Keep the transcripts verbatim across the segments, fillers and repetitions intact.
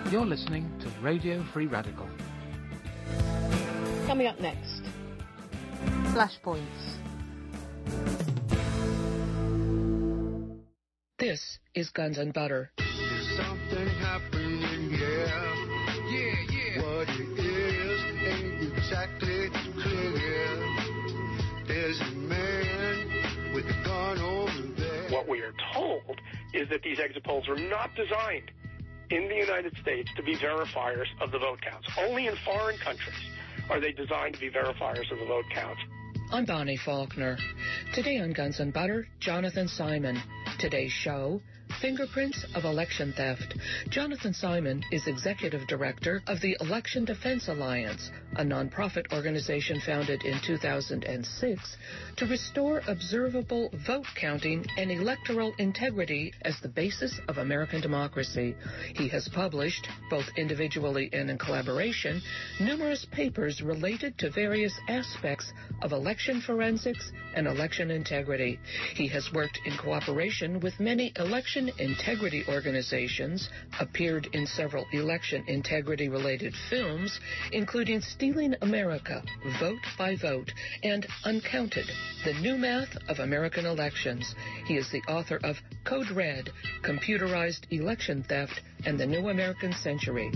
You're listening to Radio Free Radical. Coming up next, Flashpoints. This is Guns and Butter. There's something happening, yeah. Yeah, yeah. What it is ain't exactly clear. There's a man with a gun over there. What we are told is that these exit polls are not designed in the United States to be verifiers of the vote counts. Only in foreign countries are they designed to be verifiers of the vote counts. I'm Bonnie Faulkner. Today on Guns and Butter, Jonathan Simon. Today's show, Fingerprints of Election Theft. Jonathan Simon is Executive Director of the Election Defense Alliance, a nonprofit organization founded in two thousand six to restore observable vote counting and electoral integrity as the basis of American democracy. He has published, both individually and in collaboration, numerous papers related to various aspects of election forensics and election integrity. He has worked in cooperation with many election integrity organizations, appeared in several election integrity-related films, including Stealing America, Vote by Vote, and Uncounted, The New Math of American Elections. He is the author of Code Red, Computerized Election Theft and the New American Century.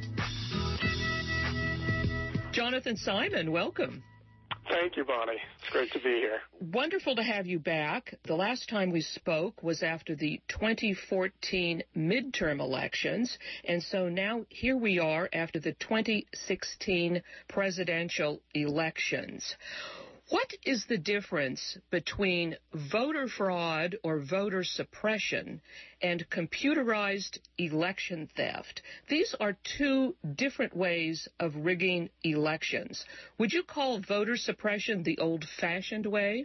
Jonathan Simon, welcome. Thank you, Bonnie. It's great to be here. Wonderful to have you back. The last time we spoke was after the twenty fourteen midterm elections, and so now here we are after the twenty sixteen presidential elections. What is the difference between voter fraud or voter suppression and computerized election theft? These are two different ways of rigging elections. Would you call voter suppression the old-fashioned way?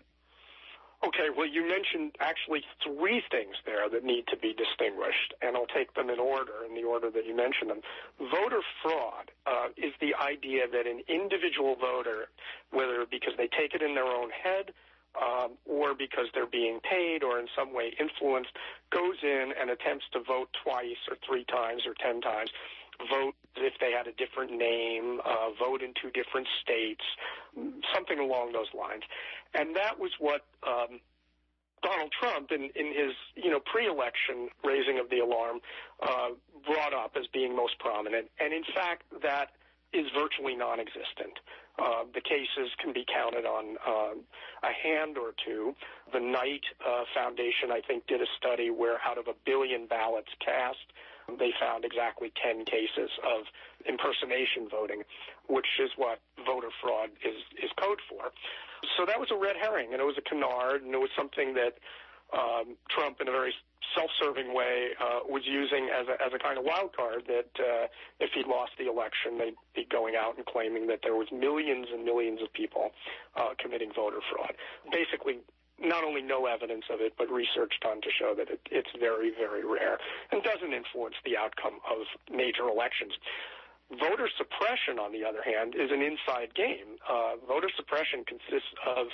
Okay, well, you mentioned actually three things there that need to be distinguished, and I'll take them in order, in the order that you mentioned them. Voter fraud uh, is the idea that an individual voter, whether because they take it in their own head um, or because they're being paid or in some way influenced, goes in and attempts to vote twice or three times or ten times, vote if they had a different name, uh, vote in two different states, something along those lines. And that was what um, Donald Trump, in, in his you know pre-election raising of the alarm, uh, brought up as being most prominent. And in fact, that is virtually non-existent. Uh, the cases can be counted on uh, a hand or two. The Knight uh, Foundation, I think, did a study where out of a billion ballots cast, they found exactly ten cases of impersonation voting, which is what voter fraud is, is code for. So that was a red herring, and it was a canard, and it was something that um, Trump, in a very self-serving way, uh, was using as a, as a kind of wild card that uh, if he lost the election, they'd be going out and claiming that there was millions and millions of people uh, committing voter fraud. Basically, not only no evidence of it, but research done to show that it, it's very, very rare and doesn't influence the outcome of major elections. Voter suppression, on the other hand, is an inside game. Uh, voter suppression consists of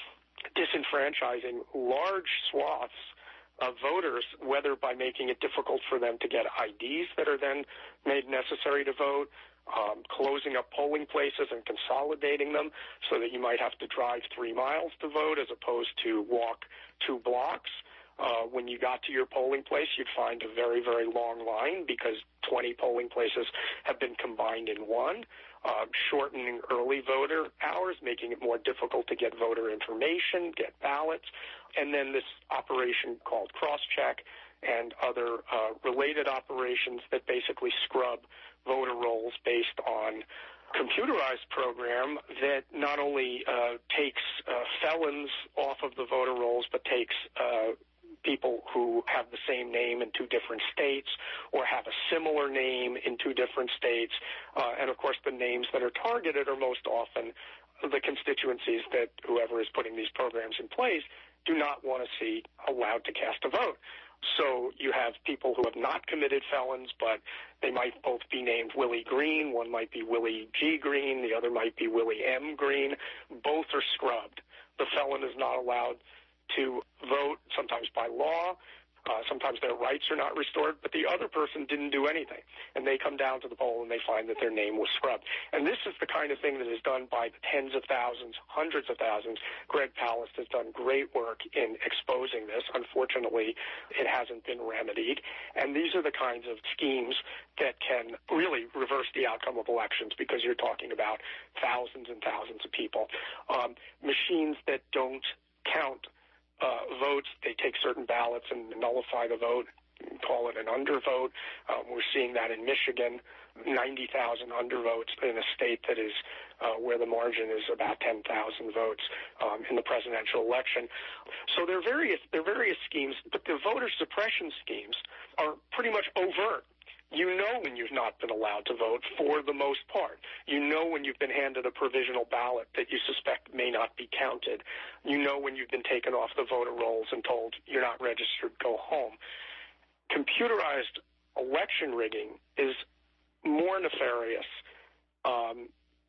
disenfranchising large swaths of voters, whether by making it difficult for them to get I Ds that are then made necessary to vote, um, closing up polling places and consolidating them so that you might have to drive three miles to vote as opposed to walk two blocks. Uh, when you got to your polling place, you'd find a very, very long line because twenty polling places have been combined in one, uh, shortening early voter hours, making it more difficult to get voter information, get ballots, and then this operation called Crosscheck and other uh, related operations that basically scrub voter rolls based on computerized program that not only uh, takes uh, felons off of the voter rolls, but takes uh, people who have the same name in two different states or have a similar name in two different states. Uh, and, of course, the names that are targeted are most often the constituencies that whoever is putting these programs in place do not want to see allowed to cast a vote. So you have people who have not committed felons, but they might both be named Willie Green. One might be Willie G. Green. The other might be Willie M. Green. Both are scrubbed. The felon is not allowed to vote, sometimes by law. Uh, sometimes their rights are not restored, but the other person didn't do anything. And they come down to the poll and they find that their name was scrubbed. And this is the kind of thing that is done by the tens of thousands, hundreds of thousands. Greg Palast has done great work in exposing this. Unfortunately, it hasn't been remedied. And these are the kinds of schemes that can really reverse the outcome of elections, because you're talking about thousands and thousands of people. Um, machines that don't count uh, votes, they take certain ballots and nullify the vote, call it an undervote. Um, we're seeing that in Michigan, ninety thousand undervotes in a state that is uh, where the margin is about ten thousand votes um, in the presidential election. So there are various there are various schemes, but the voter suppression schemes are pretty much overt. You know when you've not been allowed to vote for the most part. You know when you've been handed a provisional ballot that you suspect may not be counted. You know when you've been taken off the voter rolls and told you're not registered, go home. Computerized election rigging is more nefarious um,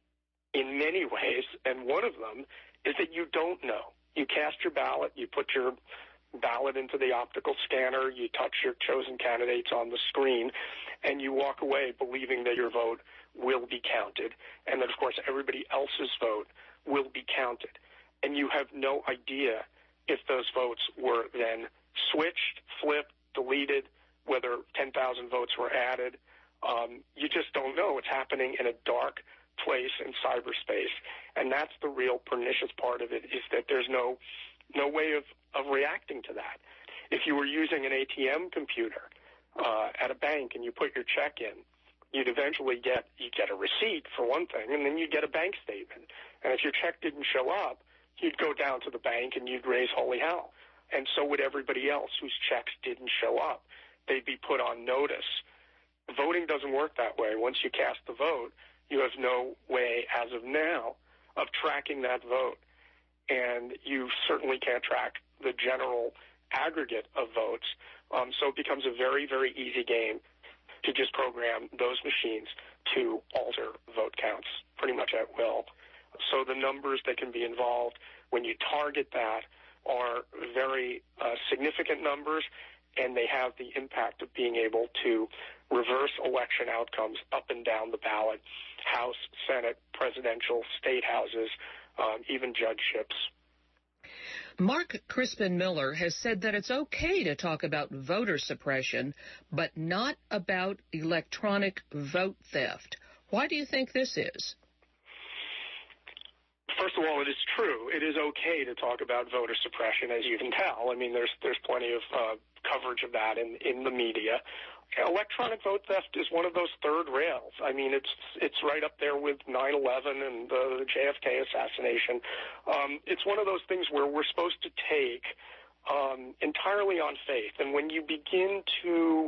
in many ways, and one of them is that you don't know. You cast your ballot, you put your ballot into the optical scanner, you touch your chosen candidates on the screen, and you walk away believing that your vote will be counted, and that, of course, everybody else's vote will be counted. And you have no idea if those votes were then switched, flipped, deleted, whether ten thousand votes were added. Um, you just don't know. It's happening in a dark place in cyberspace, and that's the real pernicious part of it, is that there's no no way of, of reacting to that. If you were using an A T M computer uh, at a bank and you put your check in, you'd eventually get you get a receipt for one thing, and then you'd get a bank statement. And if your check didn't show up, you'd go down to the bank and you'd raise holy hell. And so would everybody else whose checks didn't show up. They'd be put on notice. Voting doesn't work that way. Once you cast the vote, you have no way, as of now, of tracking that vote. And you certainly can't track the general aggregate of votes. Um, so it becomes a very, very easy game to just program those machines to alter vote counts pretty much at will. So the numbers that can be involved when you target that are very uh, significant numbers, and they have the impact of being able to reverse election outcomes up and down the ballot, House, Senate, presidential, state houses, um, even judgeships. Mark Crispin Miller has said that it's okay to talk about voter suppression, but not about electronic vote theft. Why do you think this is? First of all, it is true. It is okay to talk about voter suppression, as you can tell. I mean, there's there's plenty of uh, coverage of that in, in the media. Electronic vote theft is one of those third rails. I mean, it's it's right up there with nine eleven and the J F K assassination. Um, it's one of those things where we're supposed to take um, entirely on faith. And when you begin to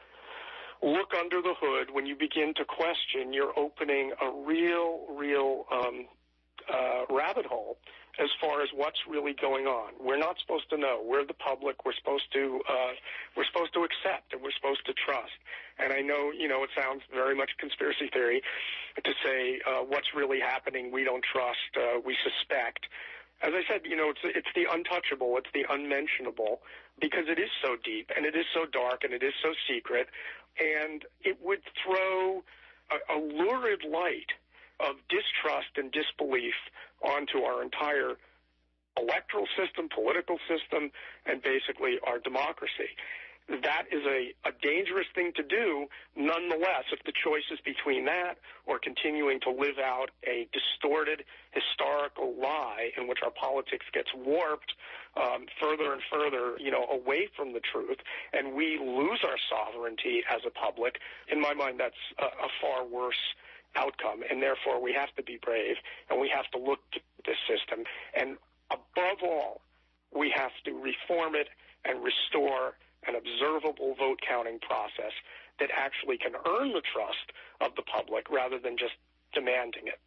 look under the hood, when you begin to question, you're opening a real, real um, uh, rabbit hole as far as what's really going on. We're not supposed to know. We're the public. We're supposed to uh, we're supposed to accept, and we're supposed to trust. And I know, you know, it sounds very much conspiracy theory to say uh, what's really happening. We don't trust. Uh, we suspect. As I said, you know, it's it's the untouchable. It's the unmentionable, because it is so deep and it is so dark and it is so secret, and it would throw a, a lurid light of distrust and disbelief onto our entire electoral system, political system, and basically our democracy. That is a, a dangerous thing to do. Nonetheless, if the choice is between that or continuing to live out a distorted historical lie in which our politics gets warped um, further and further, you know, away from the truth, and we lose our sovereignty as a public, in my mind, that's a, a far worse outcome, and therefore we have to be brave, and we have to look to this system, and above all, we have to reform it and restore an observable vote counting process that actually can earn the trust of the public rather than just demanding it.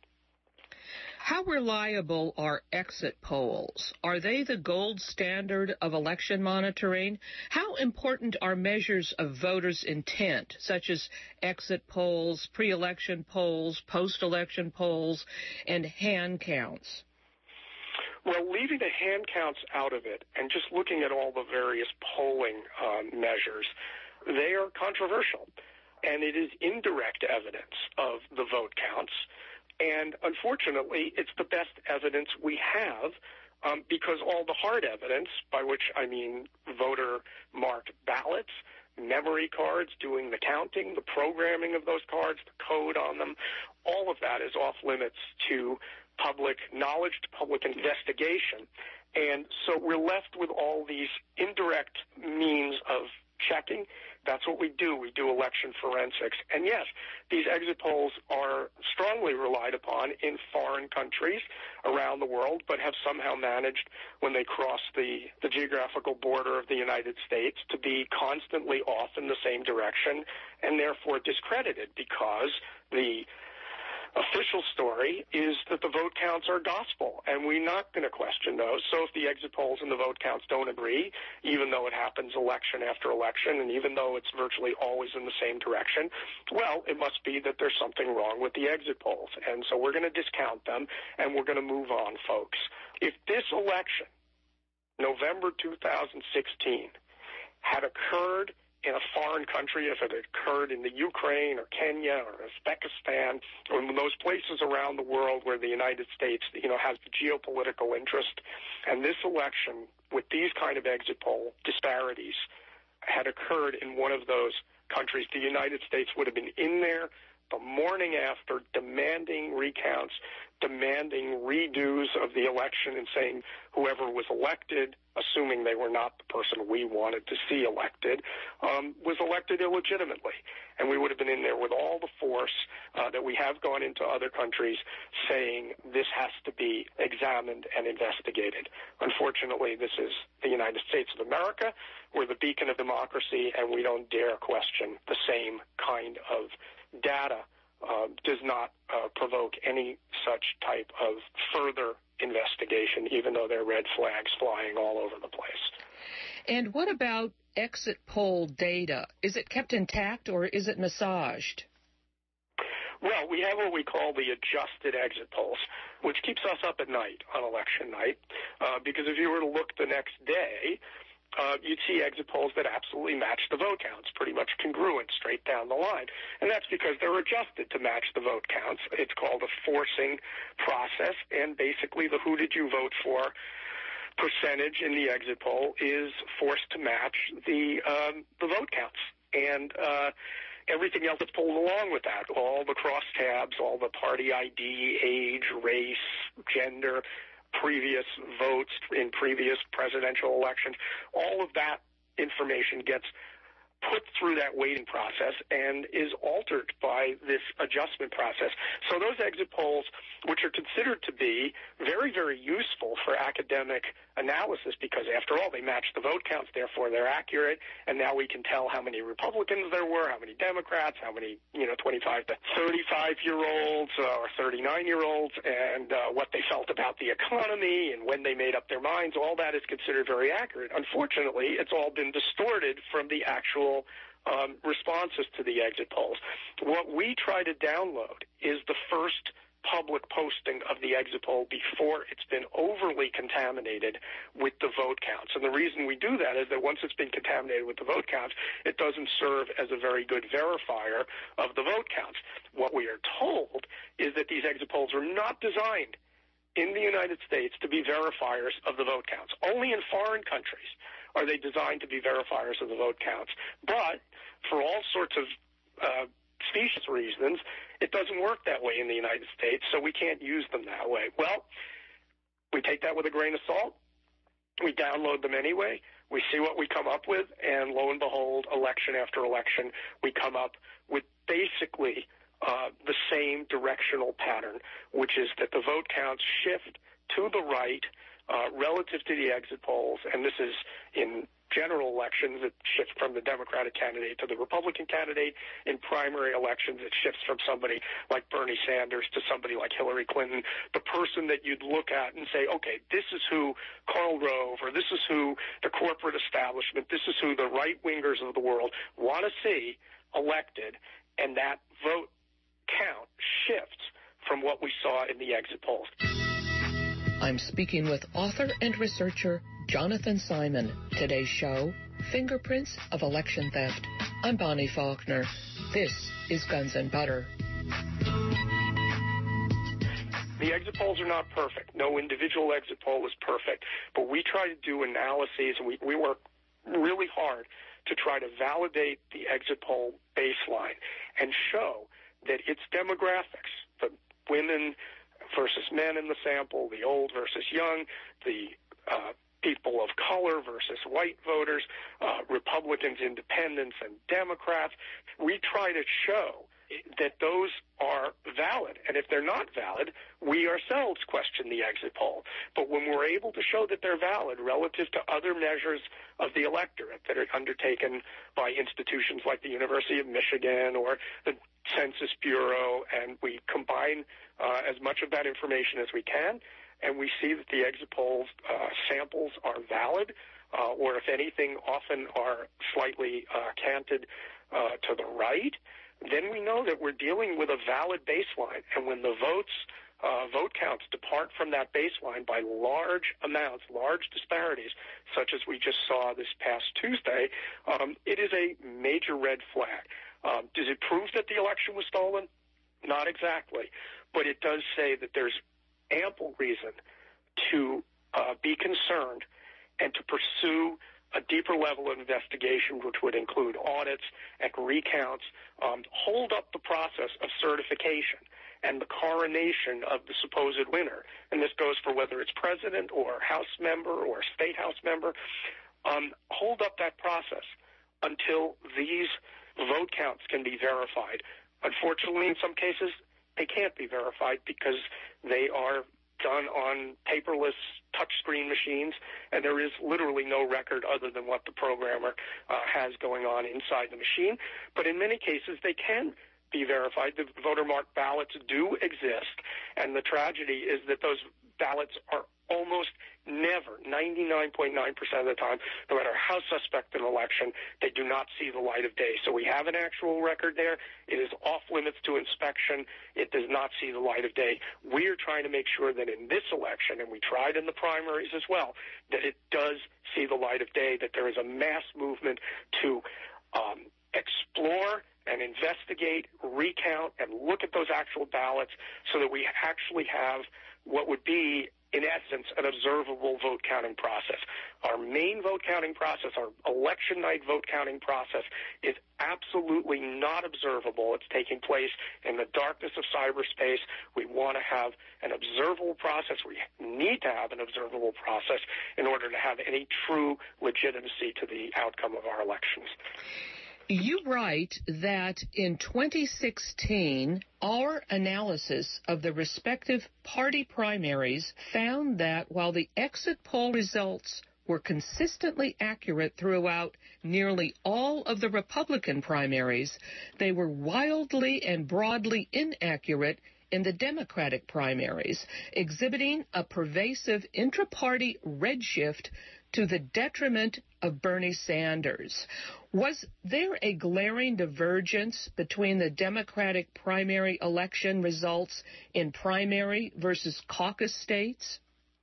How reliable are exit polls? Are they the gold standard of election monitoring? How important are measures of voters' intent, such as exit polls, pre-election polls, post-election polls, and hand counts? Well, leaving the hand counts out of it and just looking at all the various polling um, measures, they are controversial. And it is indirect evidence of the vote counts. And unfortunately, it's the best evidence we have um, because all the hard evidence, by which I mean voter-marked ballots, memory cards, doing the counting, the programming of those cards, the code on them, all of that is off limits to public knowledge, to public investigation. And so we're left with all these indirect means of checking. That's what we do. We do election forensics. And yes, these exit polls are strongly relied upon in foreign countries around the world, but have somehow managed, when they cross the, the geographical border of the United States, to be constantly off in the same direction and therefore discredited because the official story is that the vote counts are gospel, and we're not going to question those. So if the exit polls and the vote counts don't agree, even though it happens election after election, and even though it's virtually always in the same direction, well, it must be that there's something wrong with the exit polls. And so we're going to discount them, and we're going to move on, folks. If this election, November two thousand sixteen, had occurred in a foreign country, if it had occurred in the Ukraine or Kenya or Uzbekistan or in those places around the world where the United States, you know, has geopolitical interest, and this election with these kind of exit poll disparities had occurred in one of those countries, the United States would have been in there the morning after demanding recounts, demanding redos of the election and saying whoever was elected, assuming they were not the person we wanted to see elected, um, was elected illegitimately. And we would have been in there with all the force uh, that we have gone into other countries saying this has to be examined and investigated. Unfortunately, this is the United States of America. We're the beacon of democracy, and we don't dare question the same kind of data. Uh, does not uh, provoke any such type of further investigation, even though there are red flags flying all over the place. And what about exit poll data? Is it kept intact or is it massaged? Well, we have what we call the adjusted exit polls, which keeps us up at night on election night, uh, because if you were to look the next day, Uh, you'd see exit polls that absolutely match the vote counts, pretty much congruent straight down the line. And that's because they're adjusted to match the vote counts. It's called a forcing process, and basically the who did you vote for percentage in the exit poll is forced to match the um, the vote counts. And uh, everything else that's pulled along with that, all the crosstabs, all the party I D, age, race, gender, previous votes in previous presidential elections, all of that information gets put through that weighting process and is altered by this adjustment process. So those exit polls, which are considered to be very, very useful for academic analysis, because after all, they match the vote counts, therefore they're accurate, and now we can tell how many Republicans there were, how many Democrats, how many, you know, twenty-five to thirty-five-year-olds uh, or thirty-nine-year-olds, and uh, what they felt about the economy and when they made up their minds. All that is considered very accurate. Unfortunately, it's all been distorted from the actual um, responses to the exit polls. What we try to download is the first public posting of the exit poll before it's been overly contaminated with the vote counts. And the reason we do that is that once it's been contaminated with the vote counts, it doesn't serve as a very good verifier of the vote counts. What we are told is that these exit polls are not designed in the United States to be verifiers of the vote counts. Only in foreign countries are they designed to be verifiers of the vote counts. But for all sorts of uh, specious reasons, it doesn't work that way in the United States, so we can't use them that way. Well, we take that with a grain of salt. We download them anyway. We see what we come up with, and lo and behold, election after election, we come up with basically uh, the same directional pattern, which is that the vote counts shift to the right uh, relative to the exit polls, and this is in general elections, it shifts from the Democratic candidate to the Republican candidate. In primary elections, it shifts from somebody like Bernie Sanders to somebody like Hillary Clinton, the person that you'd look at and say, okay, this is who Karl Rove, or this is who the corporate establishment, this is who the right-wingers of the world want to see elected, and that vote count shifts from what we saw in the exit polls. I'm speaking with author and researcher Jonathan Simon. Today's show, Fingerprints of Election Theft. I'm Bonnie Faulkner. This is Guns and Butter. The exit polls are not perfect. No individual exit poll is perfect. But we try to do analyses, and we, we work really hard to try to validate the exit poll baseline and show that its demographics, the women versus men in the sample, the old versus young, the uh, people of color versus white voters, uh, Republicans, independents, and Democrats, we try to show that those are valid. And if they're not valid, we ourselves question the exit poll. But when we're able to show that they're valid relative to other measures of the electorate that are undertaken by institutions like the University of Michigan or the Census Bureau, and we combine uh, as much of that information as we can, and we see that the exit polls uh, samples are valid, uh, or if anything, often are slightly uh, canted uh, to the right, then we know that we're dealing with a valid baseline. And when the votes, uh, vote counts depart from that baseline by large amounts, large disparities, such as we just saw this past Tuesday, um, it is a major red flag. Um, does it prove that the election was stolen? Not exactly. But it does say that there's ample reason to uh, be concerned and to pursue a deeper level of investigation, which would include audits and recounts, um, hold up the process of certification and the coronation of the supposed winner. And this goes for whether it's president or House member or state House member. Um, hold up that process until these vote counts can be verified. Unfortunately, in some cases, they can't be verified because they are done on paperless touchscreen machines, and there is literally no record other than what the programmer uh, has going on inside the machine. But in many cases, they can be verified. The voter-marked ballots do exist, and the tragedy is that those ballots are almost never, ninety-nine point nine percent of the time, no matter how suspect an election, they do not see the light of day. So we have an actual record there. It is off limits to inspection. It does not see the light of day. We are trying to make sure that in this election, and we tried in the primaries as well, that it does see the light of day, that there is a mass movement to um, explore and investigate, recount, and look at those actual ballots so that we actually have what would be, in essence, an observable vote counting process. Our main vote counting process, our election night vote counting process, is absolutely not observable. It's taking place in the darkness of cyberspace. We want to have an observable process. We need to have an observable process in order to have any true legitimacy to the outcome of our elections. You write that in twenty sixteen, our analysis of the respective party primaries found that while the exit poll results were consistently accurate throughout nearly all of the Republican primaries, they were wildly and broadly inaccurate in the Democratic primaries, exhibiting a pervasive intra-party redshift to the detriment of Bernie Sanders. Was there a glaring divergence between the Democratic primary election results in primary versus caucus states?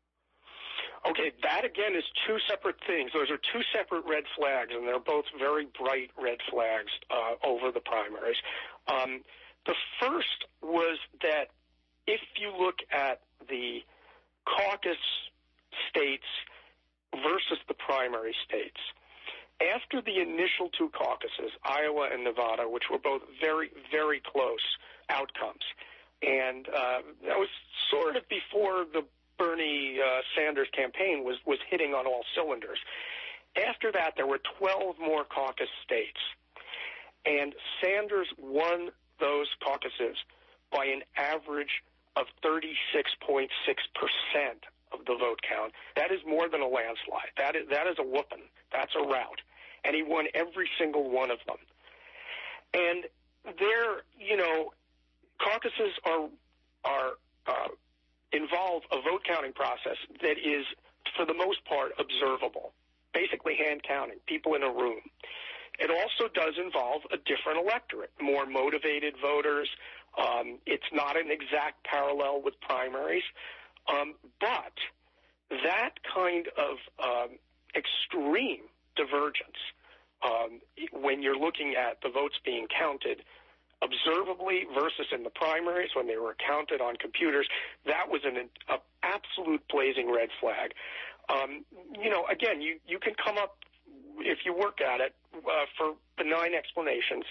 Okay, that again is two separate things. Those are two separate red flags, and they're both very bright red flags uh, over the primaries. Um, the first was that if you look at the caucus states versus the primary states, after the initial two caucuses, Iowa and Nevada, which were both very, very close outcomes, and uh, that was sort of before the Bernie uh, Sanders campaign was, was hitting on all cylinders. After that, there were twelve more caucus states, and Sanders won those caucuses by an average of thirty-six point six percent of the vote count. That is more than a landslide. That is, that is a whooping. That's a rout. And he won every single one of them. And there, you know, caucuses are, are uh, involve a vote counting process that is, for the most part, observable. Basically hand counting, people in a room. It also does involve a different electorate, more motivated voters. Um, it's not an exact parallel with primaries. Um, but that kind of um, extreme divergence, um, when you're looking at the votes being counted observably versus in the primaries when they were counted on computers, that was an a absolute blazing red flag. Um, you know, again, you, you can come up, if you work at it, uh, for benign explanations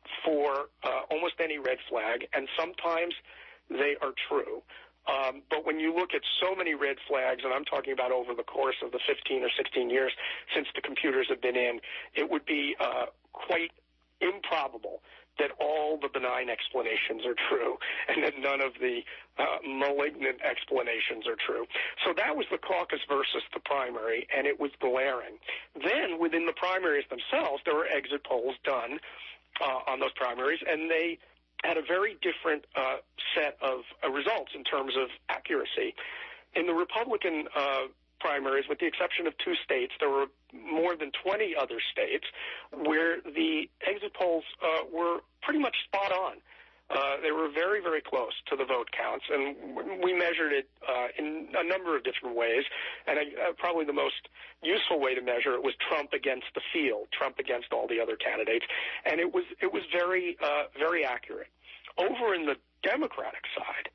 for uh, almost any red flag, and sometimes they are true. Um, but when you look at so many red flags, and I'm talking about over the course of the fifteen or sixteen years since the computers have been in, it would be uh, quite improbable that all the benign explanations are true and that none of the uh, malignant explanations are true. So that was the caucus versus the primary, and it was glaring. Then within the primaries themselves, there were exit polls done uh, on those primaries, and they had a very different uh, set of uh, results in terms of accuracy. In the Republican uh, primaries, with the exception of two states, there were more than twenty other states where the exit polls uh, were pretty much spot on. Uh, they were very, very close to the vote counts, and we measured it uh, in a number of different ways. And uh, probably the most useful way to measure it was Trump against the field, Trump against all the other candidates, and it was it was very, uh, very accurate. Over in the Democratic side,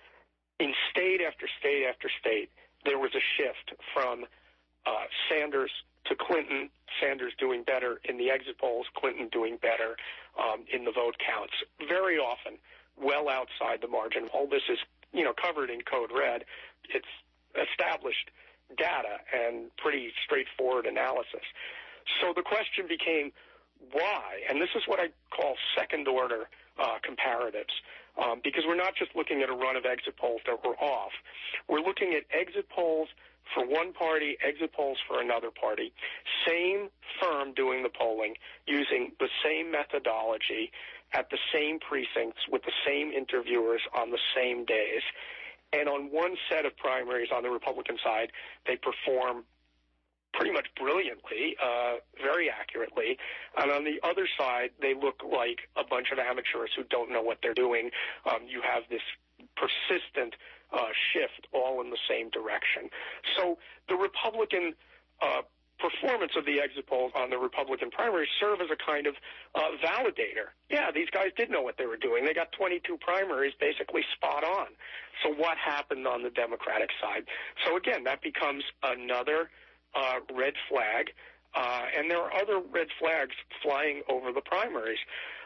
in state after state after state, there was a shift from uh, Sanders to Clinton, Sanders doing better in the exit polls, Clinton doing better um, in the vote counts, very often well outside the margin. All this is, you know, covered in Code Red. It's established data and pretty straightforward analysis. So the question became, why? And this is what I call second-order uh, comparatives, um, because we're not just looking at a run of exit polls that were off. We're looking at exit polls for one party, exit polls for another party, same firm doing the polling, using the same methodology at the same precincts with the same interviewers on the same days. And on one set of primaries on the Republican side, they perform pretty much brilliantly, uh, very accurately. And on the other side, they look like a bunch of amateurs who don't know what they're doing. Um, you have this persistent uh, shift all in the same direction. So the Republican uh, performance of the exit polls on the Republican primaries serve as a kind of uh, validator. Yeah, these guys did know what they were doing. They got twenty-two primaries basically spot on. So what happened on the Democratic side? So again, that becomes another uh, red flag, uh, and there are other red flags flying over the primaries.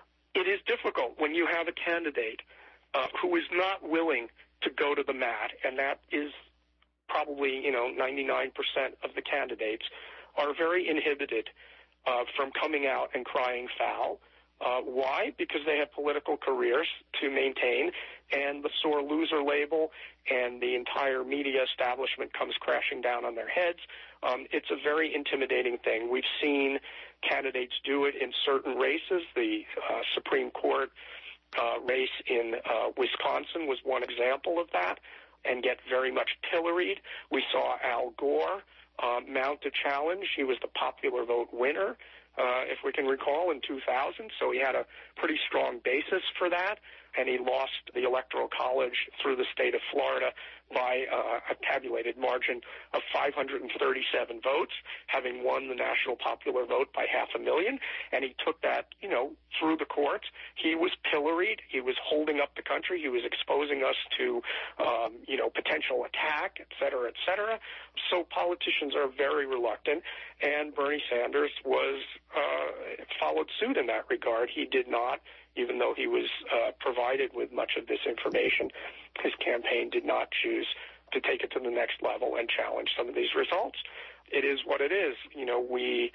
It is difficult when you have a candidate uh, who is not willing to go to the mat, and that is probably, you know, ninety-nine percent of the candidates are very inhibited uh, from coming out and crying foul. Uh, why? Because they have political careers to maintain, and the sore loser label and the entire media establishment comes crashing down on their heads. Um, it's a very intimidating thing. We've seen candidates do it in certain races. The uh, Supreme Court uh, race in uh, Wisconsin was one example of that, and get very much pilloried. We saw Al Gore uh, mount a challenge. He was the popular vote winner, uh, if we can recall, in two thousand, so he had a pretty strong basis for that, and he lost the Electoral College through the state of Florida by uh, a tabulated margin of five hundred thirty-seven votes, having won the national popular vote by half a million, and he took that, you know, through the courts. He was pilloried. He was holding up the country. He was exposing us to, um, you know, potential attack, et cetera, et cetera. So politicians are very reluctant, and Bernie Sanders was uh, followed suit in that regard. He did not, even though he was uh, provided with much of this information, his campaign did not choose to take it to the next level and challenge some of these results. It is what it is. You know, we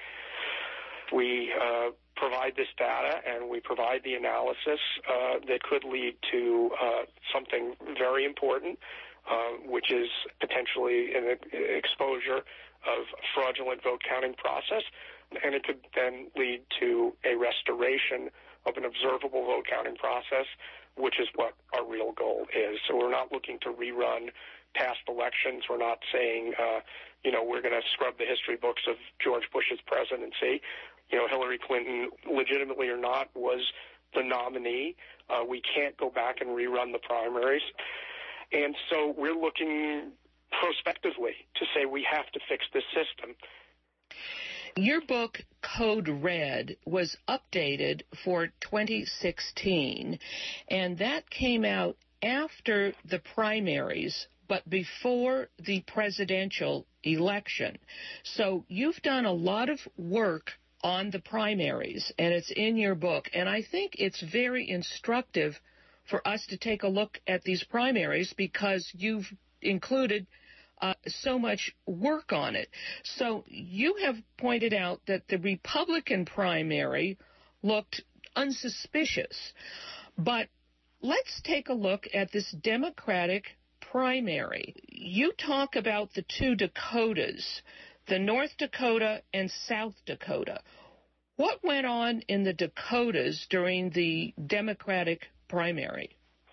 we uh, provide this data and we provide the analysis uh, that could lead to uh, something very important, uh, which is potentially an exposure of fraudulent vote counting process, and it could then lead to a restoration of an observable vote counting process, which is what our real goal is. So we're not looking to rerun past elections. We're not saying, uh, you know, we're going to scrub the history books of George Bush's presidency. You know, Hillary Clinton, legitimately or not, was the nominee. Uh, we can't go back and rerun the primaries. And so we're looking prospectively to say we have to fix this system. Your book, Code Red, was updated for twenty sixteen, and that came out after the primaries, but before the presidential election. So you've done a lot of work on the primaries, and it's in your book, and I think it's very instructive for us to take a look at these primaries because you've included Uh, so much work on it. So you have pointed out that the Republican primary looked unsuspicious. But let's take a look at this Democratic primary. You talk about the two Dakotas, the North Dakota and South Dakota. What went on in the Dakotas during the Democratic primary?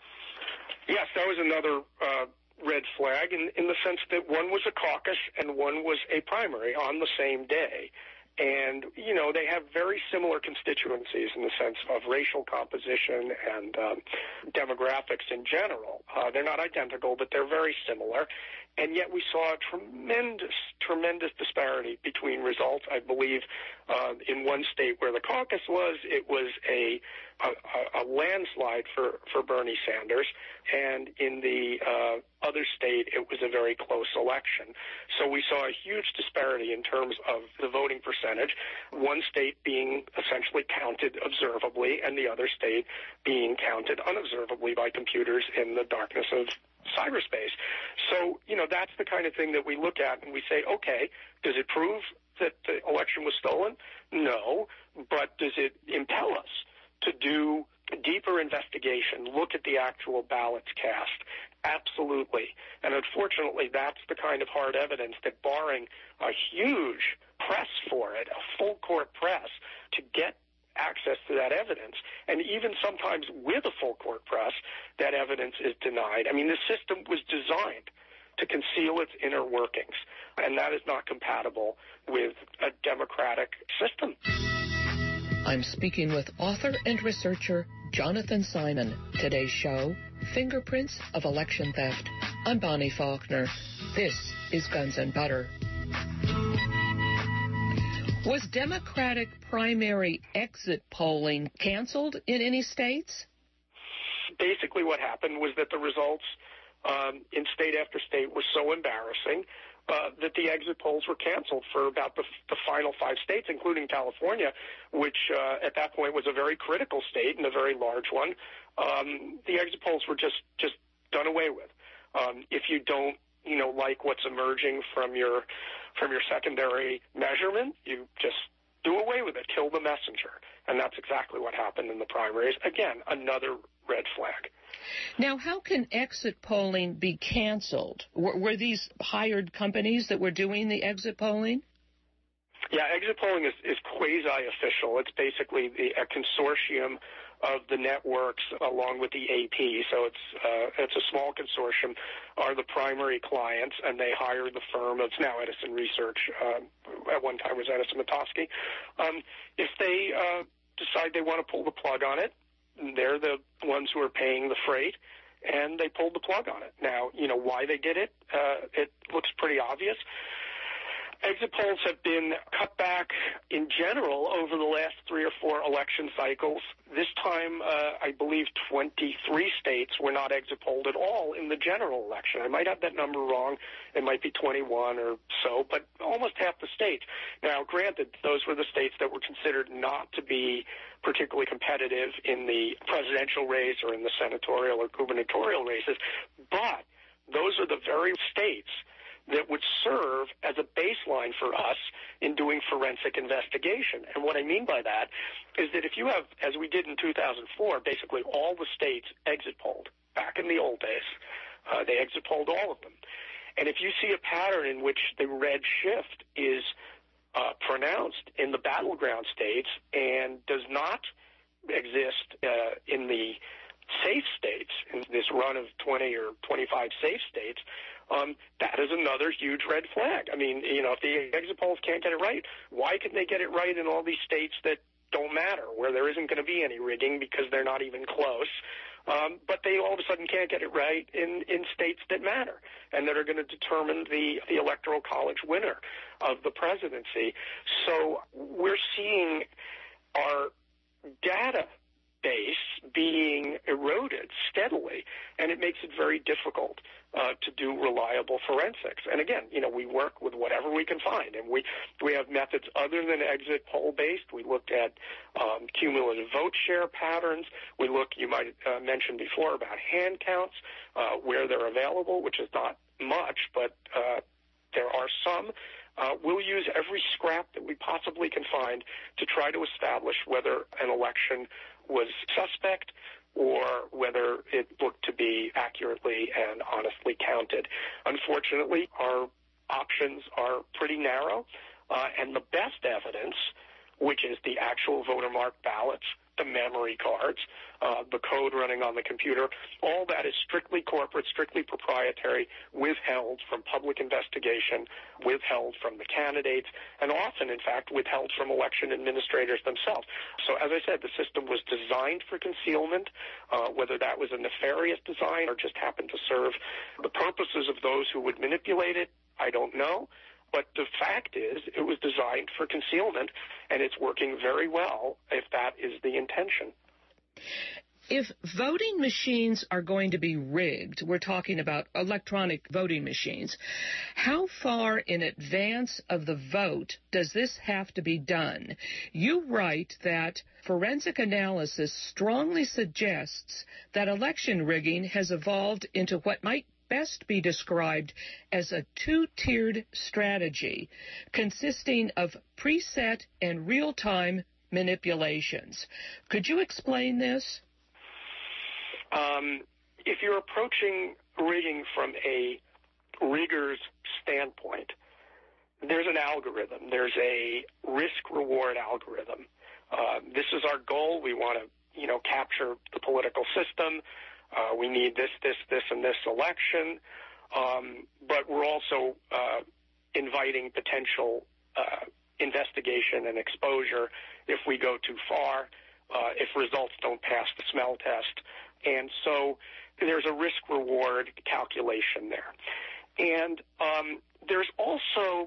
Yes, that was another uh red flag in, in the sense that one was a caucus and one was a primary on the same day. And, you know, they have very similar constituencies in the sense of racial composition and um, demographics in general. Uh, they're not identical, but they're very similar. And yet we saw a tremendous, tremendous disparity between results. I believe uh, in one state where the caucus was, it was a a, a landslide for, for Bernie Sanders. And in the uh, other state, it was a very close election. So we saw a huge disparity in terms of the voting percentage, one state being essentially counted observably and the other state being counted unobservably by computers in the darkness of cyberspace. So, you know, that's the kind of thing that we look at and we say, okay, does it prove that the election was stolen? No, but does it impel us to do a deeper investigation, look at the actual ballots cast? Absolutely. And unfortunately, that's the kind of hard evidence that, barring a huge press for it, a full court press, to get access to that evidence, and even sometimes with a full court press, that evidence is denied. I mean, the system was designed to conceal its inner workings, and that is not compatible with a democratic system. I'm speaking with author and researcher Jonathan Simon. Today's show, Fingerprints of Election Theft. I'm Bonnie Faulkner. This is Guns and Butter. Was Democratic primary exit polling canceled in any states? Basically what happened was that the results um, in state after state were so embarrassing uh, that the exit polls were canceled for about the, the final five states, including California, which uh, at that point was a very critical state and a very large one. Um, the exit polls were just, just done away with. Um, if you don't, you know, like what's emerging from your from your secondary measurement, you just do away with it, kill the messenger. And that's exactly what happened in the primaries. Again, another red flag. Now, how can exit polling be canceled? Were, were these hired companies that were doing the exit polling? Yeah, exit polling is, is quasi-official. It's basically the, a consortium of the networks along with the A P. So it's uh, it's a small consortium, are the primary clients, and they hire the firm. It's now Edison Research. Uh, at one time was Edison Mitofsky. Um, if they uh, decide they want to pull the plug on it, they're the ones who are paying the freight, and they pulled the plug on it. Now, you know, why they did it, uh, it looks pretty obvious. Exit polls have been cut back in general over the last three or four election cycles. This time, uh, I believe twenty-three states were not exit polled at all in the general election. I might have that number wrong. It might be twenty-one or so, but almost half the states. Now, granted, those were the states that were considered not to be particularly competitive in the presidential race or in the senatorial or gubernatorial races, but those are the very states that would serve as a baseline for us in doing forensic investigation. And what I mean by that is that if you have, as we did in two thousand four, basically all the states exit polled back in the old days, uh, they exit polled all of them. And if you see a pattern in which the red shift is uh, pronounced in the battleground states and does not exist uh, in the safe states, in this run of twenty or twenty-five safe states, Um, that is another huge red flag. I mean, you know, if the exit polls can't get it right, why can they get it right in all these states that don't matter, where there isn't going to be any rigging because they're not even close? um, but they all of a sudden can't get it right in, in states that matter and that are going to determine the, the Electoral College winner of the presidency. So we're seeing our data base being eroded steadily, and it makes it very difficult uh, to do reliable forensics. And again, you know, we work with whatever we can find, and we we have methods other than exit poll based. We looked at um, cumulative vote share patterns. We look, you might uh, mention before about hand counts uh, where they're available, which is not much, but uh, there are some. Uh, we'll use every scrap that we possibly can find to try to establish whether an election was suspect or whether it looked to be accurately and honestly counted. Unfortunately, our options are pretty narrow, uh, and the best evidence, which is the actual voter marked ballots, the memory cards, uh, the code running on the computer, all that is strictly corporate, strictly proprietary, withheld from public investigation, withheld from the candidates, and often, in fact, withheld from election administrators themselves. So, as I said, the system was designed for concealment. Uh, whether that was a nefarious design or just happened to serve the purposes of those who would manipulate it, I don't know. But the fact is, it was designed for concealment, and it's working very well if that is the intention. If voting machines are going to be rigged, we're talking about electronic voting machines, how far in advance of the vote does this have to be done? You write that forensic analysis strongly suggests that election rigging has evolved into what might best be described as a two-tiered strategy consisting of preset and real-time manipulations. Could you explain this? Um, if you're approaching rigging from a rigger's standpoint, there's an algorithm. There's a risk-reward algorithm. Uh, this is our goal. We want to, you know, capture the political system. Uh, we need this, this, this, and this election, um, but we're also uh, inviting potential uh, investigation and exposure if we go too far, uh, if results don't pass the smell test. And so there's a risk-reward calculation there. And um, there's also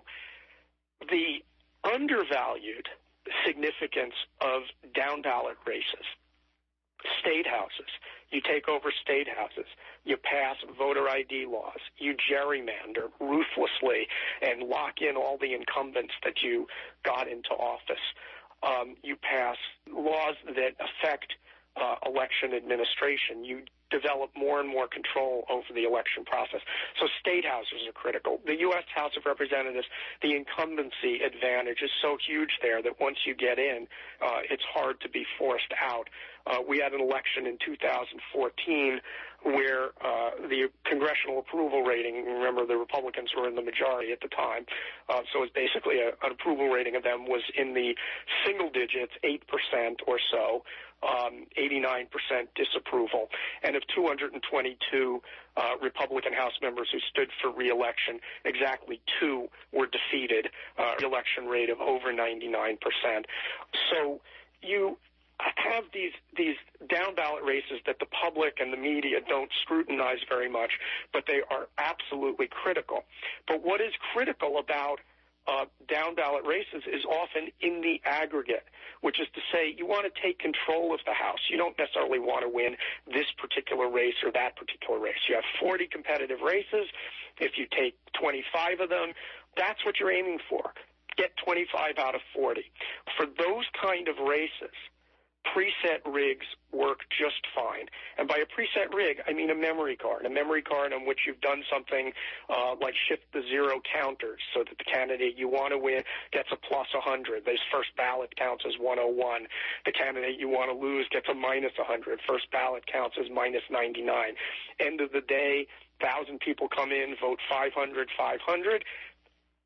the undervalued significance of down-ballot races. State houses. You take over state houses. You pass voter I D laws. You gerrymander ruthlessly and lock in all the incumbents that you got into office. Um, you pass laws that affect uh, election administration. You develop more and more control over the election process. So state houses are critical. The U S House of Representatives, the incumbency advantage is so huge there that once you get in, uh, it's hard to be forced out. Uh, we had an election in two thousand fourteen where uh, the congressional approval rating, remember the Republicans were in the majority at the time, uh, so it's basically a, an approval rating of them was in the single digits, eight percent or so, um, eighty-nine percent disapproval. And of two hundred twenty-two uh, Republican House members who stood for re-election, exactly two were defeated, uh, re-election rate of over ninety-nine percent. So you have these these down-ballot races that the public and the media don't scrutinize very much, but they are absolutely critical. But what is critical about uh, down-ballot races is often in the aggregate, which is to say you want to take control of the House. You don't necessarily want to win this particular race or that particular race. You have forty competitive races. If you take twenty-five of them, that's what you're aiming for. Get twenty-five out of forty. For those kind of races, preset rigs work just fine. And by a preset rig, I mean a memory card, a memory card on which you've done something uh, like shift the zero counters so that the candidate you want to win gets a plus one hundred. This first ballot counts as one oh one. The candidate you want to lose gets a minus one hundred. First ballot counts as minus ninety-nine. End of the day, one thousand people come in, vote five hundred, five hundred.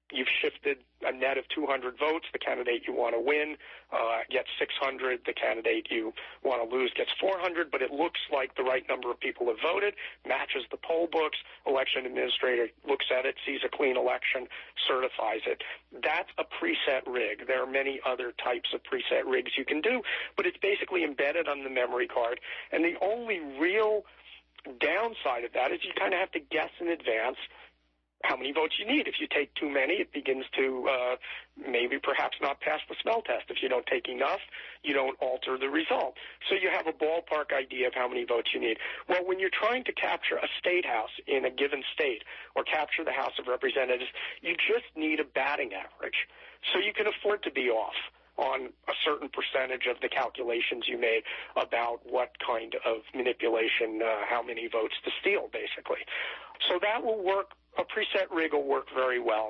you've shifted a net of two hundred votes. The candidate you want to win uh, gets six hundred. The candidate you want to lose gets four hundred. But it looks like the right number of people have voted, matches the poll books. Election administrator looks at it, sees a clean election, certifies it. That's a preset rig. There are many other types of preset rigs you can do, but it's basically embedded on the memory card. And the only real downside of that is you kind of have to guess in advance how many votes you need. If you take too many, it begins to uh, maybe perhaps not pass the smell test. If you don't take enough, you don't alter the result. So you have a ballpark idea of how many votes you need. Well, when you're trying to capture a state house in a given state or capture the House of Representatives, you just need a batting average. So you can afford to be off on a certain percentage of the calculations you made about what kind of manipulation, uh, how many votes to steal, basically. So that will work. A preset rig will work very well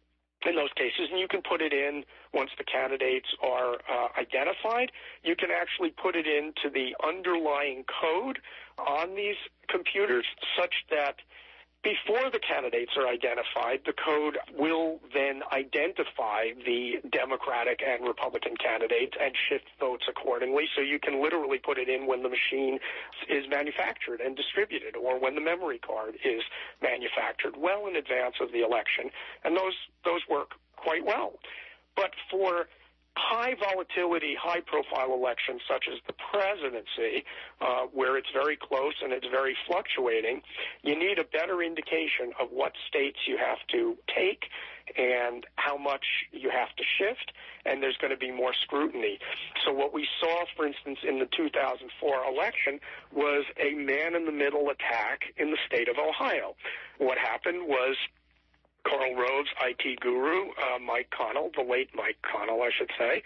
in those cases, and you can put it in once the candidates are uh, identified. You can actually put it into the underlying code on these computers such that before the candidates are identified, the code will then identify the Democratic and Republican candidates and shift votes accordingly. So you can literally put it in when the machine is manufactured and distributed, or when the memory card is manufactured, well in advance of the election. And those those work quite well. But for high volatility, high profile elections such as the presidency, uh, where it's very close and it's very fluctuating, you need a better indication of what states you have to take and how much you have to shift, and there's going to be more scrutiny. So what we saw, for instance, in the two thousand four election was a man-in-the-middle attack in the state of Ohio. What happened was Karl Rove's I T guru, uh, Mike Connell, the late Mike Connell, I should say,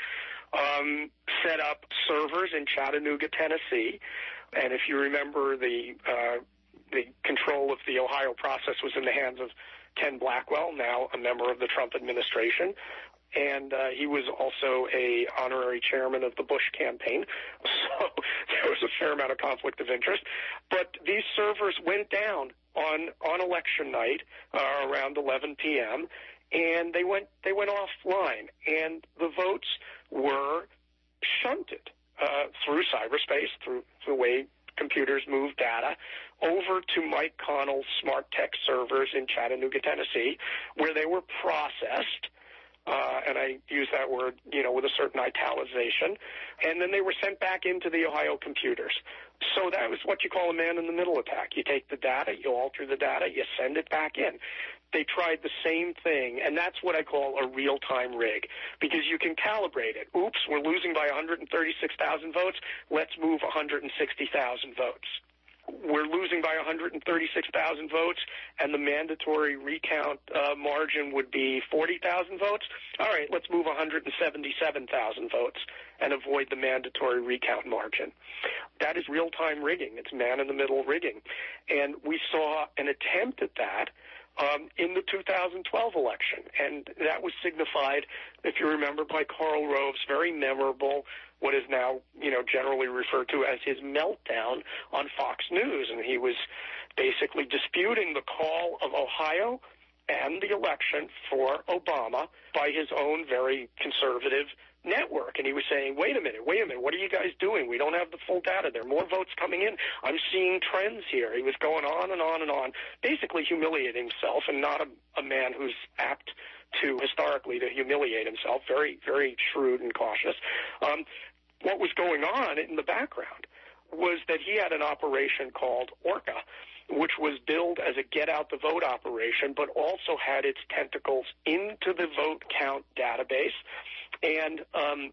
um, set up servers in Chattanooga, Tennessee. And if you remember, the uh, the control of the Ohio process was in the hands of Ken Blackwell, now a member of the Trump administration. And uh, he was also a honorary chairman of the Bush campaign, so there was a fair amount of conflict of interest. But these servers went down on on election night uh, around eleven p.m. and they went they went offline, and the votes were shunted uh, through cyberspace, through the way computers move data, over to Mike Connell's smart tech servers in Chattanooga, Tennessee, where they were processed. Uh, and I use that word, you know, with a certain italicization, and then they were sent back into the Ohio computers. So that was what you call a man-in-the-middle attack. You take the data, you alter the data, you send it back in. They tried the same thing, and that's what I call a real-time rig, because you can calibrate it. Oops, we're losing by one hundred thirty-six thousand votes. Let's move one hundred sixty thousand votes. We're losing by one hundred thirty-six thousand votes, and the mandatory recount uh, margin would be forty thousand votes. All right, let's move one hundred seventy-seven thousand votes and avoid the mandatory recount margin. That is real-time rigging. It's man-in-the-middle rigging. And we saw an attempt at that um, in the two thousand twelve election, and that was signified, if you remember, by Karl Rove's very memorable, what is now, you know, generally referred to as his meltdown on Fox News. And he was basically disputing the call of Ohio and the election for Obama by his own very conservative network. And he was saying, wait a minute, wait a minute, what are you guys doing? We don't have the full data. There are more votes coming in. I'm seeing trends here. He was going on and on and on, basically humiliating himself, and not a, a man who's apt to, historically, to humiliate himself. Very, very shrewd and cautious. Um, what was going on in the background was that he had an operation called Orca, which was billed as a get-out-the-vote operation, but also had its tentacles into the vote count database. And um,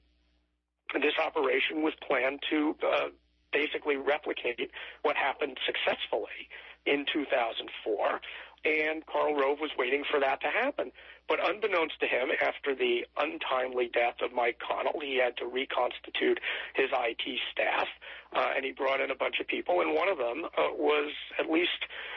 this operation was planned to uh, basically replicate what happened successfully in two thousand four, and Karl Rove was waiting for that to happen. But unbeknownst to him, after the untimely death of Mike Connell, he had to reconstitute his I T staff, uh, and he brought in a bunch of people, and one of them uh, was, at least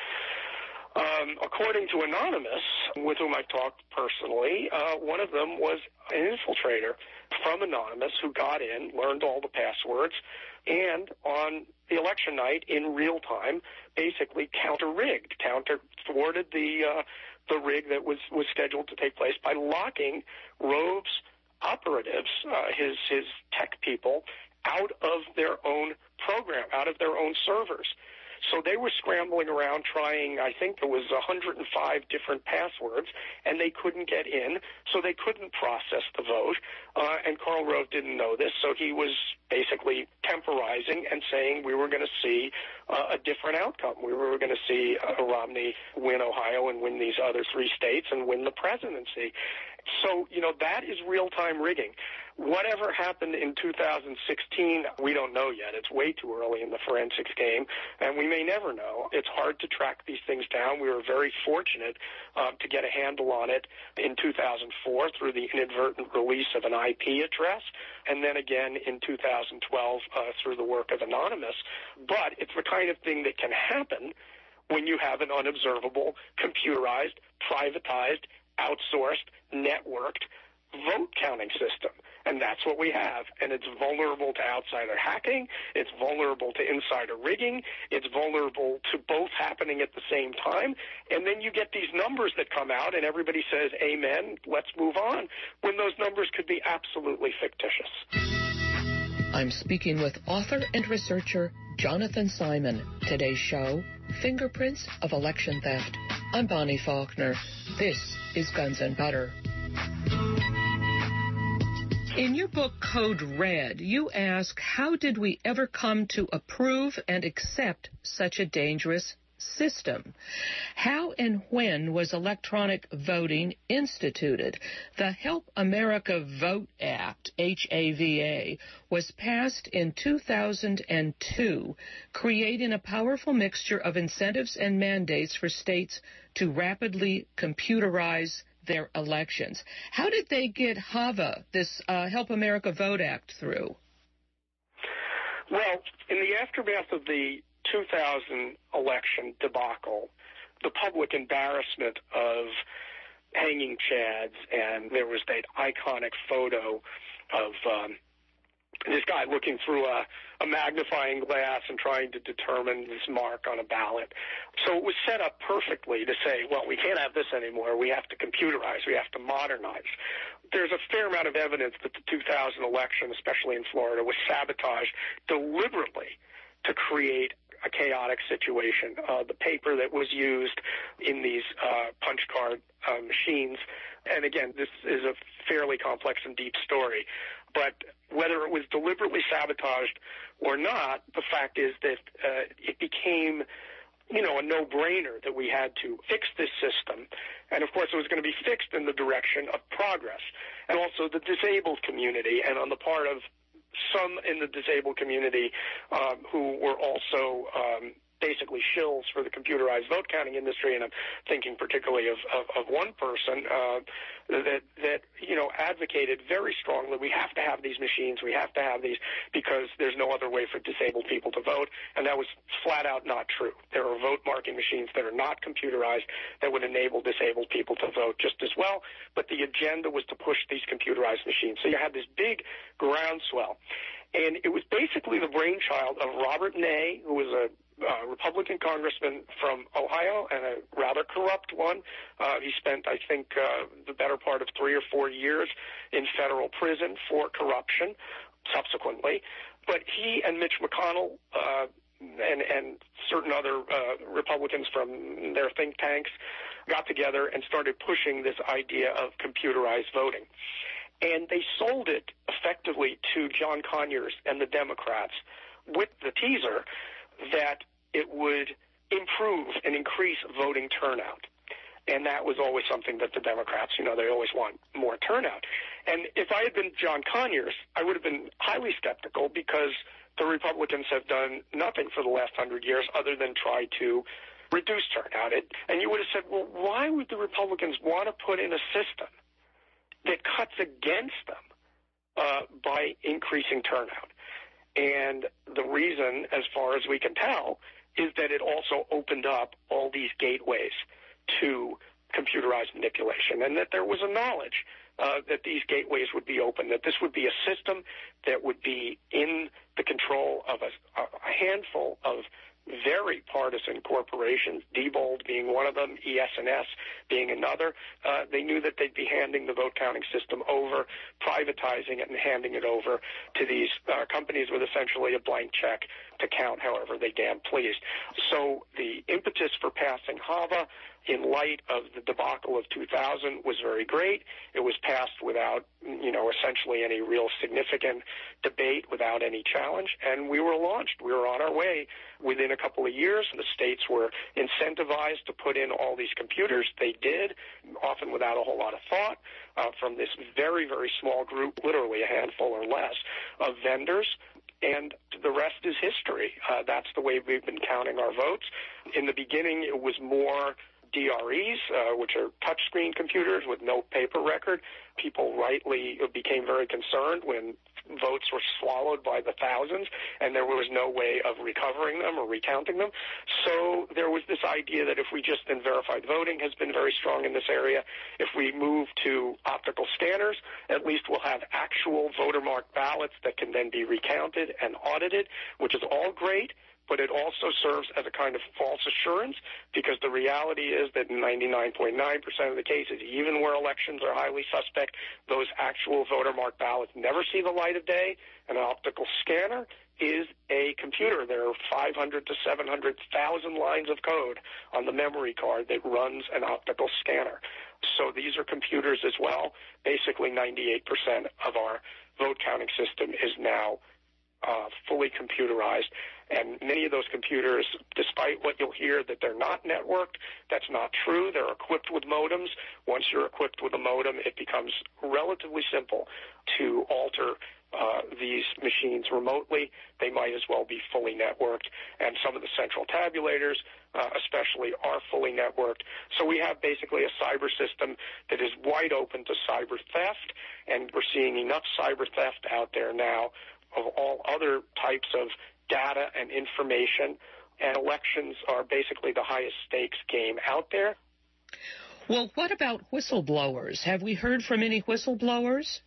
um, according to Anonymous, with whom I talked personally, uh, one of them was an infiltrator from Anonymous who got in, learned all the passwords, and on the election night in real time basically counter-rigged, counter-thwarted the uh, the rig that was, was scheduled to take place by locking Rove's operatives, uh, his, his tech people, out of their own program, out of their own servers. So they were scrambling around trying, I think there was one hundred five different passwords, and they couldn't get in, so they couldn't process the vote. Uh, and Karl Rove didn't know this, so he was basically temporizing and saying we were going to see uh, a different outcome. We were going to see uh, Romney win Ohio and win these other three states and win the presidency. So, you know, that is real-time rigging. Whatever happened in two thousand sixteen, we don't know yet. It's way too early in the forensics game, and we may never know. It's hard to track these things down. We were very fortunate uh, to get a handle on it in two thousand four through the inadvertent release of an I P address, and then again in two thousand twelve uh, through the work of Anonymous. But it's the kind of thing that can happen when you have an unobservable, computerized, privatized, outsourced, networked vote counting system. And that's what we have. And it's vulnerable to outsider hacking. It's vulnerable to insider rigging. It's vulnerable to both happening at the same time. And then you get these numbers that come out and everybody says, amen, let's move on, when those numbers could be absolutely fictitious. I'm speaking with author and researcher Jonathan Simon. Today's show, Fingerprints of Election Theft. I'm Bonnie Faulkner. This is Guns and Butter. In your book, Code Red, you ask, how did we ever come to approve and accept such a dangerous system? How and when was electronic voting instituted? The Help America Vote Act, H A V A, was passed in two thousand two, creating a powerful mixture of incentives and mandates for states to rapidly computerize their elections. How did they get HAVA, this uh, Help America Vote Act, through? Well, in the aftermath of the two thousand election debacle, the public embarrassment of hanging chads, and there was that iconic photo of um, this guy looking through a, a magnifying glass and trying to determine this mark on a ballot. So it was set up perfectly to say, well, we can't have this anymore. We have to computerize. We have to modernize. There's a fair amount of evidence that the two thousand election, especially in Florida, was sabotaged deliberately to create a chaotic situation. Uh, the paper that was used in these uh, punch card uh, machines, and again, this is a fairly complex and deep story, but whether it was deliberately sabotaged or not, the fact is that uh, it became, you know, a no-brainer that we had to fix this system. And, of course, it was going to be fixed in the direction of progress, and also the disabled community, and on the part of some in the disabled community um, who were also um, basically shills for the computerized vote counting industry, and I'm thinking particularly of, of, of one person uh, that, that, you know, advocated very strongly, we have to have these machines, we have to have these because there's no other way for disabled people to vote, and that was flat out not true. There are vote marking machines that are not computerized that would enable disabled people to vote just as well, but the agenda was to push these computerized machines. So you had this big groundswell, and it was basically the brainchild of Robert Ney, who was a Uh, Republican congressman from Ohio, and a rather corrupt one. Uh, he spent, I think, uh, the better part of three or four years in federal prison for corruption subsequently. But he and Mitch McConnell uh, and, and certain other uh, Republicans from their think tanks got together and started pushing this idea of computerized voting. And they sold it effectively to John Conyers and the Democrats with the teaser that it would improve and increase voting turnout. And that was always something that the Democrats, you know, they always want more turnout. And if I had been John Conyers, I would have been highly skeptical because the Republicans have done nothing for the last hundred years other than try to reduce turnout. It, and you would have said, well, why would the Republicans want to put in a system that cuts against them uh, by increasing turnout? And the reason, as far as we can tell, is that it also opened up all these gateways to computerized manipulation, and that there was a knowledge uh, that these gateways would be open, that this would be a system that would be in the control of a, a handful of very partisan corporations, Diebold being one of them, E S N S being another. Uh, they knew that they'd be handing the vote counting system over, privatizing it, and handing it over to these uh, companies with essentially a blank check to count however they damn pleased. So the impetus for passing HAVA in light of the debacle of two thousand was very great. It was passed without, you know, essentially any real significant debate, without any challenge, and we were launched. We were on our way within a couple of years. The states were incentivized to put in all these computers. They did, often without a whole lot of thought, uh, from this very, very small group, literally a handful or less, of vendors. And the rest is history. Uh, that's the way we've been counting our votes. In the beginning, it was more D R Es, uh, which are touchscreen computers with no paper record. People rightly became very concerned when votes were swallowed by the thousands, and there was no way of recovering them or recounting them. So there was this idea that if we just, and verified voting has been very strong in this area, if we move to optical scanners, at least we'll have actual voter-marked ballots that can then be recounted and audited, which is all great. But it also serves as a kind of false assurance, because the reality is that in ninety-nine point nine percent of the cases, even where elections are highly suspect, those actual voter-marked ballots never see the light of day. An optical scanner is a computer. There are five hundred to seven hundred thousand lines of code on the memory card that runs an optical scanner. So these are computers as well. Basically, ninety-eight percent of our vote counting system is now uh, fully computerized. And many of those computers, despite what you'll hear that they're not networked, that's not true. They're equipped with modems. Once you're equipped with a modem, it becomes relatively simple to alter uh, these machines remotely. They might as well be fully networked. And some of the central tabulators, uh, especially, are fully networked. So we have basically a cyber system that is wide open to cyber theft, and we're seeing enough cyber theft out there now of all other types of data and information, and elections are basically the highest stakes game out there. Well, what about whistleblowers? Have we heard from any whistleblowers?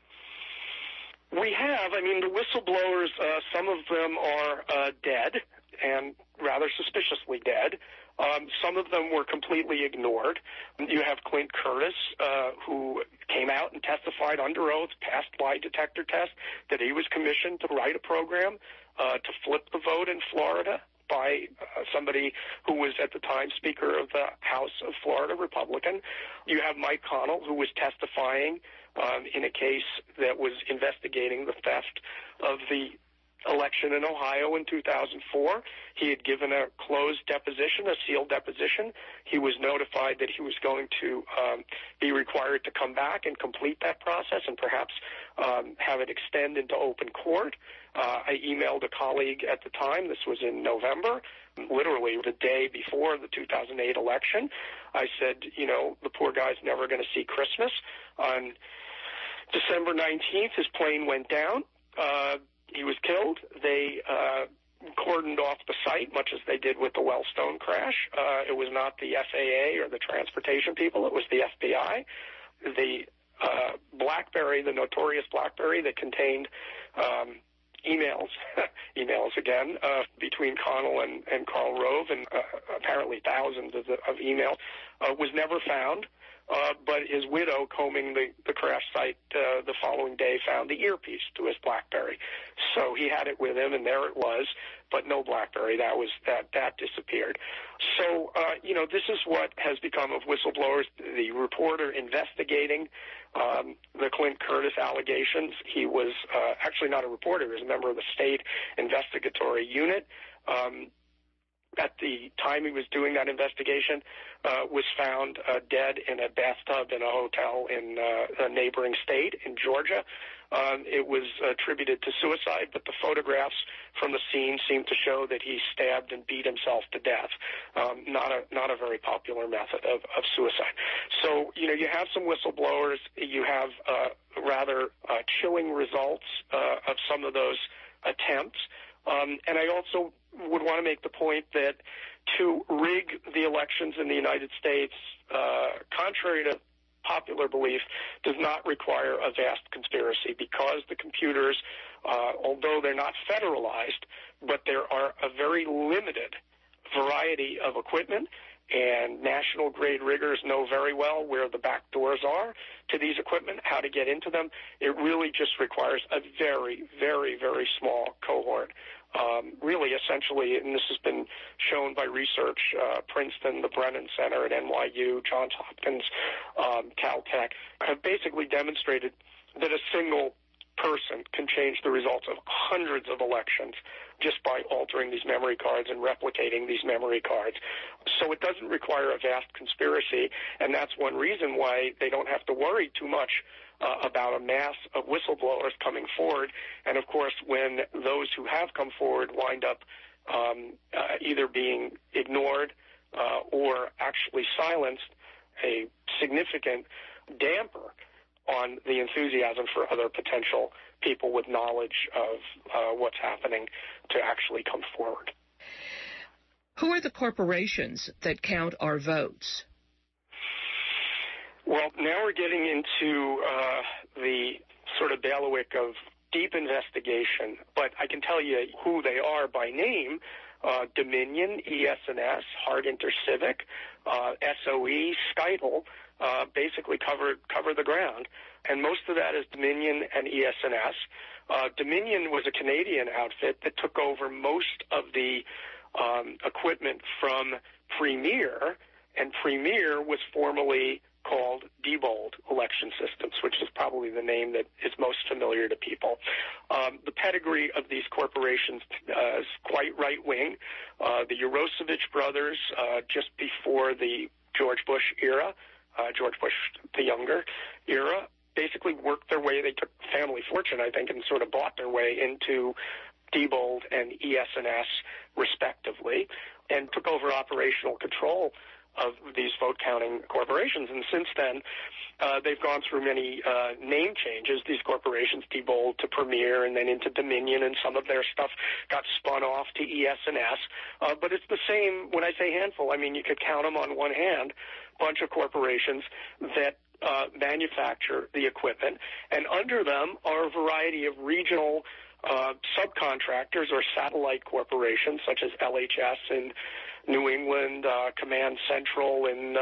We have. I mean, the whistleblowers, uh, some of them are uh, dead, and rather suspiciously dead. Um, some of them were completely ignored. You have Clint Curtis, uh, who came out and testified under oath, passed lie detector test, that he was commissioned to write a program uh, to flip the vote in Florida by uh, somebody who was at the time Speaker of the House of Florida, Republican. You have Mike Connell, who was testifying um, in a case that was investigating the theft of the election in Ohio in two thousand four. He had given a closed deposition, a sealed deposition. He was notified that he was going to um, be required to come back and complete that process and perhaps um, have it extend into open court. Uh, I emailed a colleague at the time. This was in November, literally the day before the two thousand eight election. I said, you know, the poor guy's never going to see Christmas. On December nineteenth, his plane went down. Uh, He was killed. They uh, cordoned off the site, much as they did with the Wellstone crash. Uh, it was not the F A A or the transportation people. It was the F B I. The uh, BlackBerry, the notorious BlackBerry that contained um, emails, emails again, uh, between Connell and, and Karl Rove, and uh, apparently thousands of, the, of emails, uh, was never found. Uh, but his widow, combing the, the crash site uh, the following day, found the earpiece to his BlackBerry. So he had it with him, and there it was, but no BlackBerry. That was that that disappeared. So uh, you know, this is what has become of whistleblowers. The reporter investigating um, the Clint Curtis allegations. He was uh, actually not a reporter; he was a member of the state investigatory unit. Um, At the time he was doing that investigation, uh, was found uh, dead in a bathtub in a hotel in uh, a neighboring state in Georgia. Um, it was attributed to suicide, but the photographs from the scene seemed to show that he stabbed and beat himself to death. Um, not a not a very popular method of, of suicide. So, you know, you have some whistleblowers. You have uh, rather uh, chilling results uh, of some of those attempts. Um, and I also would want to make the point that to rig the elections in the United States, uh, contrary to popular belief, does not require a vast conspiracy, because the computers uh, although they're not federalized, but there are a very limited variety of equipment, and national grade riggers know very well where the back doors are to these equipment, how to get into them. It really just requires a very, very, very small cohort. Um, really, essentially, and this has been shown by research, uh, Princeton, the Brennan Center at N Y U, Johns Hopkins, um, Caltech, have basically demonstrated that a single person can change the results of hundreds of elections just by altering these memory cards and replicating these memory cards. So it doesn't require a vast conspiracy, and that's one reason why they don't have to worry too much uh, about a mass of whistleblowers coming forward. And, of course, when those who have come forward wind up um, uh, either being ignored uh, or actually silenced, a significant damper on the enthusiasm for other potential people with knowledge of uh, what's happening to actually come forward. Who are the corporations that count our votes? Well, now we're getting into uh, the sort of bailiwick of deep investigation, but I can tell you who they are by name. Uh, Dominion, E S N S, Hart InterCivic, uh, S O E, Skytle, uh, basically cover, cover the ground. And most of that is Dominion and E S N S. Uh, Dominion was a Canadian outfit that took over most of the um, equipment from Premier, and Premier was formerly called Diebold Election Systems, which is probably the name that is most familiar to people. Um, the pedigree of these corporations uh, is quite right-wing. Uh, the Urosevich brothers, uh, just before the George Bush era, uh, George Bush the Younger era, basically worked their way, they took family fortune, I think, and sort of bought their way into Diebold and E S N S, respectively, and took over operational control of these vote-counting corporations. And since then, uh, they've gone through many uh, name changes, these corporations, Diebold to Premier and then into Dominion, and some of their stuff got spun off to E S N S. Uh, but it's the same, when I say handful, I mean you could count them on one hand, bunch of corporations that uh, manufacture the equipment, and under them are a variety of regional uh, subcontractors or satellite corporations such as L H S in New England, uh, Command Central in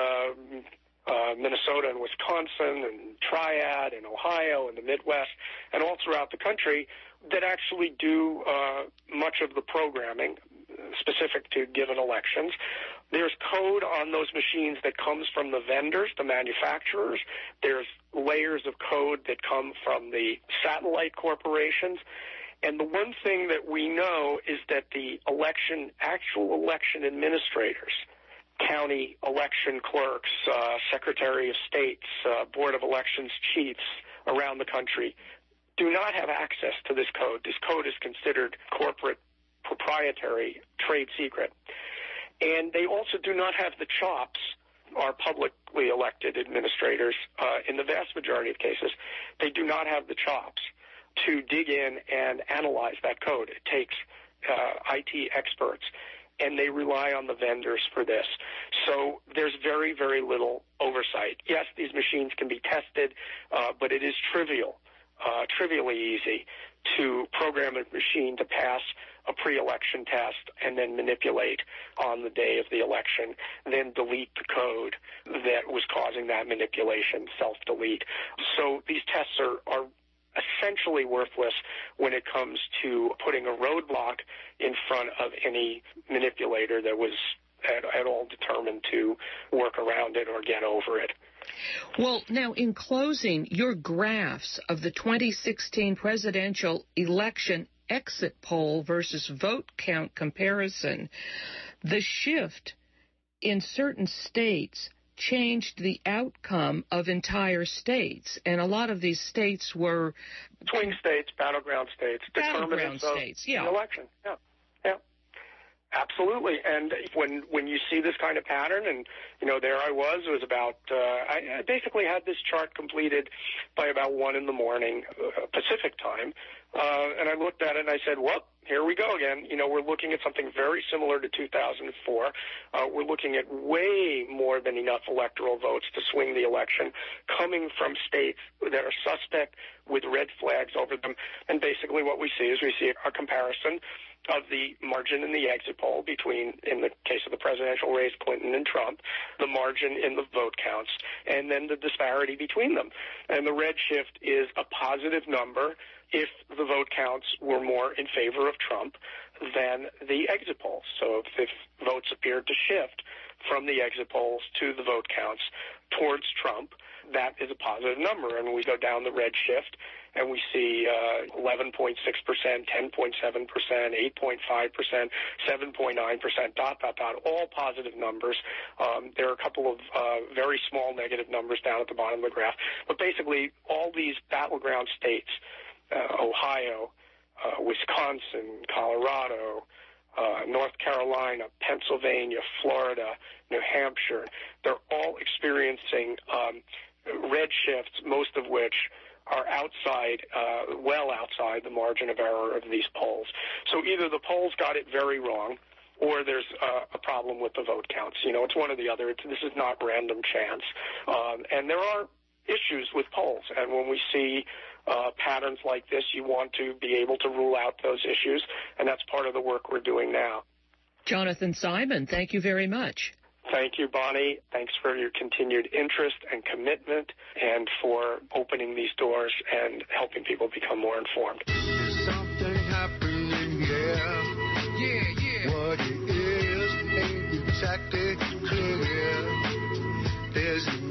uh, uh, Minnesota and Wisconsin, and Triad in Ohio and the Midwest, and all throughout the country that actually do uh, much of the programming specific to given elections. There's code on those machines that comes from the vendors, the manufacturers. There's layers of code that come from the satellite corporations. And the one thing that we know is that the election, actual election administrators, county election clerks, uh, Secretary of States, uh, Board of Elections chiefs around the country do not have access to this code. This code is considered corporate proprietary trade secret. And they also do not have the chops, our publicly elected administrators, uh, in the vast majority of cases, they do not have the chops to dig in and analyze that code. It takes uh, I T experts, and they rely on the vendors for this. So there's very, very little oversight. Yes, these machines can be tested, uh, but it is trivial, uh, trivially easy to program a machine to pass a pre-election test and then manipulate on the day of the election, then delete the code that was causing that manipulation, self-delete. So these tests are, are essentially worthless when it comes to putting a roadblock in front of any manipulator that was at, at all determined to work around it or get over it. Well, now, in closing, your graphs of the twenty sixteen presidential election exit poll versus vote count comparison, the shift in certain states changed the outcome of entire states, and a lot of these states were swing states, battleground states, battleground states, yeah, the election, yeah, yeah, absolutely. And when when you see this kind of pattern, and you know, there I was, it was about uh, I, I basically had this chart completed by about one in the morning uh, Pacific time, uh, and I looked at it and I said, well, here we go again. You know, we're looking at something very similar to two thousand four. Uh, we're looking at way more than enough electoral votes to swing the election coming from states that are suspect with red flags over them. And basically what we see is we see a comparison of the margin in the exit poll between, in the case of the presidential race, Clinton and Trump, the margin in the vote counts, and then the disparity between them. And the red shift is a positive number if the vote counts were more in favor of Trump than the exit polls. So if, if votes appeared to shift from the exit polls to the vote counts towards Trump, that is a positive number. And we go down the red shift, and we see uh, eleven point six percent, ten point seven percent, eight point five percent, seven point nine percent, dot, dot, dot, all positive numbers. Um, there are a couple of uh, very small negative numbers down at the bottom of the graph. But basically, all these battleground states, uh, Ohio, uh, Wisconsin, Colorado, uh, North Carolina, Pennsylvania, Florida, New Hampshire, they're all experiencing um, red shifts, most of which are outside, uh, well outside the margin of error of these polls. So either the polls got it very wrong, or there's uh, a problem with the vote counts. You know, it's one or the other. It's, this is not random chance. Um, and there are issues with polls. And when we see uh, patterns like this, you want to be able to rule out those issues, and that's part of the work we're doing now. Jonathan Simon, thank you very much. Thank you, Bonnie. Thanks for your continued interest and commitment and for opening these doors and helping people become more informed. There's something happening, yeah. Yeah, yeah. What it is ain't exactly clear. There's a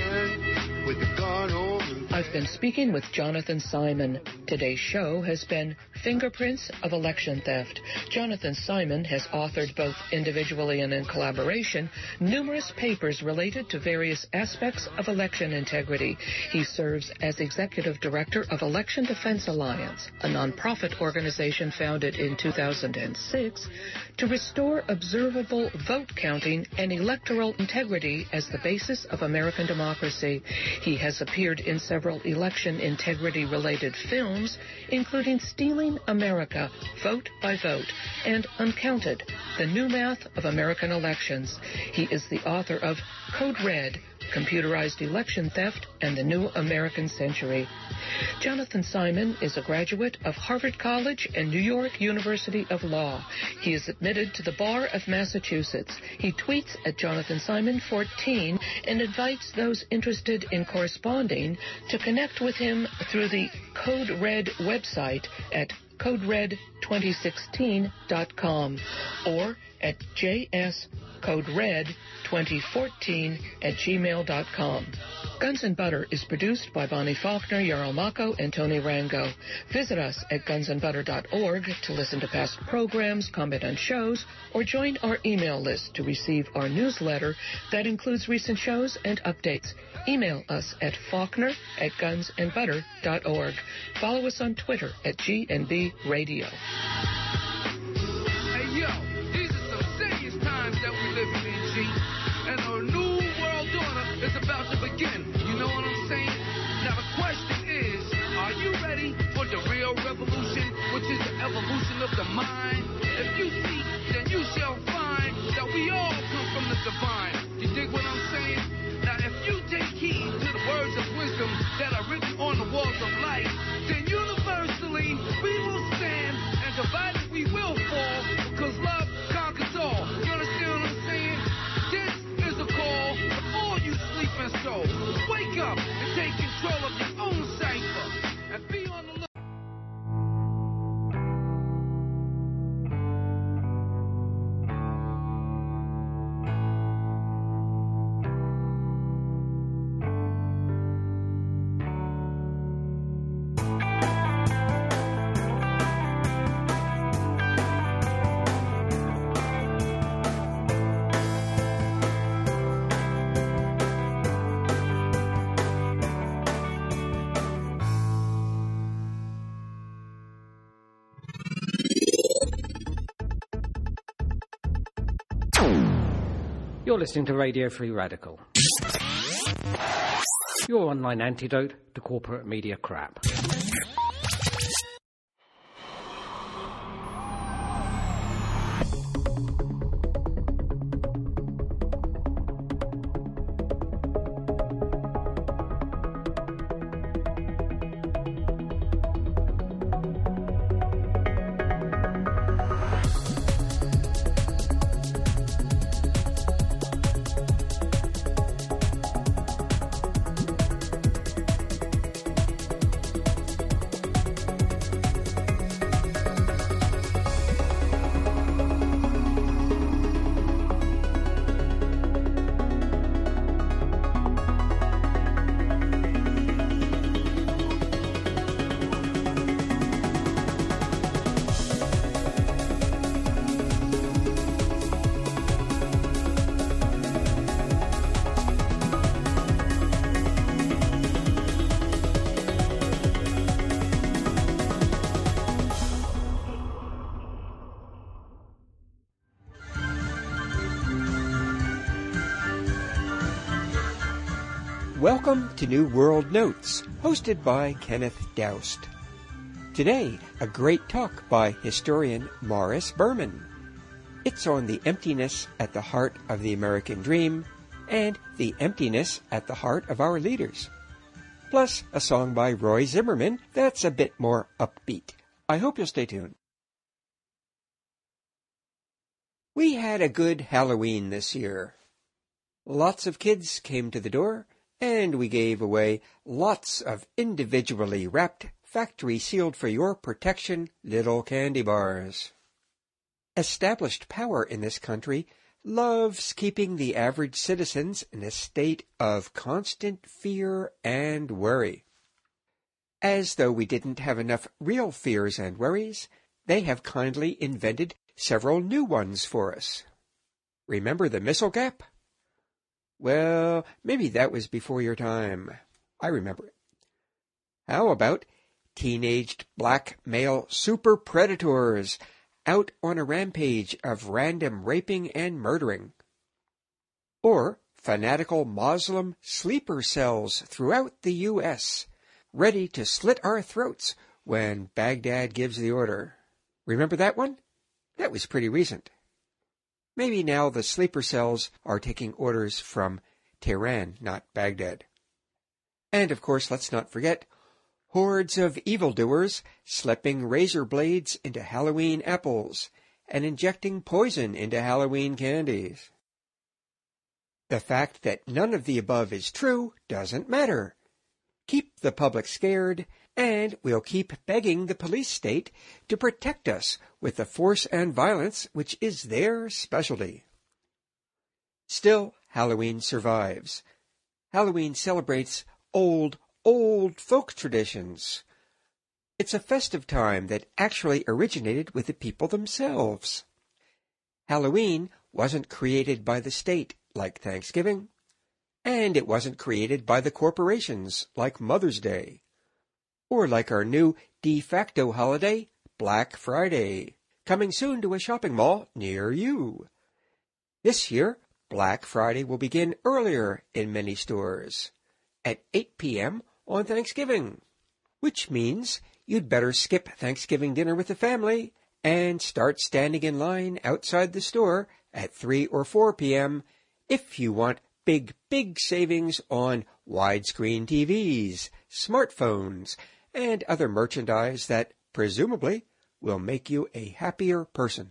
man with a gun over. I've been speaking with Jonathan Simon. Today's show has been Fingerprints of Election Theft. Jonathan Simon has authored, both individually and in collaboration, numerous papers related to various aspects of election integrity. He serves as Executive Director of Election Defense Alliance, a nonprofit organization founded in two thousand six to restore observable vote counting and electoral integrity as the basis of American democracy. He has appeared in several election integrity-related films, including Stealing America, Vote by Vote, and Uncounted, The New Math of American Elections. He is the author of Code Red, Computerized Election Theft and the New American Century. Jonathan Simon is a graduate of Harvard College and New York University of Law. He is admitted to the Bar of Massachusetts. He tweets at Jonathan Simon fourteen and invites those interested in corresponding to connect with him through the Code Red website at code red twenty sixteen dot com or at j s code red twenty fourteen at gmail dot com. Guns and Butter is produced by Bonnie Faulkner, Yarrow Mako, and Tony Rango. Visit us at guns and butter dot org to listen to past programs, comment on shows, or join our email list to receive our newsletter that includes recent shows and updates. Email us at faulkner at guns and butter dot org. Follow us on Twitter at G N B Radio. Hey, yo, these are some serious times that we live in, G. And a new world order is about to begin. You know what I'm saying? Now the question is, are you ready for the real revolution, which is the evolution of the mind? If you seek, then you shall find that we all come from the divine. You dig what I'm saying? Now if you take heed to the words of wisdom that are written on the walls of life, then universally we will stand, and divided we will fall, because love conquers all. You understand what I'm saying? This is a call for all you sleeping souls. Wake up and take control of your own cipher and be on the look. You're listening to Radio Free Radical, your online antidote to corporate media crap. Welcome to New World Notes, hosted by Kenneth Doust. Today, a great talk by historian Morris Berman. It's on the emptiness at the heart of the American dream and the emptiness at the heart of our leaders. Plus, a song by Roy Zimmerman that's a bit more upbeat. I hope you'll stay tuned. We had a good Halloween this year. Lots of kids came to the door, and we gave away lots of individually wrapped, factory-sealed for your protection little candy bars. Established power in this country loves keeping the average citizens in a state of constant fear and worry. As though we didn't have enough real fears and worries, they have kindly invented several new ones for us. Remember the missile gap? Well, maybe that was before your time. I remember it. How about teenaged black male super predators out on a rampage of random raping and murdering? Or fanatical Muslim sleeper cells throughout the U S, ready to slit our throats when Baghdad gives the order. Remember that one? That was pretty recent. Maybe now the sleeper cells are taking orders from Tehran, not Baghdad. And of course, let's not forget hordes of evildoers slipping razor blades into Halloween apples and injecting poison into Halloween candies. The fact that none of the above is true doesn't matter. Keep the public scared, and we'll keep begging the police state to protect us with the force and violence which is their specialty. Still, Halloween survives. Halloween celebrates old, old folk traditions. It's a festive time that actually originated with the people themselves. Halloween wasn't created by the state like Thanksgiving, and it wasn't created by the corporations like Mother's Day, or like our new de facto holiday, Black Friday, coming soon to a shopping mall near you. This year, Black Friday will begin earlier in many stores, at eight p.m. on Thanksgiving, which means you'd better skip Thanksgiving dinner with the family and start standing in line outside the store at three or four p.m. if you want big, big savings on widescreen T Vs, smartphones, and other merchandise that, presumably, will make you a happier person.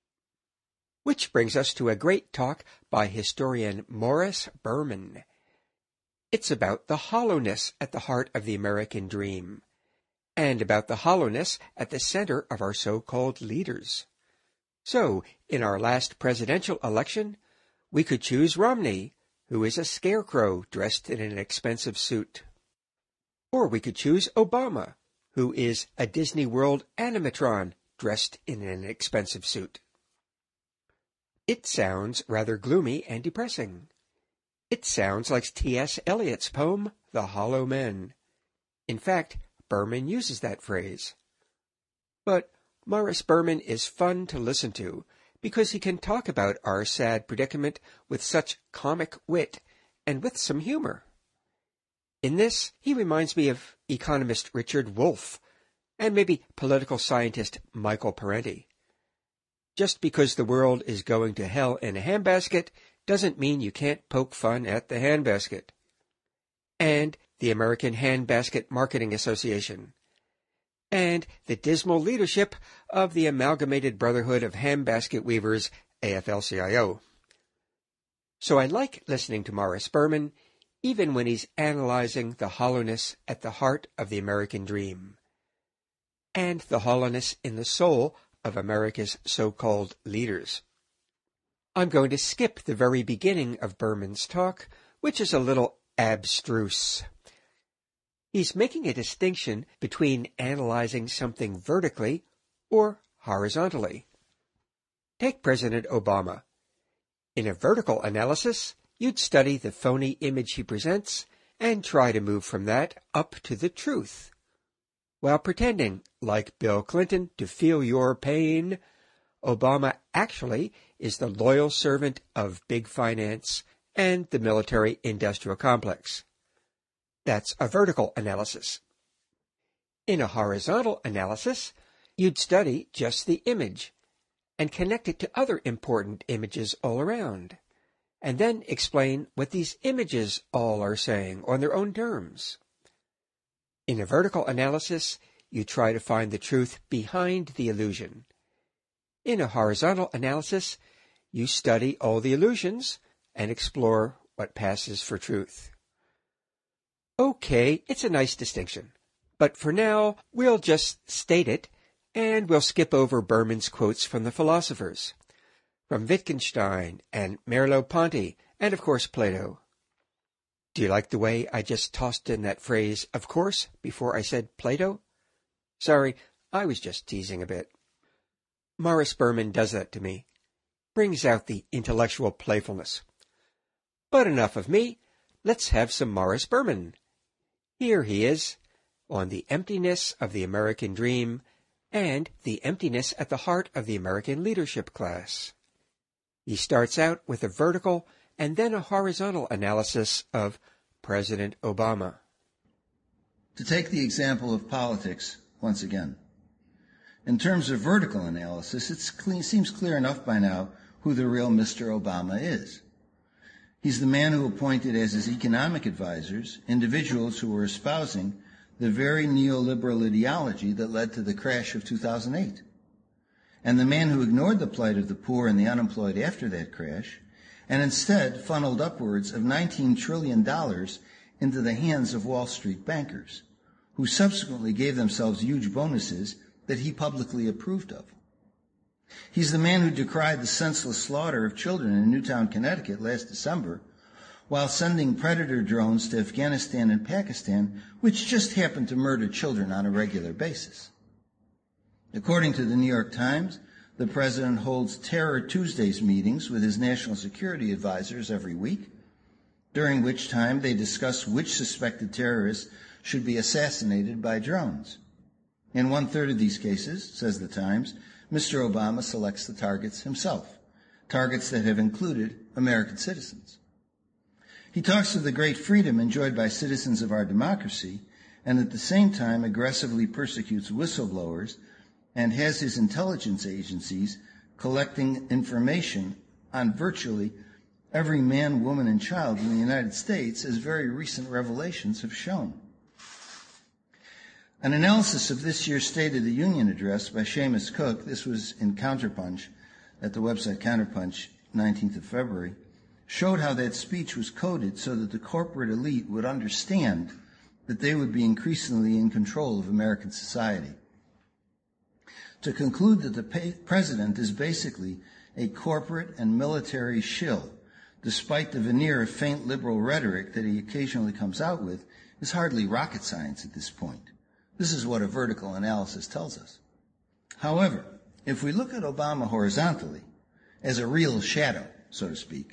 Which brings us to a great talk by historian Morris Berman. It's about the hollowness at the heart of the American dream, and about the hollowness at the center of our so-called leaders. So, in our last presidential election, we could choose Romney, who is a scarecrow dressed in an expensive suit. Or we could choose Obama, who is a Disney World animatron dressed in an expensive suit. It sounds rather gloomy and depressing. It sounds like T S Eliot's poem, The Hollow Men. In fact, Berman uses that phrase. But Morris Berman is fun to listen to because he can talk about our sad predicament with such comic wit and with some humor. In this, he reminds me of economist Richard Wolff and maybe political scientist Michael Parenti. Just because the world is going to hell in a handbasket doesn't mean you can't poke fun at the handbasket. And the American Handbasket Marketing Association. And the dismal leadership of the Amalgamated Brotherhood of Handbasket Weavers, A F L C I O. So I like listening to Morris Berman, even when he's analyzing the hollowness at the heart of the American dream, and the hollowness in the soul of America's so-called leaders. I'm going to skip the very beginning of Berman's talk, which is a little abstruse. He's making a distinction between analyzing something vertically or horizontally. Take President Obama. In a vertical analysis, you'd study the phony image he presents and try to move from that up to the truth, while pretending, like Bill Clinton, to feel your pain. Obama actually is the loyal servant of big finance and the military-industrial complex. That's a vertical analysis. In a horizontal analysis, you'd study just the image and connect it to other important images all around, and then explain what these images all are saying on their own terms. In a vertical analysis, you try to find the truth behind the illusion. In a horizontal analysis, you study all the illusions and explore what passes for truth. Okay, it's a nice distinction, but for now, we'll just state it, and we'll skip over Berman's quotes from the philosophers, from Wittgenstein and Merleau-Ponty, and of course Plato. Do you like the way I just tossed in that phrase, of course, before I said Plato? Sorry, I was just teasing a bit. Morris Berman does that to me. Brings out the intellectual playfulness. But enough of me. Let's have some Morris Berman. Here he is, on the emptiness of the American dream and the emptiness at the heart of the American leadership class. He starts out with a vertical and then a horizontal analysis of President Obama. To take the example of politics once again. In terms of vertical analysis, it seems clear enough by now who the real Mister Obama is. He's the man who appointed as his economic advisors individuals who were espousing the very neoliberal ideology that led to the crash of two thousand eight. And the man who ignored the plight of the poor and the unemployed after that crash, and instead funneled upwards of nineteen trillion dollars into the hands of Wall Street bankers, who subsequently gave themselves huge bonuses that he publicly approved of. He's the man who decried the senseless slaughter of children in Newtown, Connecticut last December, while sending predator drones to Afghanistan and Pakistan, which just happened to murder children on a regular basis. According to the New York Times, the president holds Terror Tuesdays meetings with his national security advisors every week, during which time they discuss which suspected terrorists should be assassinated by drones. In one-third of these cases, says the Times, Mister Obama selects the targets himself, targets that have included American citizens. He talks of the great freedom enjoyed by citizens of our democracy, and at the same time aggressively persecutes whistleblowers and has his intelligence agencies collecting information on virtually every man, woman, and child in the United States, as very recent revelations have shown. An analysis of this year's State of the Union address by Seamus Cook, this was in Counterpunch, at the website Counterpunch, nineteenth of February, showed how that speech was coded so that the corporate elite would understand that they would be increasingly in control of American society. To conclude that the president is basically a corporate and military shill, despite the veneer of faint liberal rhetoric that he occasionally comes out with, is hardly rocket science at this point. This is what a vertical analysis tells us. However, if we look at Obama horizontally, as a real shadow, so to speak,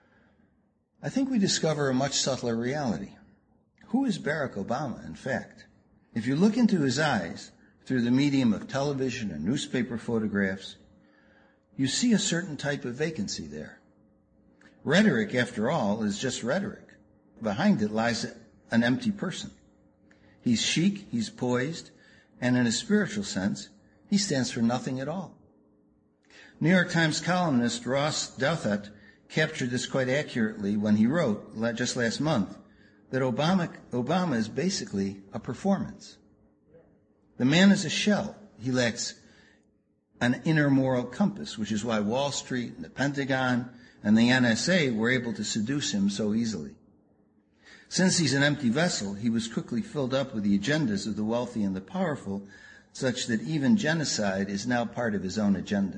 I think we discover a much subtler reality. Who is Barack Obama, in fact? If you look into his eyes through the medium of television or newspaper photographs, you see a certain type of vacancy there. Rhetoric, after all, is just rhetoric. Behind it lies an empty person. He's chic, he's poised, and in a spiritual sense, he stands for nothing at all. New York Times columnist Ross Douthat captured this quite accurately when he wrote, just last month, that Obama, Obama is basically a performance. The man is a shell. He lacks an inner moral compass, which is why Wall Street and the Pentagon and the N S A were able to seduce him so easily. Since he's an empty vessel, he was quickly filled up with the agendas of the wealthy and the powerful, such that even genocide is now part of his own agenda.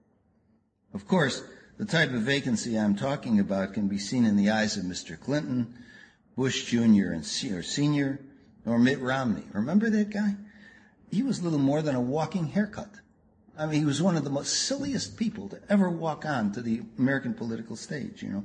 Of course, the type of vacancy I'm talking about can be seen in the eyes of Mister Clinton, Bush Junior and or Senior, or Mitt Romney. Remember that guy? He was little more than a walking haircut. I mean, he was one of the most silliest people to ever walk on to the American political stage, you know.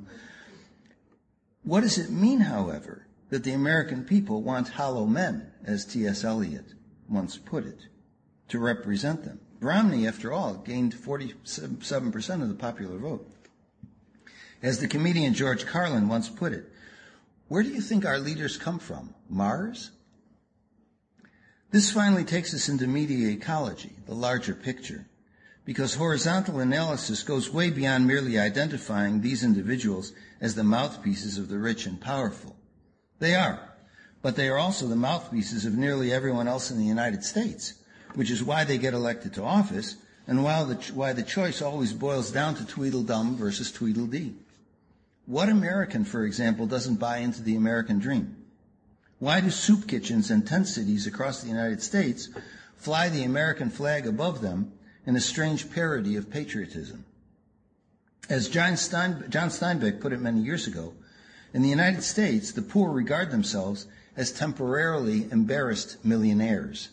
What does it mean, however, that the American people want hollow men, as T S Eliot once put it, to represent them? Romney, after all, gained forty-seven percent of the popular vote. As the comedian George Carlin once put it, Where do you think our leaders come from? Mars? This finally takes us into media ecology, the larger picture, because horizontal analysis goes way beyond merely identifying these individuals as the mouthpieces of the rich and powerful. They are, but they are also the mouthpieces of nearly everyone else in the United States, which is why they get elected to office and why the, why the choice always boils down to Tweedledum versus Tweedledee. What American, for example, doesn't buy into the American dream? Why do soup kitchens and tent cities across the United States fly the American flag above them in a strange parody of patriotism? As John, Stein, John Steinbeck put it many years ago, in the United States, the poor regard themselves as temporarily embarrassed millionaires.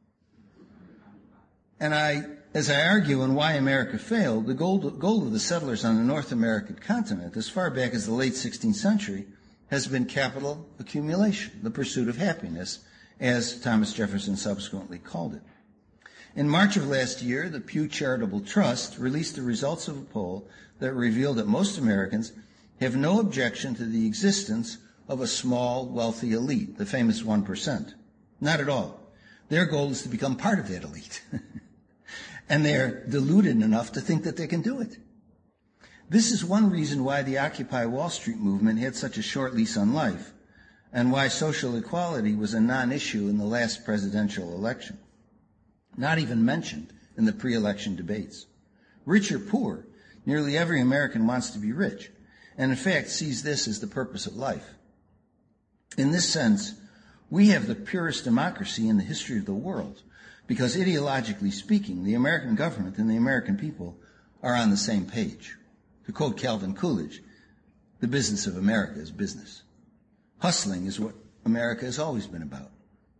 And I, as I argue in Why America Failed, the goal, goal of the settlers on the North American continent, as far back as the late sixteenth century, has been capital accumulation, the pursuit of happiness, as Thomas Jefferson subsequently called it. In March of last year, the Pew Charitable Trust released the results of a poll that revealed that most Americans have no objection to the existence of a small, wealthy elite, the famous one percent. Not at all. Their goal is to become part of that elite. And they're deluded enough to think that they can do it. This is one reason why the Occupy Wall Street movement had such a short lease on life, and why social equality was a non-issue in the last presidential election. Not even mentioned in the pre-election debates. Rich or poor, nearly every American wants to be rich, and in fact sees this as the purpose of life. In this sense, we have the purest democracy in the history of the world, because ideologically speaking, the American government and the American people are on the same page. To quote Calvin Coolidge, the business of America is business. Hustling is what America has always been about.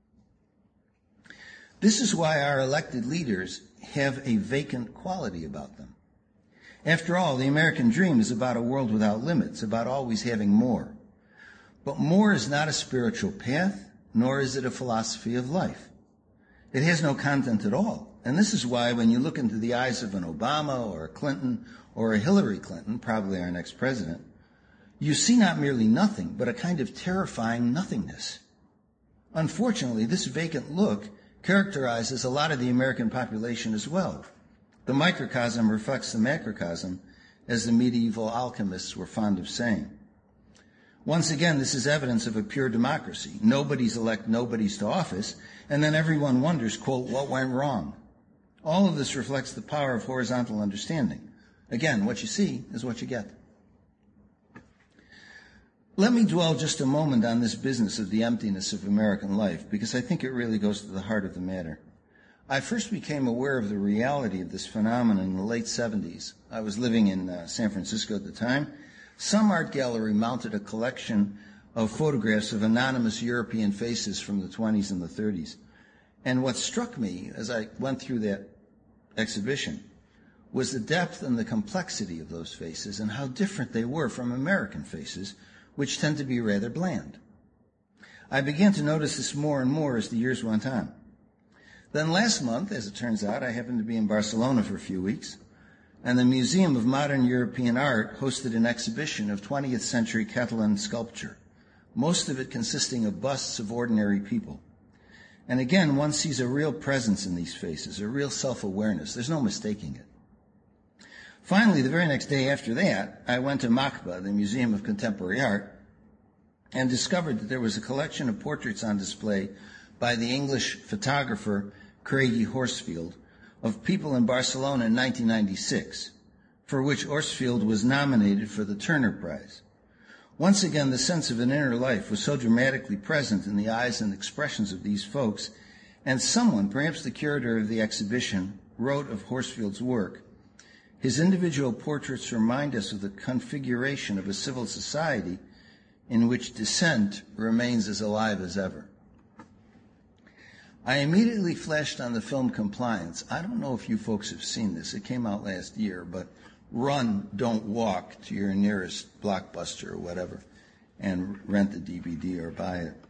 This is why our elected leaders have a vacant quality about them. After all, the American dream is about a world without limits, about always having more. But more is not a spiritual path, nor is it a philosophy of life. It has no content at all. And this is why when you look into the eyes of an Obama or a Clinton or a Hillary Clinton, probably our next president, you see not merely nothing, but a kind of terrifying nothingness. Unfortunately, this vacant look characterizes a lot of the American population as well. The microcosm reflects the macrocosm, as the medieval alchemists were fond of saying. Once again, this is evidence of a pure democracy. Nobody's elect nobodies to office, and then everyone wonders, quote, what went wrong? All of this reflects the power of horizontal understanding. Again, what you see is what you get. Let me dwell just a moment on this business of the emptiness of American life, because I think it really goes to the heart of the matter. I first became aware of the reality of this phenomenon in the late seventies. I was living in uh, San Francisco at the time. Some art gallery mounted a collection of photographs of anonymous European faces from the twenties and the thirties. And what struck me as I went through that exhibition was the depth and the complexity of those faces and how different they were from American faces, which tend to be rather bland. I began to notice this more and more as the years went on. Then last month, as it turns out, I happened to be in Barcelona for a few weeks, and the Museum of Modern European Art hosted an exhibition of twentieth century Catalan sculpture, most of it consisting of busts of ordinary people. And again, one sees a real presence in these faces, a real self-awareness. There's no mistaking it. Finally, the very next day after that, I went to MACBA, the Museum of Contemporary Art, and discovered that there was a collection of portraits on display by the English photographer Craigie Horsfield of people in Barcelona in nineteen ninety-six, for which Horsfield was nominated for the Turner Prize. Once again, the sense of an inner life was so dramatically present in the eyes and expressions of these folks, and someone, perhaps the curator of the exhibition, wrote of Horsfield's work, his individual portraits remind us of the configuration of a civil society in which dissent remains as alive as ever. I immediately flashed on the film Compliance. I don't know if you folks have seen this. It came out last year, but run, don't walk to your nearest Blockbuster or whatever and rent the D V D or buy it.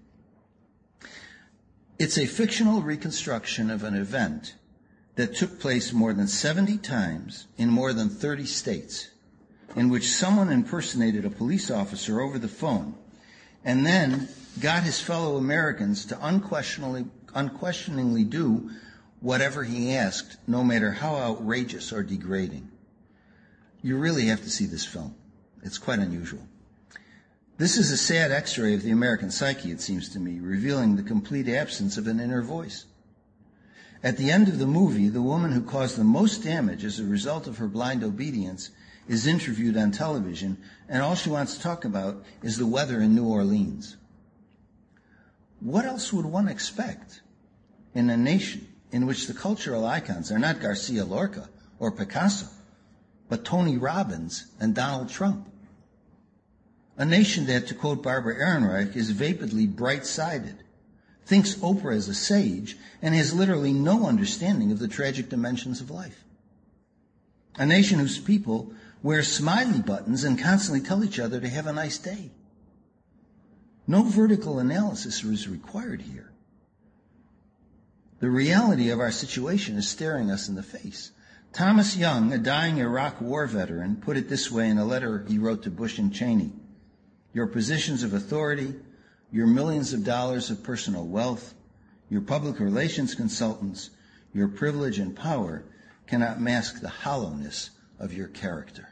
It's a fictional reconstruction of an event that took place more than seventy times in more than thirty states, in which someone impersonated a police officer over the phone and then got his fellow Americans to unquestioningly, unquestioningly do whatever he asked, no matter how outrageous or degrading. You really have to see this film. It's quite unusual. This is a sad X-ray of the American psyche, it seems to me, revealing the complete absence of an inner voice. At the end of the movie, the woman who caused the most damage as a result of her blind obedience is interviewed on television, and all she wants to talk about is the weather in New Orleans. What else would one expect in a nation in which the cultural icons are not Garcia Lorca or Picasso, but Tony Robbins and Donald Trump? A nation that, to quote Barbara Ehrenreich, is vapidly bright-sided, thinks Oprah is a sage, and has literally no understanding of the tragic dimensions of life. A nation whose people wear smiley buttons and constantly tell each other to have a nice day. No vertical analysis is required here. The reality of our situation is staring us in the face. Thomas Young, a dying Iraq war veteran, put it this way in a letter he wrote to Bush and Cheney. Your positions of authority, your millions of dollars of personal wealth, your public relations consultants, your privilege and power cannot mask the hollowness of your character.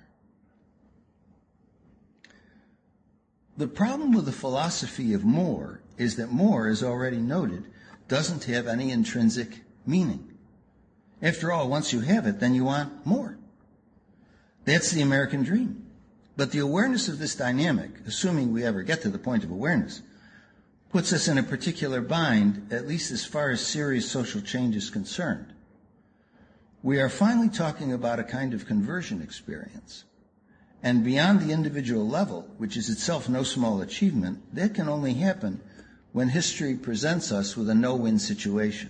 The problem with the philosophy of more is that more, as already noted, doesn't have any intrinsic meaning. After all, once you have it, then you want more. That's the American dream. But the awareness of this dynamic, assuming we ever get to the point of awareness, puts us in a particular bind, at least as far as serious social change is concerned. We are finally talking about a kind of conversion experience. And beyond the individual level, which is itself no small achievement, that can only happen when history presents us with a no-win situation.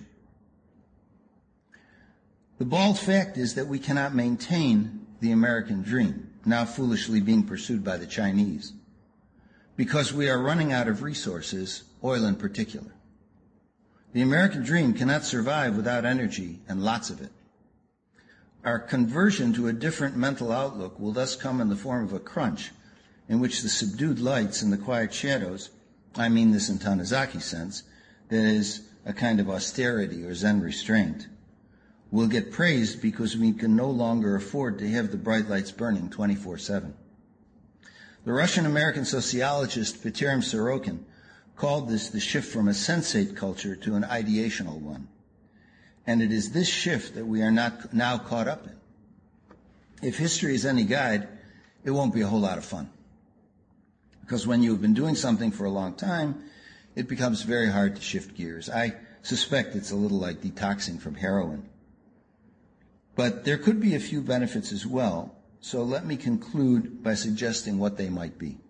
The bald fact is that we cannot maintain the American dream, now foolishly being pursued by the Chinese, because we are running out of resources, oil in particular. The American dream cannot survive without energy, and lots of it. Our conversion to a different mental outlook will thus come in the form of a crunch, in which the subdued lights and the quiet shadows, I mean this in Tanazaki's sense, that is, a kind of austerity or Zen restraint, will get praised because we can no longer afford to have the bright lights burning twenty-four seven. The Russian-American sociologist Peterim Sorokin called this the shift from a sensate culture to an ideational one. And it is this shift that we are not now caught up in. If history is any guide, it won't be a whole lot of fun. Because when you've been doing something for a long time, it becomes very hard to shift gears. I suspect it's a little like detoxing from heroin. But there could be a few benefits as well, so let me conclude by suggesting what they might be.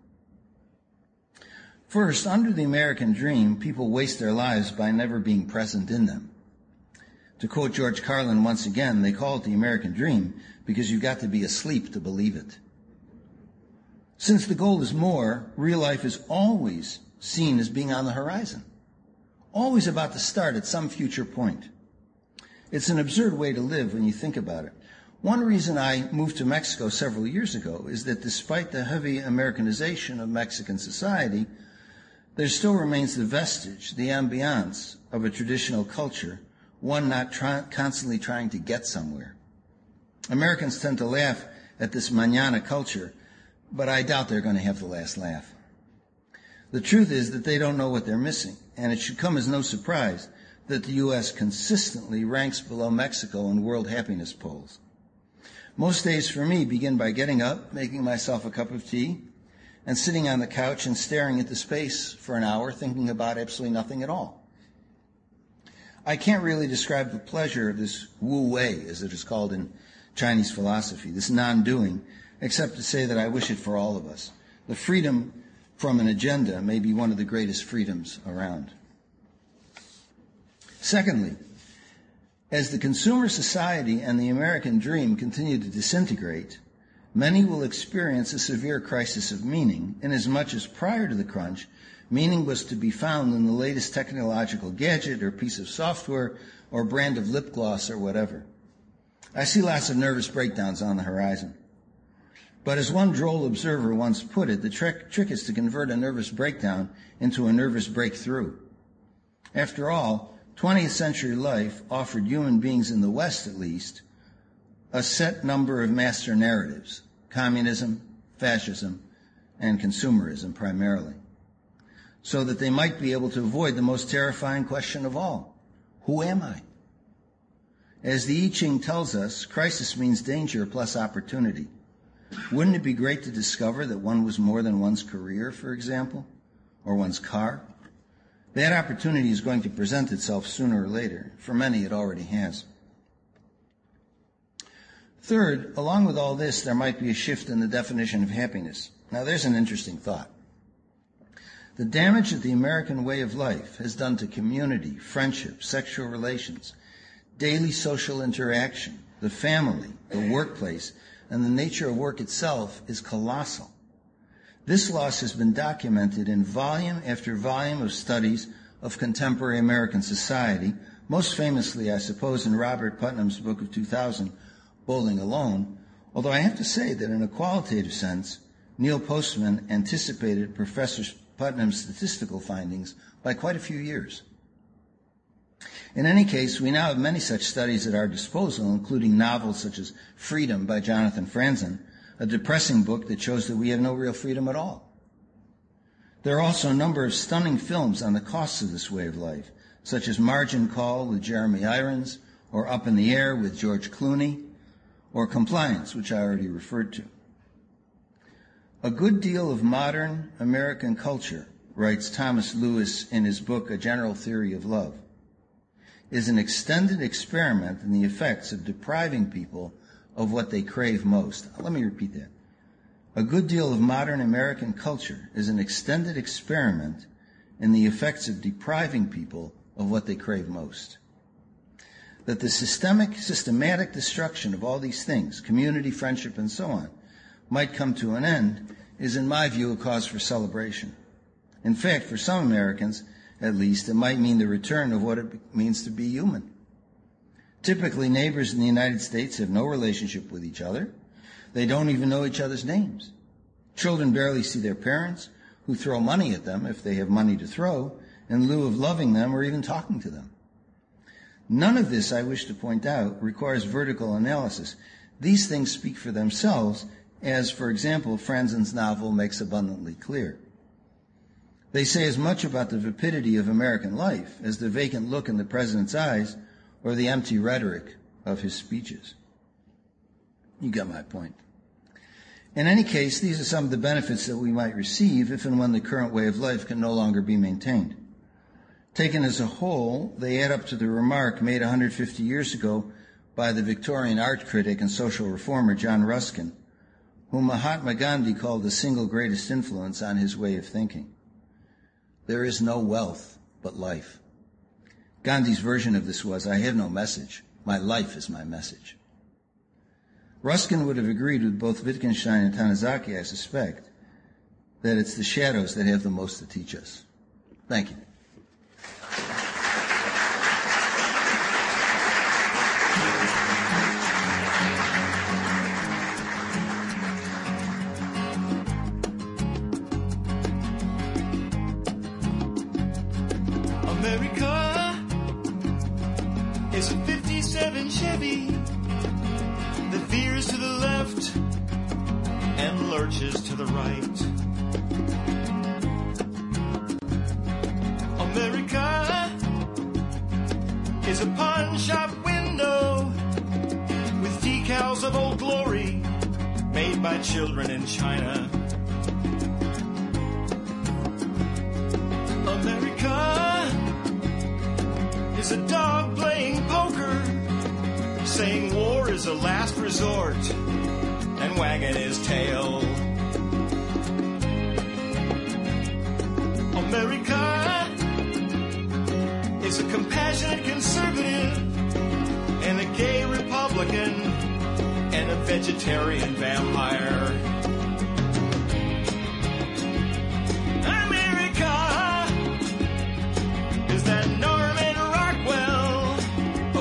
First, under the American dream, people waste their lives by never being present in them. To quote George Carlin once again, they call it the American dream because you've got to be asleep to believe it. Since the goal is more, real life is always seen as being on the horizon, always about to start at some future point. It's an absurd way to live when you think about it. One reason I moved to Mexico several years ago is that despite the heavy Americanization of Mexican society, there still remains the vestige, the ambiance of a traditional culture, one not try, constantly trying to get somewhere. Americans tend to laugh at this mañana culture, but I doubt they're going to have the last laugh. The truth is that they don't know what they're missing, and it should come as no surprise that the U S consistently ranks below Mexico in world happiness polls. Most days for me begin by getting up, making myself a cup of tea, and sitting on the couch and staring into space for an hour, thinking about absolutely nothing at all. I can't really describe the pleasure of this wu wei, as it is called in Chinese philosophy, this non-doing, except to say that I wish it for all of us. The freedom from an agenda may be one of the greatest freedoms around. Secondly, as the consumer society and the American dream continue to disintegrate, many will experience a severe crisis of meaning, inasmuch as prior to the crunch, meaning was to be found in the latest technological gadget or piece of software or brand of lip gloss or whatever. I see lots of nervous breakdowns on the horizon. But as one droll observer once put it, the trick, trick is to convert a nervous breakdown into a nervous breakthrough. After all, twentieth century life offered human beings in the West, at least, a set number of master narratives: communism, fascism, and consumerism primarily, so that they might be able to avoid the most terrifying question of all: who am I? As the I Ching tells us, crisis means danger plus opportunity. Wouldn't it be great to discover that one was more than one's career, for example, or one's car? That opportunity is going to present itself sooner or later. For many, it already has. Third, along with all this, there might be a shift in the definition of happiness. Now, there's an interesting thought. The damage that the American way of life has done to community, friendship, sexual relations, daily social interaction, the family, the workplace, and the nature of work itself is colossal. This loss has been documented in volume after volume of studies of contemporary American society, most famously, I suppose, in Robert Putnam's book of two thousand, Bowling Alone, although I have to say that in a qualitative sense, Neil Postman anticipated Professor Putnam's statistical findings by quite a few years. In any case, we now have many such studies at our disposal, including novels such as Freedom by Jonathan Franzen, a depressing book that shows that we have no real freedom at all. There are also a number of stunning films on the costs of this way of life, such as Margin Call with Jeremy Irons, or Up in the Air with George Clooney, or Compliance, which I already referred to. A good deal of modern American culture, writes Thomas Lewis in his book A General Theory of Love, is an extended experiment in the effects of depriving people of what they crave most. Let me repeat that. A good deal of modern American culture is an extended experiment in the effects of depriving people of what they crave most. That the systemic, systematic destruction of all these things, community, friendship, and so on, might come to an end is, in my view, a cause for celebration. In fact, for some Americans, at least, it might mean the return of what it means to be human. Typically, neighbors in the United States have no relationship with each other. They don't even know each other's names. Children barely see their parents, who throw money at them, if they have money to throw, in lieu of loving them or even talking to them. None of this, I wish to point out, requires vertical analysis. These things speak for themselves, as, for example, Franzen's novel makes abundantly clear. They say as much about the vapidity of American life as the vacant look in the president's eyes or the empty rhetoric of his speeches. You get my point. In any case, these are some of the benefits that we might receive if and when the current way of life can no longer be maintained. Taken as a whole, they add up to the remark made one hundred fifty years ago by the Victorian art critic and social reformer John Ruskin, whom Mahatma Gandhi called the single greatest influence on his way of thinking. There is no wealth but life. Gandhi's version of this was, I have no message. My life is my message. Ruskin would have agreed with both Wittgenstein and Tanizaki, I suspect, that it's the shadows that have the most to teach us. Thank you. America is a fifty-seven Chevy that veers to the left and lurches to the right. America is a pawn shop window with decals of Old Glory made by children in China. America is a dog playing poker, saying war is a last resort, and wagging his tail. America is a compassionate conservative, and a gay Republican, and a vegetarian vampire.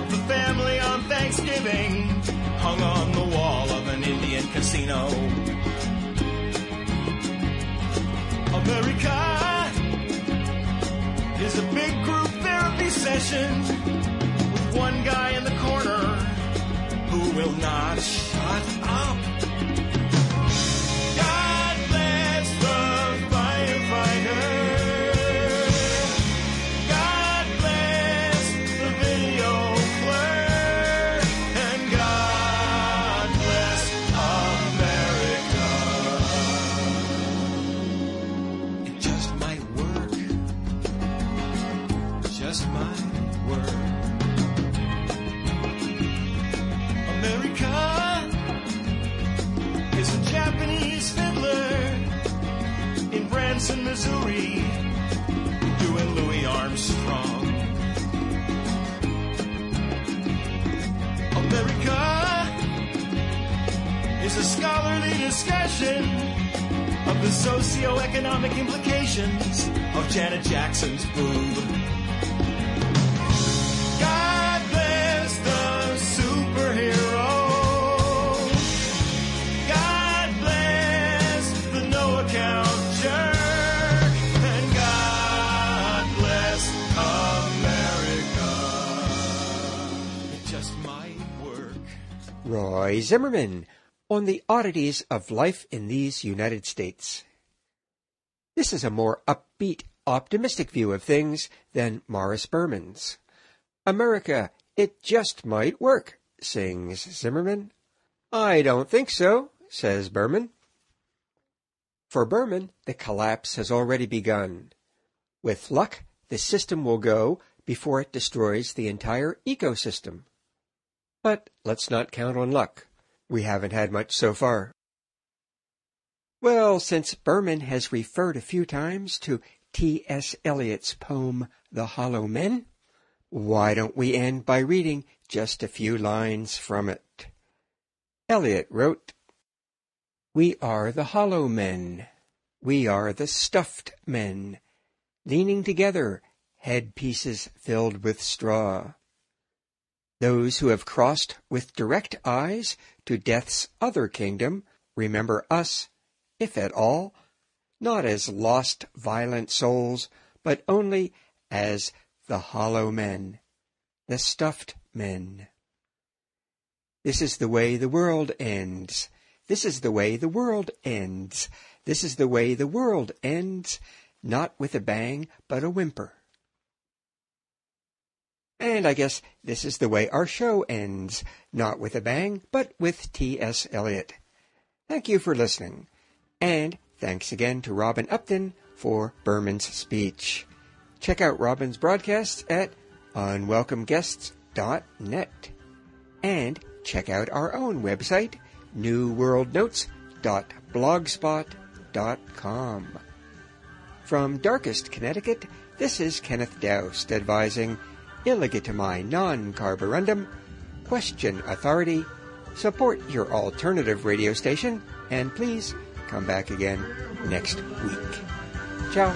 Hung on the wall of an Indian casino. America is a big group therapy session with one guy in the corner who will not shut up. God bless the firefighter. God bless the video clerk. And God bless America. It just might work. Just might work. America is a Japanese fiddler in Branson, Missouri, doing Louis Armstrong. America is a scholarly discussion of the socioeconomic implications of Janet Jackson's boob. God bless the superhero. God bless the no account jerk. And God bless America. It just might work. Roy Zimmerman on the oddities of life in these United States. This is a more upbeat, optimistic view of things than Morris Berman's. America, it just might work, sings Zimmerman. I don't think so, says Berman. For Berman, the collapse has already begun. With luck, the system will go before it destroys the entire ecosystem. But let's not count on luck. We haven't had much so far. Well, since Berman has referred a few times to T S Eliot's poem, The Hollow Men, why don't we end by reading just a few lines from it? Eliot wrote, "We are the hollow men. We are the stuffed men, leaning together, headpieces filled with straw. Those who have crossed with direct eyes to death's other kingdom remember us, if at all, not as lost violent souls, but only as the hollow men, the stuffed men. This is the way the world ends. This is the way the world ends. This is the way the world ends, not with a bang, but a whimper." And I guess this is the way our show ends, not with a bang, but with T S Eliot. Thank you for listening, and thanks again to Robin Upton for Berman's speech. Check out Robin's broadcasts at unwelcome guests dot net, and check out our own website, new world notes dot blogspot dot com. From Darkest, Connecticut, this is Kenneth Doust advising illegitimi non carborundum, question authority, support your alternative radio station, and please come back again next week. Ciao.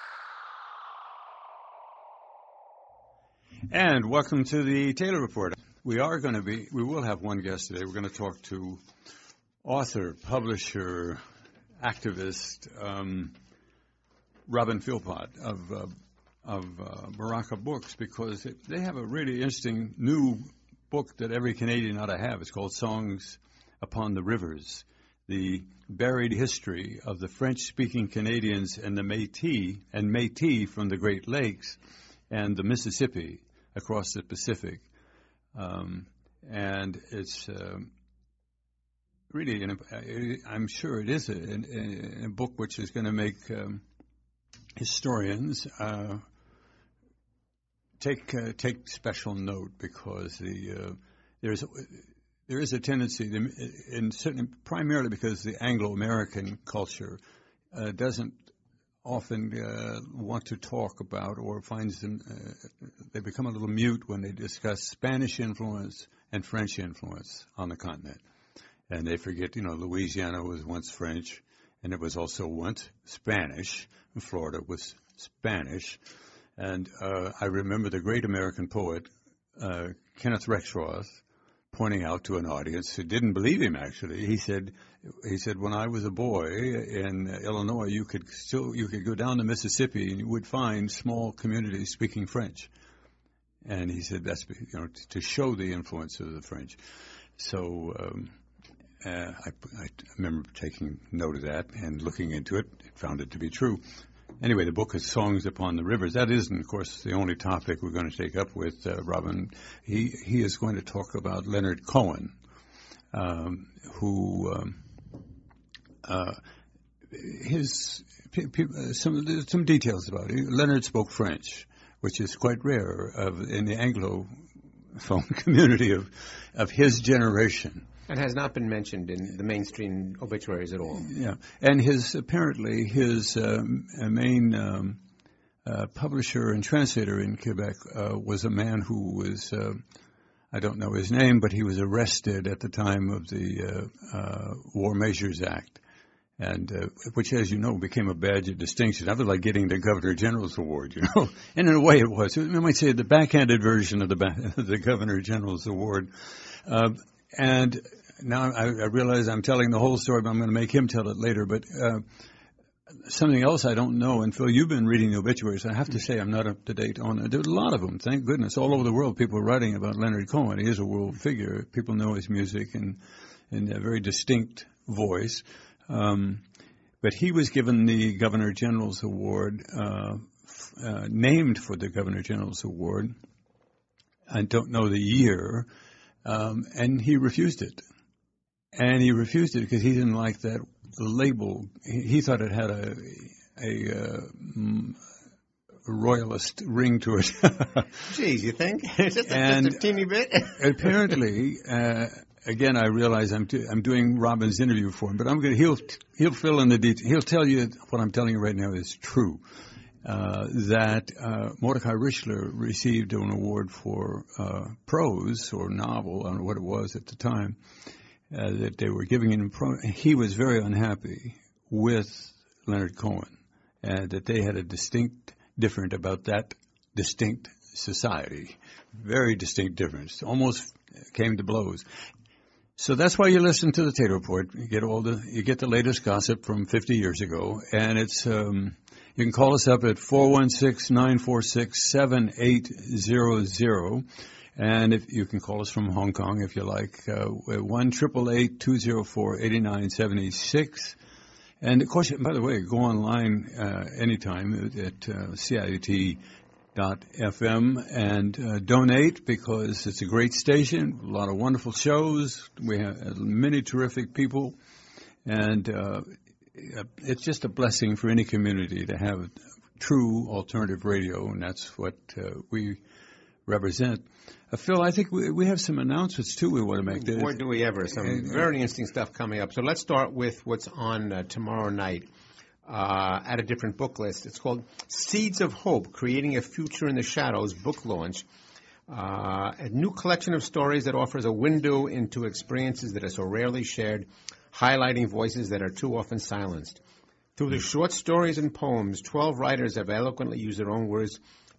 And welcome to the Taylor Report. we are going to be, we will have one guest today. We're going to talk to author, publisher, activist, um, Robin Philpott of uh, of uh, Baraka Books, because it, they have a really interesting new book that every Canadian ought to have. It's called Songs Upon the Rivers, the buried history of the French-speaking Canadians and the Métis, and Métis from the Great Lakes and the Mississippi across the Pacific. Um, and it's um, really, an, I'm sure it is a, a, a book which is going to make um, historians uh, take uh, take special note, because the uh, there's there is a tendency, to, in certain, primarily because the Anglo-American culture uh, doesn't often uh, want to talk about, or finds them, uh, they become a little mute when they discuss Spanish influence and French influence on the continent. And they forget, you know, Louisiana was once French, and it was also once Spanish. Florida was Spanish. And uh, I remember the great American poet, uh, Kenneth Rexroth, pointing out to an audience who didn't believe him, actually. He said, he said, when I was a boy in Illinois, you could still, you could go down the Mississippi and you would find small communities speaking French. And he said that's, you know, to show the influence of the French. So um, uh, I, I remember taking note of that and looking into it, found it to be true. Anyway, the book is Songs Upon the Rivers. That isn't, of course, the only topic we're going to take up with uh, Robin. He he is going to talk about Leonard Cohen, um, who um, uh, his p- p- some some details about it. Leonard spoke French, which is quite rare of, in the Anglophone community of of his generation. And has not been mentioned in the mainstream obituaries at all. Yeah, and his apparently his um, main um, uh, publisher and translator in Quebec uh, was a man who was, uh, I don't know his name, but he was arrested at the time of the uh, uh, War Measures Act, and uh, which, as you know, became a badge of distinction. That was like getting the Governor General's Award, you know, and in a way it was. I might say the backhanded version of the ba- the Governor General's Award, uh, and. Now I, I realize I'm telling the whole story, but I'm going to make him tell it later. But uh, something else I don't know, and Phil, you've been reading the obituaries. I have to say I'm not up to date on it. There's a lot of them, thank goodness. All over the world, people are writing about Leonard Cohen. He is a world figure. People know his music and, and a very distinct voice. Um, but he was given the Governor General's Award, uh, f- uh, named for the Governor General's Award. I don't know the year, um, and he refused it. And he refused it because he didn't like that label. He, he thought it had a a, uh, a royalist ring to it. Geez, you think? just, a, and just a teeny bit? apparently, uh, again, I realize I'm do, I'm doing Robin's interview for him, but I'm going he'll he'll fill in the details. He'll tell you what I'm telling you right now is true. Uh, that uh, Mordecai Richler received an award for uh, prose or novel, I don't know what it was at the time. Uh, that they were giving him, pro- he was very unhappy with Leonard Cohen, and that they had a distinct different about that distinct society, very distinct difference, almost came to blows. So that's why you listen to the Tato Report. You get all the, you get the latest gossip from fifty years ago, and it's um, you can call us up at four one six, nine four six, seven eight zero zero. And if you can call us from Hong Kong if you like, uh, one triple eight two zero four eighty nine seventy six. And of course, by the way, go online uh, anytime at uh, C I U T dot F M and uh, donate, because it's a great station, a lot of wonderful shows. We have many terrific people, and uh, it's just a blessing for any community to have true alternative radio, and that's what uh, we represent. Uh, Phil, I think we, we have some announcements, too, we want to make. Boy, do we ever. Some uh, very interesting stuff coming up. So let's start with what's on uh, tomorrow night uh, at a different book list. It's called Seeds of Hope, Creating a Future in the Shadows book launch. Uh, a new collection of stories that offers a window into experiences that are so rarely shared, highlighting voices that are too often silenced. Through the short stories and poems, twelve writers have eloquently used their own words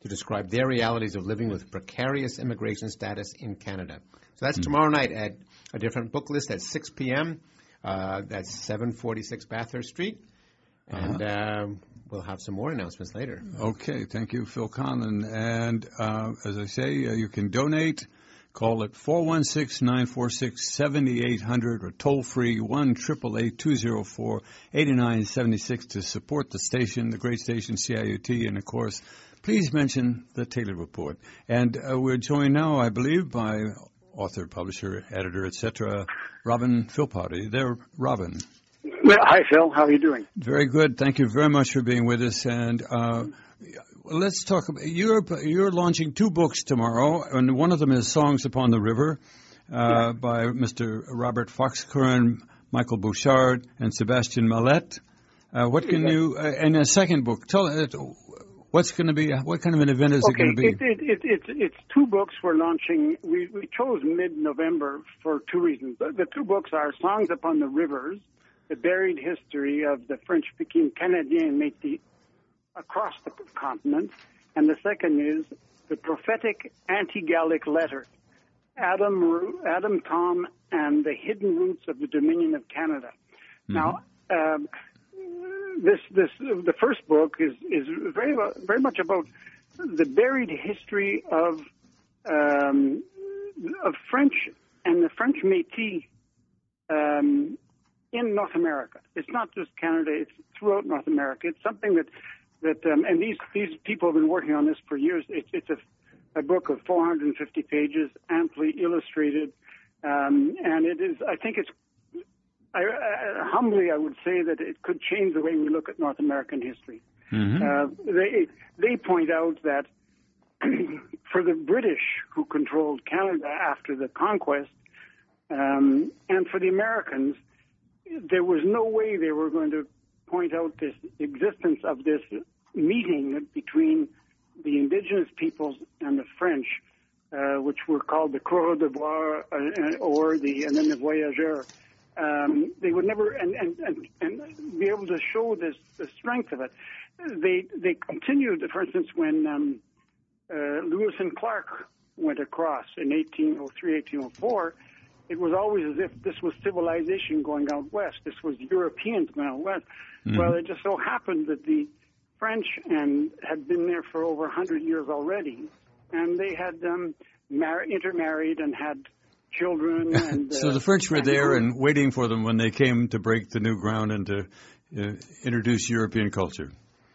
to describe their realities of living with precarious immigration status in Canada. So that's mm. tomorrow night at a different book list at six p.m. Uh, that's seven forty-six Bathurst Street. And uh-huh. uh, we'll have some more announcements later. Okay. Thank you, Phil Conlon. And uh, as I say, uh, you can donate. Call it four one six, nine four six, seven eight zero zero or toll-free one eight eight eight, two zero four, eight nine seven six to support the station, the great station C I U T. And, of course, please mention the Taylor Report. And uh, we're joined now, I believe, by author, publisher, editor, et cetera, Robin Philpott. Are you there, Robin? Well, hi, Phil. How are you doing? Very good. Thank you very much for being with us. And uh, let's talk about you're you're launching two books tomorrow, and one of them is Songs Upon the River uh, yeah. by Mister Robert Foxcurran, Michael Bouchard, and Sebastian Mallet. Uh, what can yeah. you? Uh, and a second book. Tell it. What's going to be? What kind of an event is okay, it going to be? It, it, it, it's it's two books we're launching. We we chose mid-November for two reasons. The, the two books are Songs Upon the Rivers, the buried history of the French-speaking Canadiens Métis across the continent, and the second is the prophetic anti-Gallic letter, Adam, Adam, Tom, and the hidden roots of the Dominion of Canada. Mm-hmm. Now, um, this this the first book is is very very much about the buried history of um, of French and the French Métis um, in North America. It's not just Canada; it's throughout North America. It's something that that um, and these these people have been working on this for years. It's it's a a book of four hundred fifty pages, amply illustrated, um, and it is. I think it's. I, uh, humbly, I would say that it could change the way we look at North American history. Mm-hmm. Uh, they they point out that for the British who controlled Canada after the conquest, um, and for the Americans, there was no way they were going to point out this existence of this meeting between the indigenous peoples and the French, uh, which were called the Coureurs de Bois uh, or the and then the Voyageurs. Um, they would never and, and, and, and be able to show this the strength of it. They they continued, for instance, when um, uh, Lewis and Clark went across in eighteen oh three, eighteen oh four, it was always as if this was civilization going out west. This was Europeans going out west. Mm-hmm. Well, it just so happened that the French and had been there for over one hundred years already, and they had um, mar- intermarried and had children. And, so uh, the French were there and waiting for them when they came to break the new ground and to uh, introduce European culture.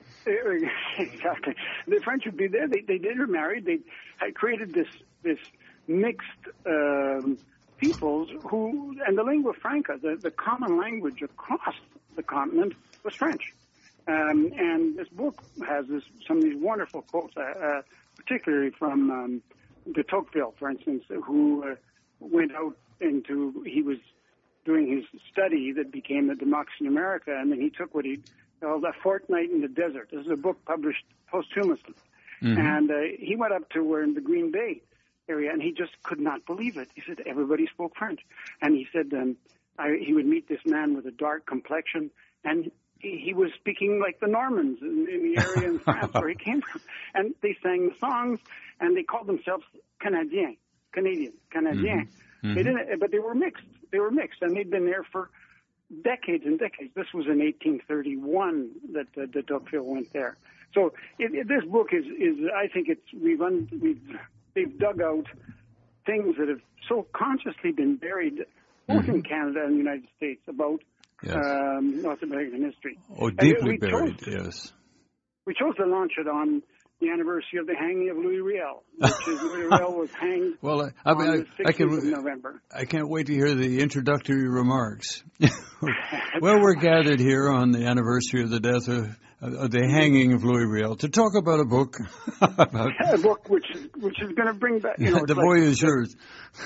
Exactly. The French would be there. They, they intermarried. They had created this this mixed um, peoples who, and the lingua franca, the, the common language across the continent was French. Um, and this book has this, some of these wonderful quotes, uh, uh, particularly from um, de Tocqueville, for instance, who uh, went out into, he was doing his study that became the Democracy in America, and then he took what he called A Fortnight in the Desert. This is a book published posthumously. Mm-hmm. And uh, he went up to where in the Green Bay area, and he just could not believe it. He said everybody spoke French. And he said um, I, he would meet this man with a dark complexion, and he, he was speaking like the Normans in, in the area in France where he came from. And they sang the songs, and they called themselves Canadiens. Canadian, Canadian. Mm-hmm. They didn't, but they were mixed. They were mixed, and they'd been there for decades and decades. This was in eighteen thirty-one that uh, de Tocqueville went there. So it, it, this book is, is, I think it's we've un, we've they've dug out things that have so consciously been buried both mm-hmm. in Canada and the United States about yes. um, North American history. Oh, deeply we buried. Chose, yes. We chose to launch it on the anniversary of the hanging of Louis Riel, which is Louis Riel was hanged well, I, I, on the I, I can, of November. I can't wait to hear the introductory remarks. Well, we're gathered here on the anniversary of the death of, of the hanging of Louis Riel to talk about a book. about a book which is, which is going to bring back, you know, the like, Voyageurs.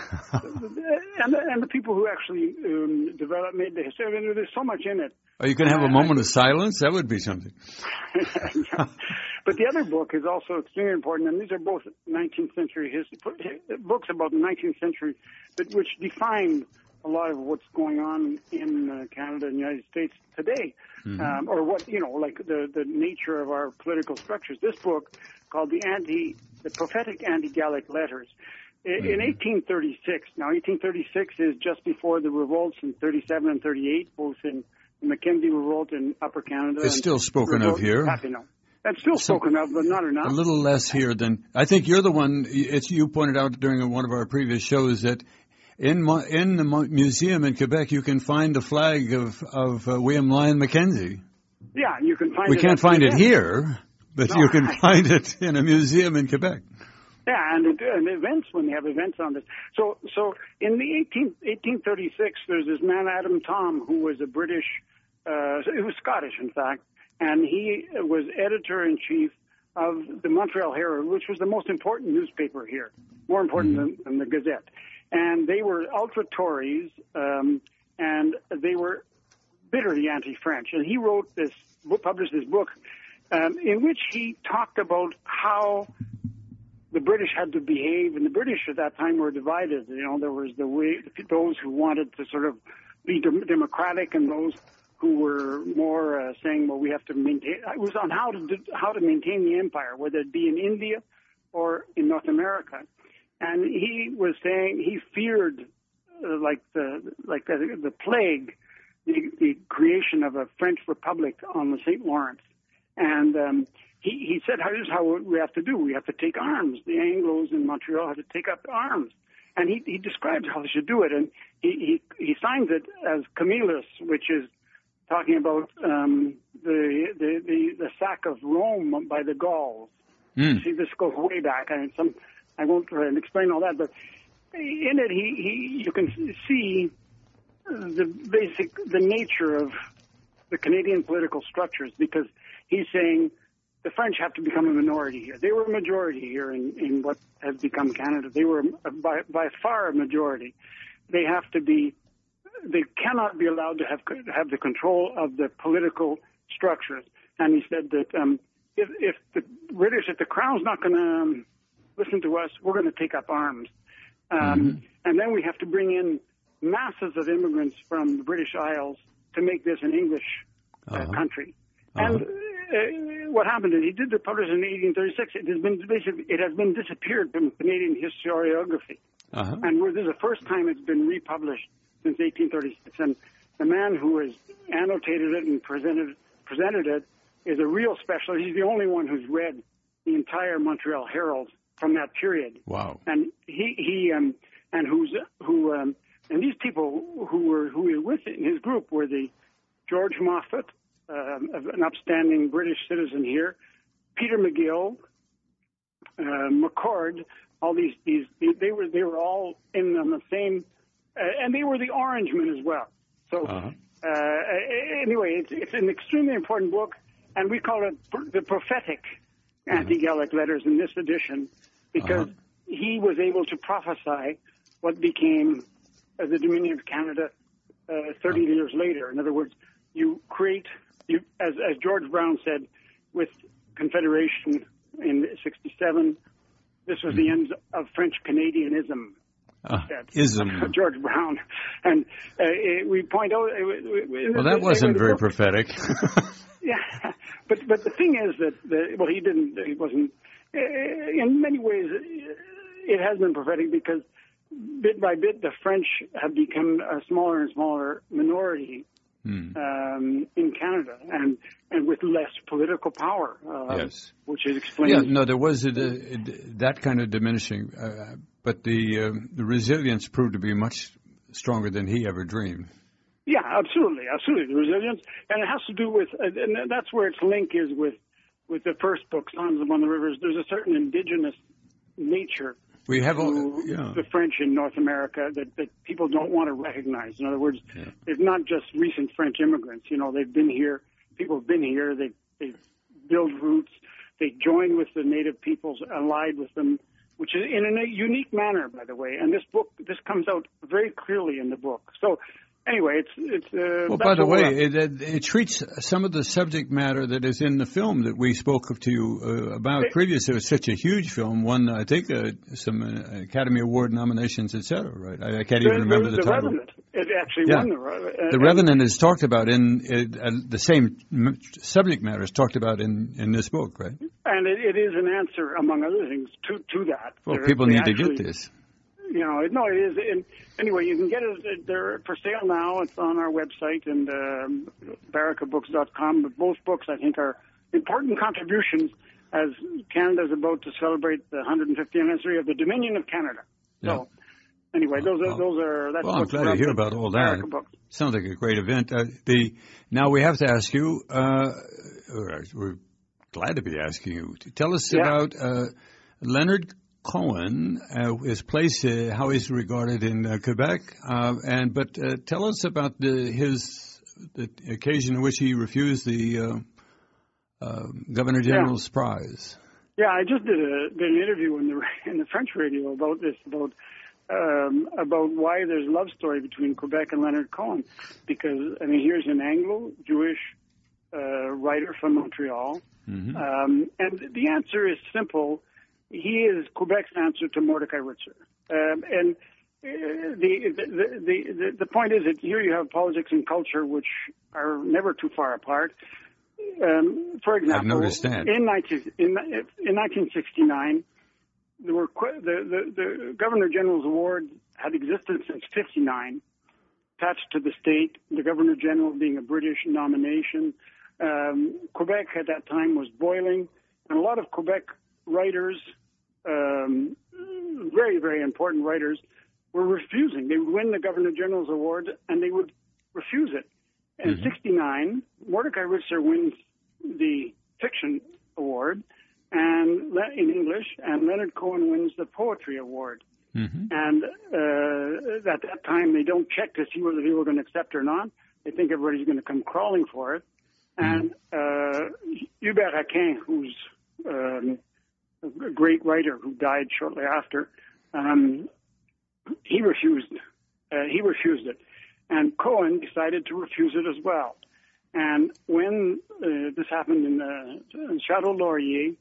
and, the, and the people who actually um, developed, made the history. I mean, there's so much in it. Are you going to have a moment of silence? That would be something. Yeah. But the other book is also extremely important, and these are both nineteenth century history, books about the nineteenth century, but which define a lot of what's going on in uh, Canada and the United States today, mm-hmm. um, or what, you know, like the, the nature of our political structures. This book called the anti, the prophetic anti-Gallic letters. In, mm-hmm. in eighteen thirty-six, now eighteen thirty-six is just before the revolts in thirty-seven and thirty-eight, both in the Mackenzie Revolt in Upper Canada. It's still spoken of here. Papineau. That's still So, spoken of, but not enough. A little less here than I think you're the one. It's you pointed out during one of our previous shows that in in the museum in Quebec you can find the flag of of uh, William Lyon Mackenzie. Yeah, you can find. We it can't find it here, but no, you can I, find it in a museum in Quebec. Yeah, and, and events when they have events on this. So, so in the eighteen thirty-six, there's this man Adam Thom who was a British. Uh, it was Scottish, in fact, and he was editor-in-chief of the Montreal Herald, which was the most important newspaper here, more important mm-hmm. than, than the Gazette. And they were ultra-Tories, um, and they were bitterly anti-French. And he wrote this, published this book, um, in which he talked about how the British had to behave, and the British at that time were divided. You know, there was the way, those who wanted to sort of be democratic, and those who were more uh, saying, well, we have to maintain, it was on how to do, how to maintain the empire, whether it be in India or in North America. And he was saying he feared, uh, like the like the, the plague, the, the creation of a French republic on the Saint Lawrence. And um, he, he said, here's how we have to do. We have to take arms. The Anglos in Montreal have to take up arms. And he, he describes how they should do it. And he, he, he signs it as Camillus, which is talking about um, the, the, the, the sack of Rome by the Gauls. Mm. See, this goes way back. I mean, some, I won't uh, explain all that, but in it, he, he you can see the basic, the nature of the Canadian political structures, because he's saying the French have to become a minority here. They were a majority here in, in what has become Canada. They were a, by, by far a majority. They have to be, they cannot be allowed to have have the control of the political structures. And he said that um, if, if the British, if the Crown's not going to um, listen to us, we're going to take up arms. Um, mm-hmm. And then we have to bring in masses of immigrants from the British Isles to make this an English uh, uh-huh. country. Uh-huh. And uh, what happened is he did the publish in eighteen thirty-six. It has been basically it has been disappeared from Canadian historiography, uh-huh. and this is the first time it's been republished since eighteen thirty-six. And the man who has annotated it and presented presented it is a real specialist. He's the only one who's read the entire Montreal Herald from that period. Wow! And he he um, and who's who um, and these people who were who were with in his group were the George Moffat, uh, an upstanding British citizen here, Peter McGill, uh, McCord. All these these they were they were all in on the same, uh, and they were the Orangemen as well. So uh-huh. uh, anyway, it's it's an extremely important book, and we call it the prophetic anti-Gallic letters in this edition, because uh-huh. he was able to prophesy what became uh, the Dominion of Canada uh, thirty uh-huh. years later. In other words, you create, you as as George Brown said, with Confederation in sixty-seven, this was mm-hmm. the end of French Canadianism. Uh, ism. George Brown. And uh, it, we point out... It, it, well, that wasn't very prophetic. Yeah, but but the thing is that, the, well, he didn't, he wasn't... Uh, in many ways, it has been prophetic because bit by bit, the French have become a smaller and smaller minority Hmm. Um, in Canada, and and with less political power, uh, yes, which is explained. Yeah, no, there was a, a, that kind of diminishing, uh, but the uh, the resilience proved to be much stronger than he ever dreamed. Yeah, absolutely, absolutely, the resilience, and it has to do with, and that's where its link is with with the first book, Songs Upon the Rivers. There's a certain indigenous nature. We have all, to yeah. the French in North America that, that people don't want to recognize. In other words, yeah. it's not just recent French immigrants. You know, they've been here. People have been here. They they build roots. They join with the native peoples, allied with them, which is in a unique manner, by the way. And this book, this comes out very clearly in the book. So. Anyway, it's it's. Uh, well, by the way, it, it, it treats some of the subject matter that is in the film that we spoke to you uh, about it, previously. It was such a huge film, won I think uh, some uh, Academy Award nominations, et cetera. Right? I, I can't the, even remember the, the, the title. Revenant. It actually yeah. won the. Uh, the Revenant is talked about in uh, the same subject matter is talked about in, in this book, right? and it, it is an answer, among other things, to to that. Well, They're, people they need actually, to get this. You know, no, it is. And anyway, you can get it. They're for sale now. It's on our website and um, baraka books dot com. But both books, I think, are important contributions as Canada is about to celebrate the one hundred fiftieth anniversary of the Dominion of Canada. Yeah. So, anyway, those are those are. That's well, I'm what's glad to hear about all that. Sounds like a great event. Uh, the now we have to ask you. Uh, we're glad to be asking you. Tell us yeah. about uh, Leonard Cohen, uh, his place, uh, how he's regarded in uh, Quebec, uh, and but uh, tell us about the, his the occasion in which he refused the uh, uh, Governor General's yeah. prize. Yeah, I just did, a, did an interview in the in the French radio about this, about um, about why there's a love story between Quebec and Leonard Cohen, because I mean here's an Anglo-Jewish uh, writer from Montreal, mm-hmm. um, and the answer is simple. He is Quebec's answer to Mordecai Ritzer. Um, and uh, the, the, the, the, the point is that here you have politics and culture, which are never too far apart. Um, for example, I've noticed that. In, nineteen, in, in nineteen sixty-nine, there were the, the, the Governor General's Award had existed since fifty-nine, attached to the state, the Governor General being a British nomination. Um, Quebec at that time was boiling, and a lot of Quebec writers, um, very, very important writers, were refusing. They would win the Governor General's Award, and they would refuse it. In mm-hmm. sixty-nine, Mordecai Ritzer wins the fiction award, and in English, and Leonard Cohen wins the poetry award. Mm-hmm. And uh, at that time, they don't check to see whether people are going to accept or not. They think everybody's going to come crawling for it. Mm-hmm. And uh, Hubert Aquin, who's um, a great writer who died shortly after, um, he refused. Uh, he refused it, and Cohen decided to refuse it as well. And when uh, this happened in, uh, in Chateau Laurier,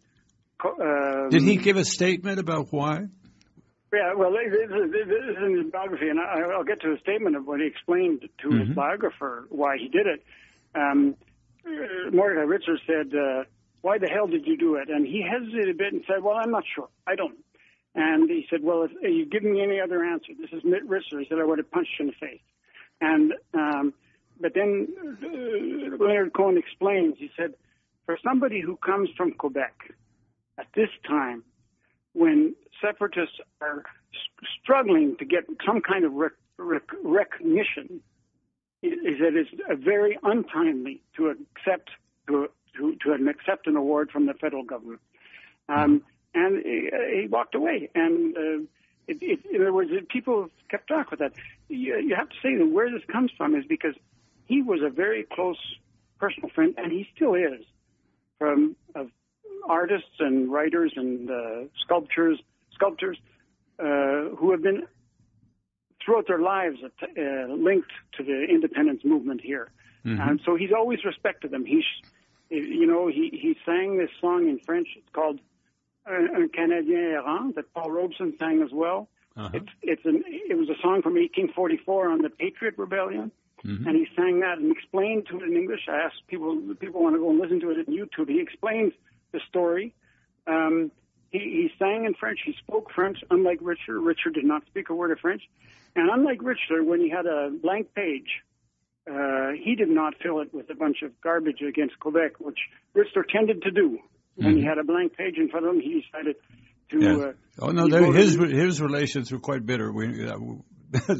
um, did he give a statement about why? Yeah, well, this is, this is in his biography, and I, I'll get to a statement of what he explained to mm-hmm. his biographer why he did it. Um, Mordecai Ritzer said, uh, why the hell did you do it? And he hesitated a bit and said, well, I'm not sure. I don't. And he said, well, if you give me any other answer, this is Mitt Ritzer. He said, I would have punched you in the face. And, um, but then uh, Leonard Cohen explains, he said, for somebody who comes from Quebec at this time, when separatists are struggling to get some kind of rec- rec- recognition, is that it's very untimely to accept to to, to accept an award from the federal government. Um, and he, he walked away. And uh, it, it, in other words, people kept track with that. You, you have to say that where this comes from is because he was a very close personal friend, and he still is, from of artists and writers and uh, sculptors, sculptors uh, who have been throughout their lives uh, linked to the independence movement here. Mm-hmm. And so he's always respected them. He's, you know, he, he sang this song in French. It's called Un Canadien Errant that Paul Robeson sang as well. Uh-huh. It's, it's an, it was a song from eighteen forty-four on the Patriot Rebellion. Mm-hmm. And he sang that and explained to it in English. I asked people, people want to go and listen to it on YouTube. He explained the story. Um, he, he sang in French. He spoke French, unlike Richard. Richard did not speak a word of French. And unlike Richard, when he had a blank page, uh, he did not fill it with a bunch of garbage against Quebec, which Richard tended to do. Mm-hmm. When he had a blank page in front of him, he decided to... Yeah. Uh, oh, no, his his relations were quite bitter. We, uh,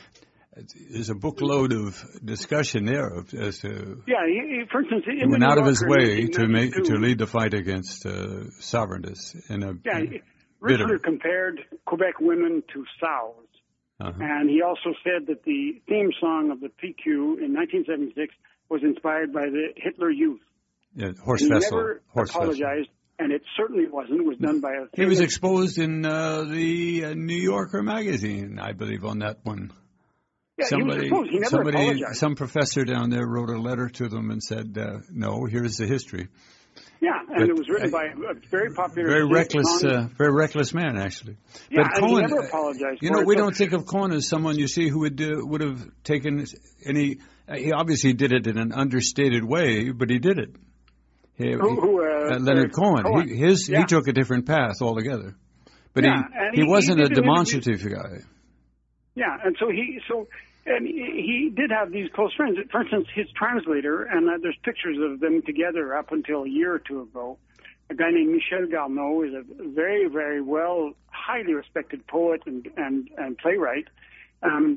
there's a bookload of discussion there of, as to... Yeah, he, he, for instance... He went out of his way to make to lead the fight against uh, sovereigntists in a Yeah, bitter. Richard compared Quebec women to sows. Uh-huh. And he also said that the theme song of the P Q in nineteen seventy-six was inspired by the Hitler Youth. Yeah, Horst he Wessel. never Horst apologized, Wessel. And it certainly wasn't. It was done by a... He was exposed in uh, the uh, New Yorker magazine, I believe, on that one. Yeah, somebody, he was exposed. He never somebody, apologized. Some professor down there wrote a letter to them and said, uh, no, here's the history. Yeah, and but, it was written by a very popular... Very reckless, uh, very reckless man, actually. Yeah, but and Cohen, he never apologized You for know, it, we so. don't think of Cohen as someone, you see, who would uh, would have taken any... Uh, he obviously did it in an understated way, but he did it. He, who, who, uh, uh, Leonard uh, Cohen. Cohen. He, his, Yeah. he took a different path altogether. But Yeah, he, and he, he- wasn't he a did an interview- demonstrative guy. Yeah, and so he so and he, he did have these close friends. For instance, his translator, and uh, there's pictures of them together up until a year or two ago. A guy named Michel Garneau is a very, very well, highly respected poet and and, and playwright. Um,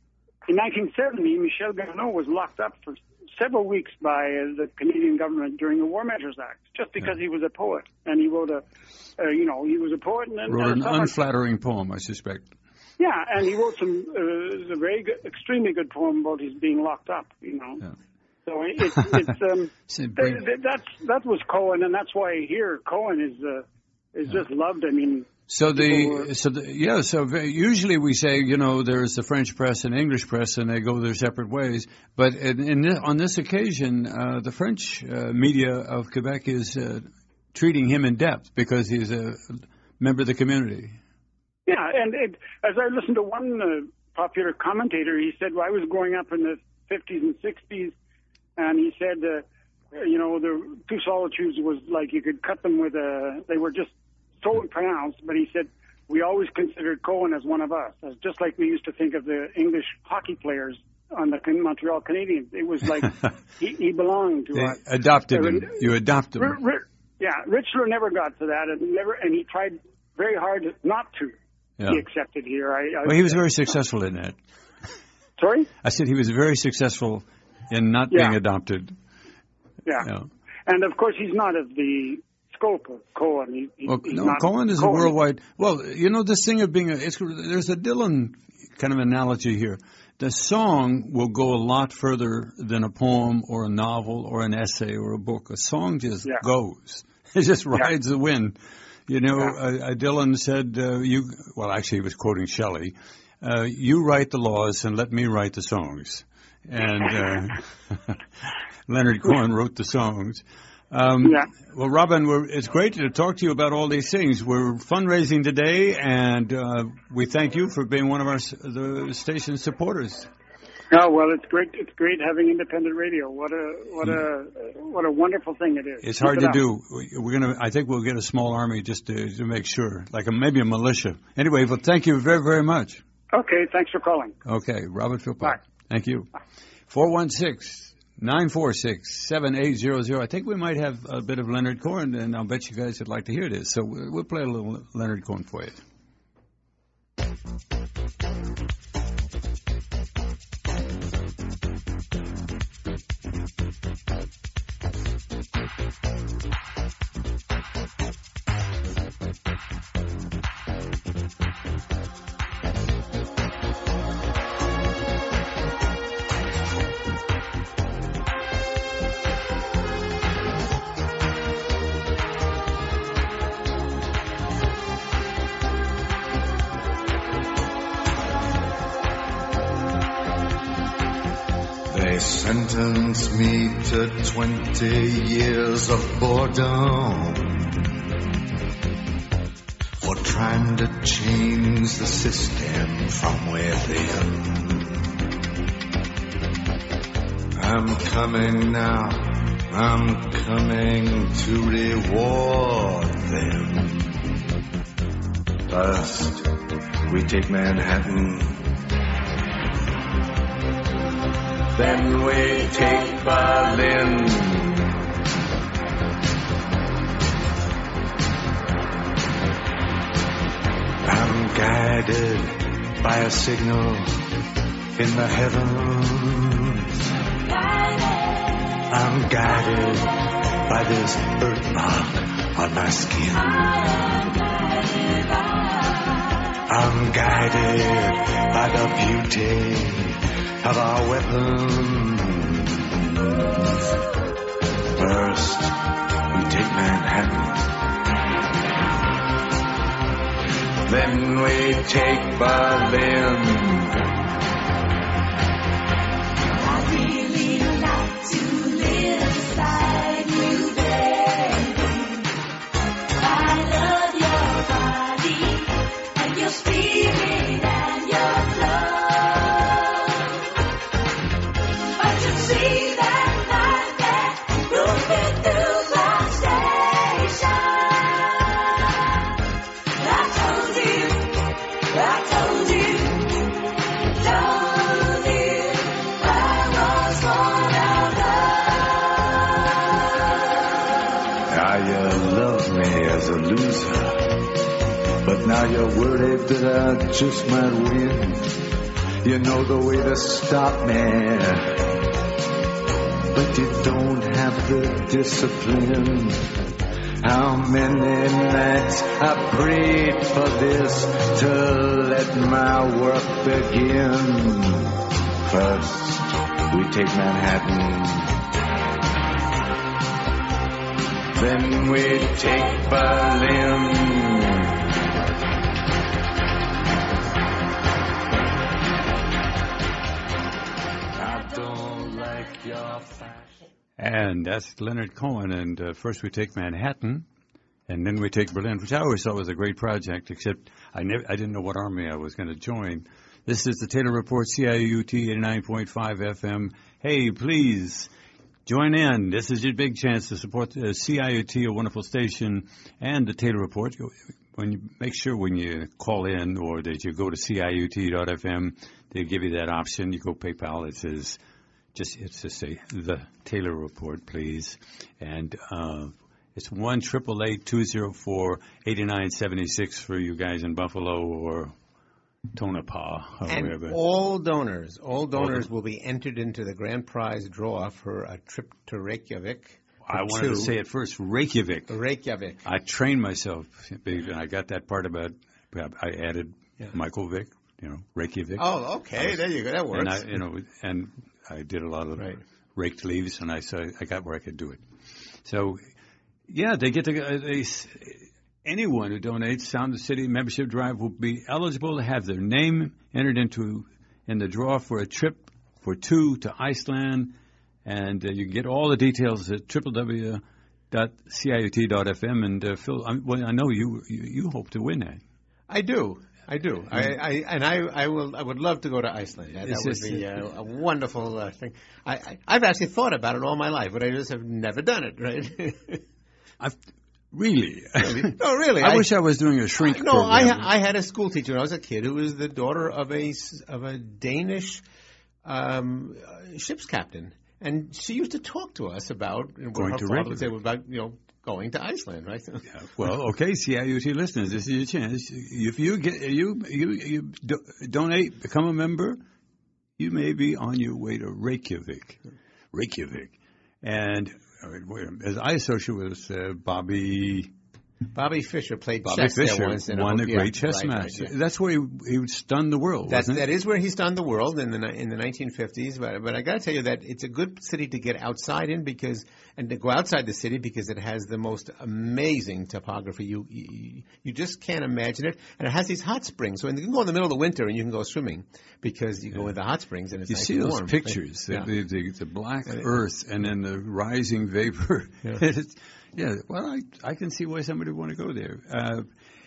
in nineteen seventy, Michel Garneau was locked up for several weeks by uh, the Canadian government during the War Measures Act, just because Yeah. he was a poet, and he wrote a, uh, you know, he was a poet and, and Wrote a an summer- unflattering poem, I suspect. Yeah, and he wrote some uh, a very good, extremely good poem about his being locked up. You know, Yeah. so it's it's um, So th- bring- th- that's that was Cohen, and that's why here Cohen is uh, is just loved. I mean, So people were- the so the, yeah so ve- usually we say, you know, there's the French press and English press and they go their separate ways, but in, in this, on this occasion uh, the French uh, media of Quebec is uh, treating him in depth because he's a member of the community. yeah, and it, as I listened to one uh, popular commentator, he said, well, I was growing up in the fifties and sixties, and he said, uh, you know, the Two Solitudes was like you could cut them with a, they were just so pronounced, but he said, we always considered Cohen as one of us, as just like we used to think of the English hockey players on the Can- Montreal Canadiens. It was like he, he belonged to They us. adopted Uh, him. You adopted Ri- him. Ri- yeah, Richler never got to that, and never, and he tried very hard not to Yeah. be accepted here. I, I, Well, he was very successful in that. Sorry? I said he was very successful in not Yeah. being adopted. Yeah. Yeah. And of course, he's not of the scope of Cohen. He, he, Well, he's no, not Cohen is Cohen. a worldwide. Well, you know, this thing of being a. It's, there's a Dylan kind of analogy here. The song will go a lot further than a poem or a novel or an essay or a book. A song just Yeah. goes. It just rides the wind. You know, Yeah. uh, uh, Dylan said, uh, "You." Well, actually, he was quoting Shelley. Uh, you write the laws and let me write the songs. And uh, Leonard Cohen wrote the songs. Um, Yeah. Well, Robin, we're, it's great to talk to you about all these things. We're fundraising today, and uh, we thank you for being one of our s- the station's supporters. Oh well, it's great. It's great having independent radio. What a what a what a wonderful thing it is. It's Keep hard it to up. do. We- We're gonna. I think we'll get a small army just to, to make sure, like a, maybe a militia. Anyway, well, thank you very, very much. Okay, thanks for calling. Okay, Robert Philpott. Bye. Thank you. four one six, nine four six, seven eight zero zero. I think we might have a bit of Leonard Cohen, and I'll bet you guys would like to hear this. So we'll we'll play a little Leonard Cohen for you. They sentenced me to twenty years of boredom for trying to change the system from within. I'm coming now, I'm coming to reward them. First, we take Manhattan. Then we take Berlin. I'm guided by a signal in the heavens. I'm guided by this birthmark on my skin. I'm guided by the beauty of our weapons. First, we take Manhattan. Then we take Berlin. I really like to live beside you, baby. I love your body and your spirit and your love. But you see that light that moves me through the I told you, told you I was born out of love. Now you love me as a loser, but now you're worried that I just might win. You know the way to stop me, but you don't have the discipline. How many nights I prayed for this to let my work begin. First, we take Manhattan, then we take Berlin. I don't like your fashion. And that's Leonard Cohen. And uh, first we take Manhattan, and then we take Berlin, which I always thought was a great project, except I never, I didn't know what army I was going to join. This is the Taylor Report, C I U T eighty-nine point five F M. Hey, please join in. This is your big chance to support uh, C I U T, a wonderful station, and the Taylor Report. When you make sure when you call in or that you go to C I U T dot F M, they give you that option. You go PayPal. It says. Just it's just say the Taylor Report, please, and uh, it's one triple eight two zero four eighty nine seventy six for you guys in Buffalo or Tonopah or and wherever. all donors, all donors All will be entered into the grand prize draw for a trip to Reykjavik. I wanted two. to say it first, Reykjavik. Reykjavik. I trained myself, and I got that part about. I added Yeah. Michael Vick, you know, Reykjavik. Oh, okay, was, there you go. That works. And I, you know, and I did a lot of right. raked leaves, and I saw I got where I could do it. So, yeah, they get to uh, they, anyone who donates Sound the City membership drive will be eligible to have their name entered into in the draw for a trip for two to Iceland, and uh, you can get all the details at w w w dot c i u t dot f m. And uh, Phil, I, well, I know you, you you hope to win that. I do. I do. I, I and I, I will. I would love to go to Iceland. That, that would be uh, a wonderful uh, thing. I, I, I've actually thought about it all my life, but I just have never done it. Right? I've really. really? No, really. I, I wish I was doing a shrink. No, program. I I had a school teacher when I was a kid who was the daughter of a of a Danish um, ship's captain, and she used to talk to us about what Going her to father would say Reykjavik. about you know. Going to Iceland, right? Yeah, well, okay, C I U T listeners, this is your chance. If you get you you you do, donate, become a member, you may be on your way to Reykjavik, Reykjavik, and uh, as I associate with uh, Bobby. Bobby Fischer played Bobby chess Fischer there once. In won a, a yeah, great chess right, match. Right, yeah. That's where he, he stunned the world. That's, wasn't it? that is where he stunned the world in the ni- in the nineteen fifties. But but I got to tell you that it's a good city to get outside in because and to go outside the city because it has the most amazing topography. You you, you just can't imagine it, and it has these hot springs. So you can go in the middle of the winter and you can go swimming because you go in the hot springs and it's you nice see and those warm. pictures, Yeah. the, the, the black Yeah. earth and then the rising vapor. Yeah. It's- yeah, well, I I can see why somebody would want to go there. Uh,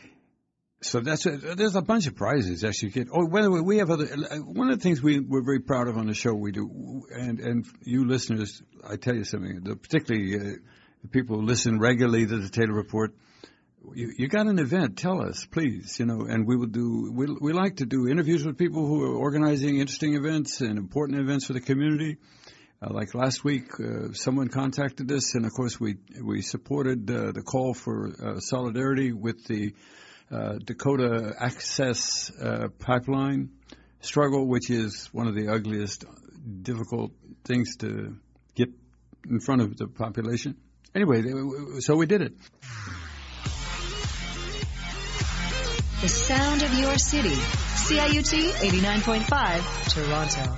so that's a, there's a bunch of prizes that you get. Oh, by the way, we have other. One of the things we we're very proud of on the show we do, and and you listeners, I tell you something. The, particularly uh, the people who listen regularly to the Taylor Report. You, you got an event, tell us, please, you know, and we will do, we, we like to do interviews with people who are organizing interesting events and important events for the community. Uh, like last week, uh, someone contacted us, and of course we we supported uh, the call for uh, solidarity with the uh, Dakota Access uh, Pipeline struggle, which is one of the ugliest, difficult things to get in front of the population. Anyway, they, so we did it. The sound of your city. C I U T eighty-nine point five, Toronto.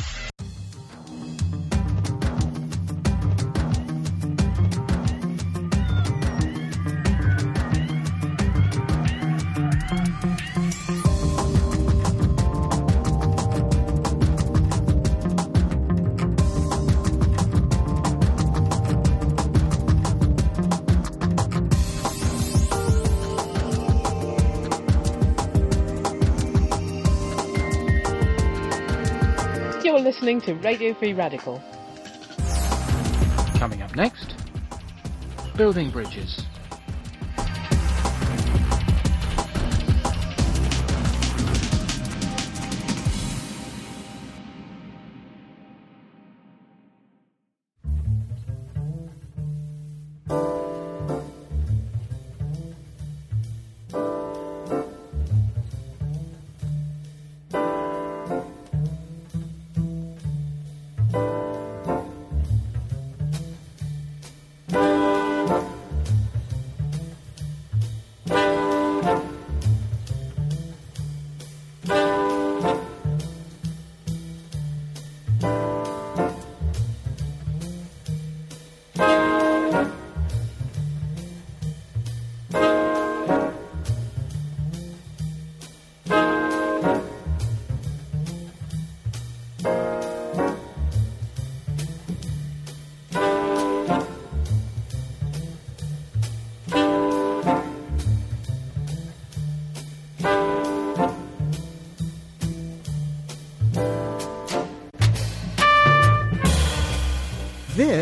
You're listening to Radio Free Radical. Coming up next, building bridges.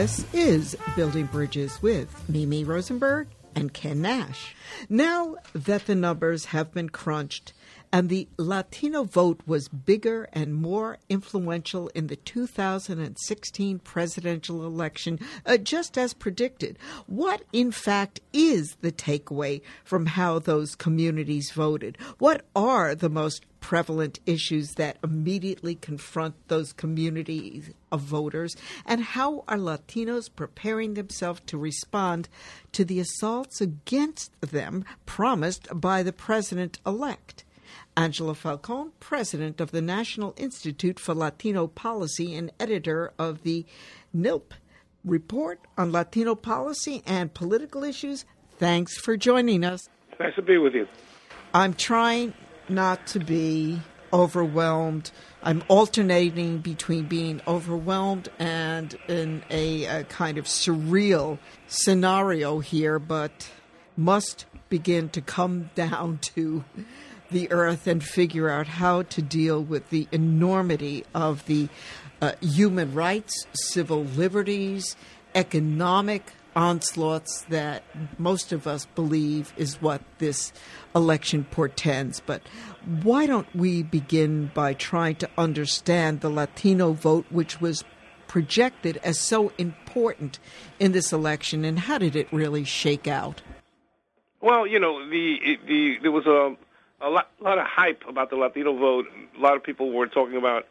This is Building Bridges with Mimi Rosenberg and Ken Nash. Now that the numbers have been crunched and the Latino vote was bigger and more influential in the two thousand sixteen presidential election, uh, just as predicted, what in fact is the takeaway from how those communities voted? What are the most prevalent issues that immediately confront those communities of voters, and how are Latinos preparing themselves to respond to the assaults against them promised by the president-elect? Angela Falcon, president of the National Institute for Latino Policy and editor of the N I L P Report on Latino Policy and Political Issues, thanks for joining us. Nice to be with you. I'm trying not to be overwhelmed. I'm alternating between being overwhelmed and in a, a kind of surreal scenario here, but must begin to come down to the earth and figure out how to deal with the enormity of the uh, human rights, civil liberties, economic onslaughts that most of us believe is what this election portends. But why don't we begin by trying to understand the Latino vote, which was projected as so important in this election, and how did it really shake out? Well, you know, the the there was a a lot, lot of hype about the Latino vote. A lot of people were talking about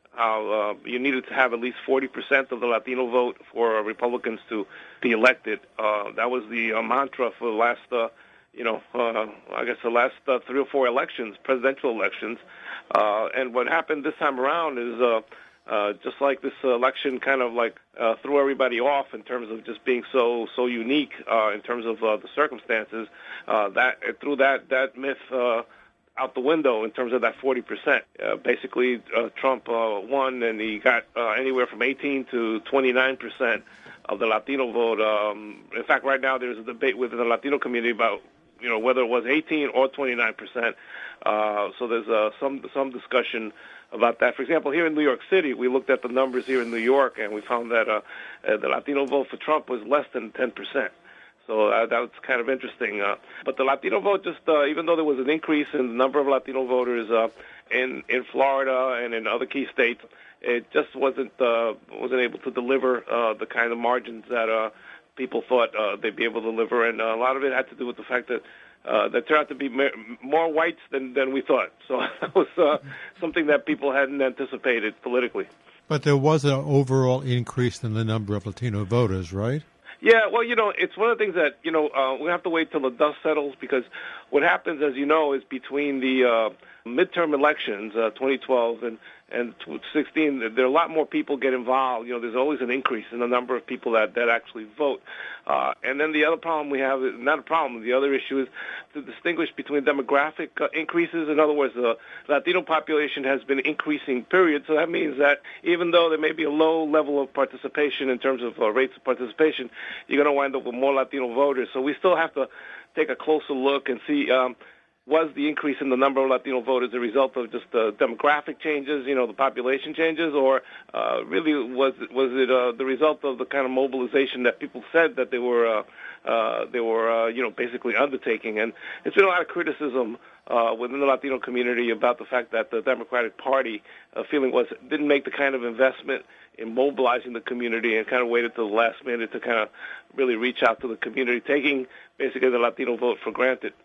how uh, you needed to have at least forty percent of the Latino vote for uh, Republicans to be elected. Uh, that was the uh, mantra for the last, uh, you know, uh, I guess the last uh, three or four elections, presidential elections. Uh, and what happened this time around is uh, uh, just like this election kind of like uh, threw everybody off in terms of just being so so unique uh, in terms of uh, the circumstances. Uh, that it threw that that myth Uh, out the window in terms of that forty percent. Uh, basically, uh, Trump uh, won, and he got uh, anywhere from eighteen to twenty-nine percent of the Latino vote. Um, in fact, right now there's a debate within the Latino community about, you know, whether it was eighteen or twenty-nine percent. Uh, so there's uh, some some discussion about that. For example, here in New York City, we looked at the numbers here in New York, and we found that uh, uh, the Latino vote for Trump was less than ten percent. So uh, that was kind of interesting. Uh, but the Latino vote, just uh, even though there was an increase in the number of Latino voters uh, in in Florida and in other key states, it just wasn't uh, wasn't able to deliver uh, the kind of margins that uh, people thought uh, they'd be able to deliver. And uh, a lot of it had to do with the fact that uh, there turned out to be more whites than, than we thought. So that was uh, something that people hadn't anticipated politically. But there was an overall increase in the number of Latino voters, right? Yeah, well, you know, it's one of the things that, you know, uh, we have to wait till the dust settles, because what happens, as you know, is between the uh, midterm elections, uh, twenty twelve and, and sixteen, there are a lot more people get involved. You know, there's always an increase in the number of people that, that actually vote. Uh, and then the other problem we have, is not a problem, the other issue is to distinguish between demographic uh, increases. In other words, the Latino population has been increasing, period. So that means that even though there may be a low level of participation in terms of uh, rates of participation, you're going to wind up with more Latino voters. So we still have to take a closer look and see, um, was the increase in the number of Latino voters a result of just the demographic changes, you know, the population changes, or uh, really was was it uh, the result of the kind of mobilization that people said that they were uh, uh, they were uh, you know basically undertaking? And there's been a lot of criticism uh, within the Latino community about the fact that the Democratic Party uh, feeling was didn't make the kind of investment in mobilizing the community and kind of waited till the last minute to kind of really reach out to the community, taking basically the Latino vote for granted.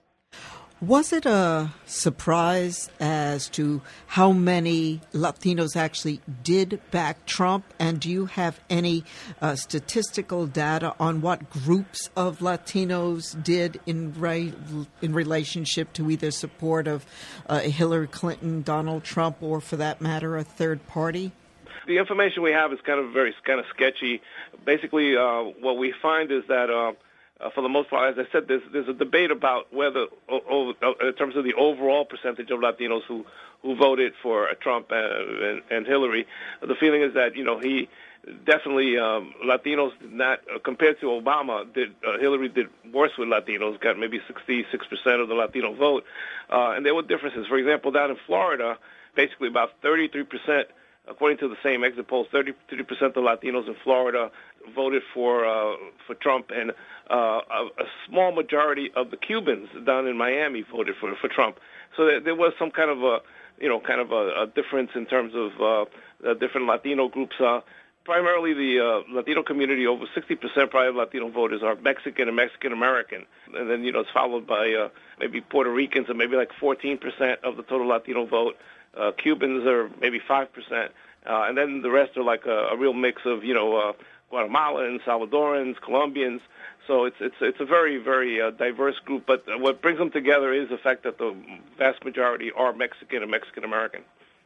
Was it a surprise as to how many Latinos actually did back Trump? And do you have any uh, statistical data on what groups of Latinos did in re- in relationship to either support of uh, Hillary Clinton, Donald Trump, or for that matter, a third party? The information we have is kind of very kind of sketchy. Basically, uh, what we find is that uh, Uh, for the most part, as I said, there's, there's a debate about whether, o- o- in terms of the overall percentage of Latinos who, who voted for uh, Trump and, and, and Hillary. The feeling is that, you know, he definitely, um, Latinos did not, uh, compared to Obama, did uh, Hillary did worse with Latinos, got maybe sixty-six percent of the Latino vote. Uh, and there were differences. For example, down in Florida, basically about thirty-three percent, according to the same exit polls, thirty-three percent of Latinos in Florida voted for uh, for Trump, and uh, a, a small majority of the Cubans down in Miami voted for for Trump. So there, there was some kind of a you know kind of a, a difference in terms of uh, the different Latino groups. Uh, primarily, the uh, Latino community, over sixty percent probably of Latino voters are Mexican and Mexican American, and then you know it's followed by uh, maybe Puerto Ricans, and maybe like fourteen percent of the total Latino vote. Uh, Cubans are maybe five percent, uh, and then the rest are like a, a real mix of, you know, uh, Guatemalans, Salvadorans, Colombians. So it's it's it's a very, very uh, diverse group. But what brings them together is the fact that the vast majority are Mexican and Mexican-American.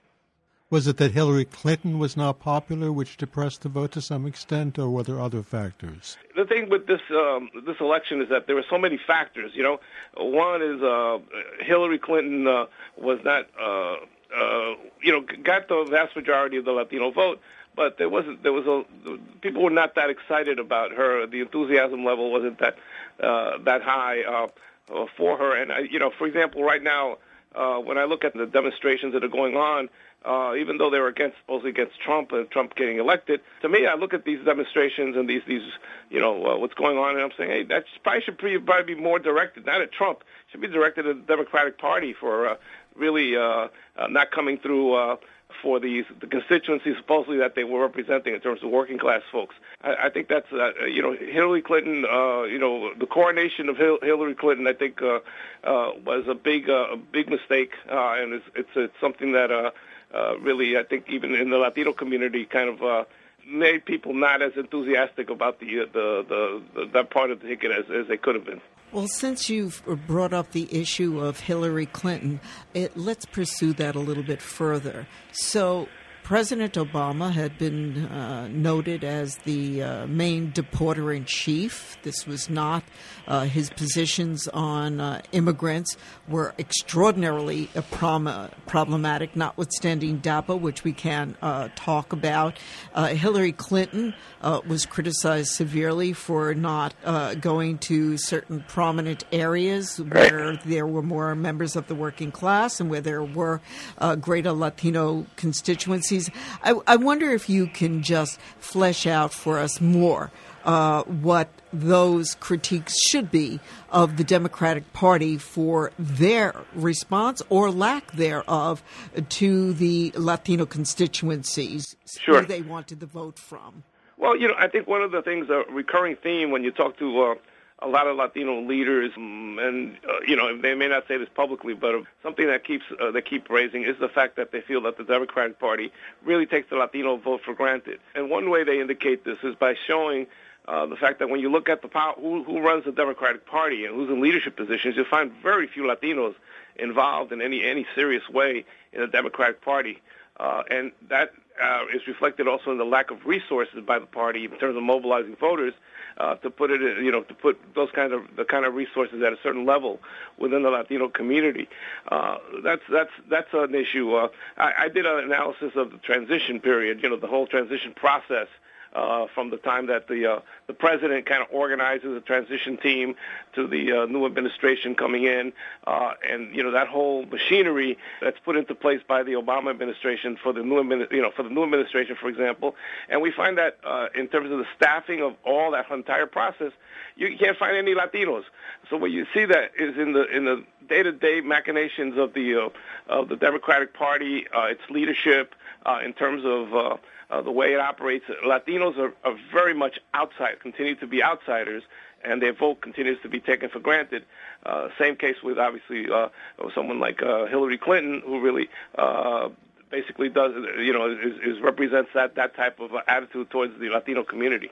Was it that Hillary Clinton was not popular, which depressed the vote to some extent, or were there other factors? The thing with this um, this election is that there were so many factors. You know, one is uh, Hillary Clinton uh, was not. Uh, Uh, you know, got the vast majority of the Latino vote, but there wasn't. There was a people were not that excited about her. The enthusiasm level wasn't that uh, that high uh, for her. And I, you know, for example, right now, uh, when I look at the demonstrations that are going on, uh, even though they were against supposedly against Trump and Trump getting elected, to me, I look at these demonstrations and these these you know uh, what's going on, and I'm saying, hey, that probably should pretty, probably be more directed, not at Trump. It should be directed at the Democratic Party for. Uh, really uh, uh, not coming through uh, for these the constituencies supposedly that they were representing in terms of working class folks. I, I think that's uh, you know Hillary Clinton. Uh, you know the coronation of Hil- Hillary Clinton. I think uh, uh, was a big uh, a big mistake, uh, and it's, it's it's something that uh, uh, really I think even in the Latino community kind of. Uh, made people not as enthusiastic about the the, the, the that part of the ticket as, as they could have been. Well, since you've brought up the issue of Hillary Clinton, it, let's pursue that a little bit further. So President Obama had been uh, noted as the uh, main deporter-in-chief. This was not uh, his positions on uh, immigrants were extraordinarily uh, prom- problematic, notwithstanding DAPA, which we can uh, talk about. Uh, Hillary Clinton uh, was criticized severely for not uh, going to certain prominent areas where there were more members of the working class and where there were uh, greater Latino constituencies. I, I wonder if you can just flesh out for us more uh, what those critiques should be of the Democratic Party for their response or lack thereof to the Latino constituencies sure. who they wanted the vote from. Well, you know, I think one of the things, a recurring theme when you talk to uh, a lot of Latino leaders, um, and uh, you know, they may not say this publicly, but uh, something that keeps uh, they keep raising is the fact that they feel that the Democratic Party really takes the Latino vote for granted. And one way they indicate this is by showing uh, the fact that when you look at the power, who, who runs the Democratic Party and who's in leadership positions, you'll find very few Latinos involved in any any serious way in the Democratic Party, uh, and that uh, is reflected also in the lack of resources by the party in terms of mobilizing voters. Uh, to put it, you know, to put those kind of the kind of resources at a certain level within the Latino community, uh, that's that's that's an issue. Uh, I, I did an analysis of the transition period, you know, the whole transition process. Uh, from the time that the uh, the president kind of organizes a transition team to the uh, new administration coming in, uh, and you know that whole machinery that's put into place by the Obama administration for the new admin- you know for the new administration, for example, and we find that uh, in terms of the staffing of all that entire process, you can't find any Latinos. So what you see that is in the in the day-to-day machinations of the uh, of the Democratic Party, uh, its leadership, uh, in terms of uh, Uh, the way it operates. Latinos are, are very much outside, continue to be outsiders, and their vote continues to be taken for granted. Uh, same case with, obviously, uh, someone like uh, Hillary Clinton, who really uh, basically does, you know, is, is represents that, that type of attitude towards the Latino community.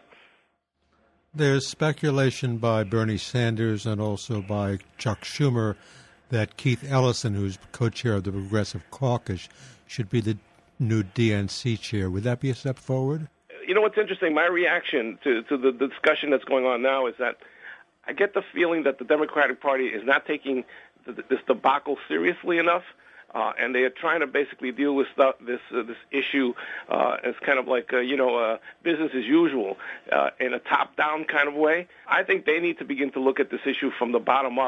There's speculation by Bernie Sanders and also by Chuck Schumer that Keith Ellison, who's co-chair of the Progressive Caucus, should be the new D N C chair. Would that be a step forward? You know what's interesting? My reaction to, to the discussion that's going on now is that I get the feeling that the Democratic Party is not taking this debacle seriously enough, uh, and they are trying to basically deal with stuff, this uh, this issue uh, as kind of like uh, you know uh, business as usual uh, in a top-down kind of way. I think they need to begin to look at this issue from the bottom up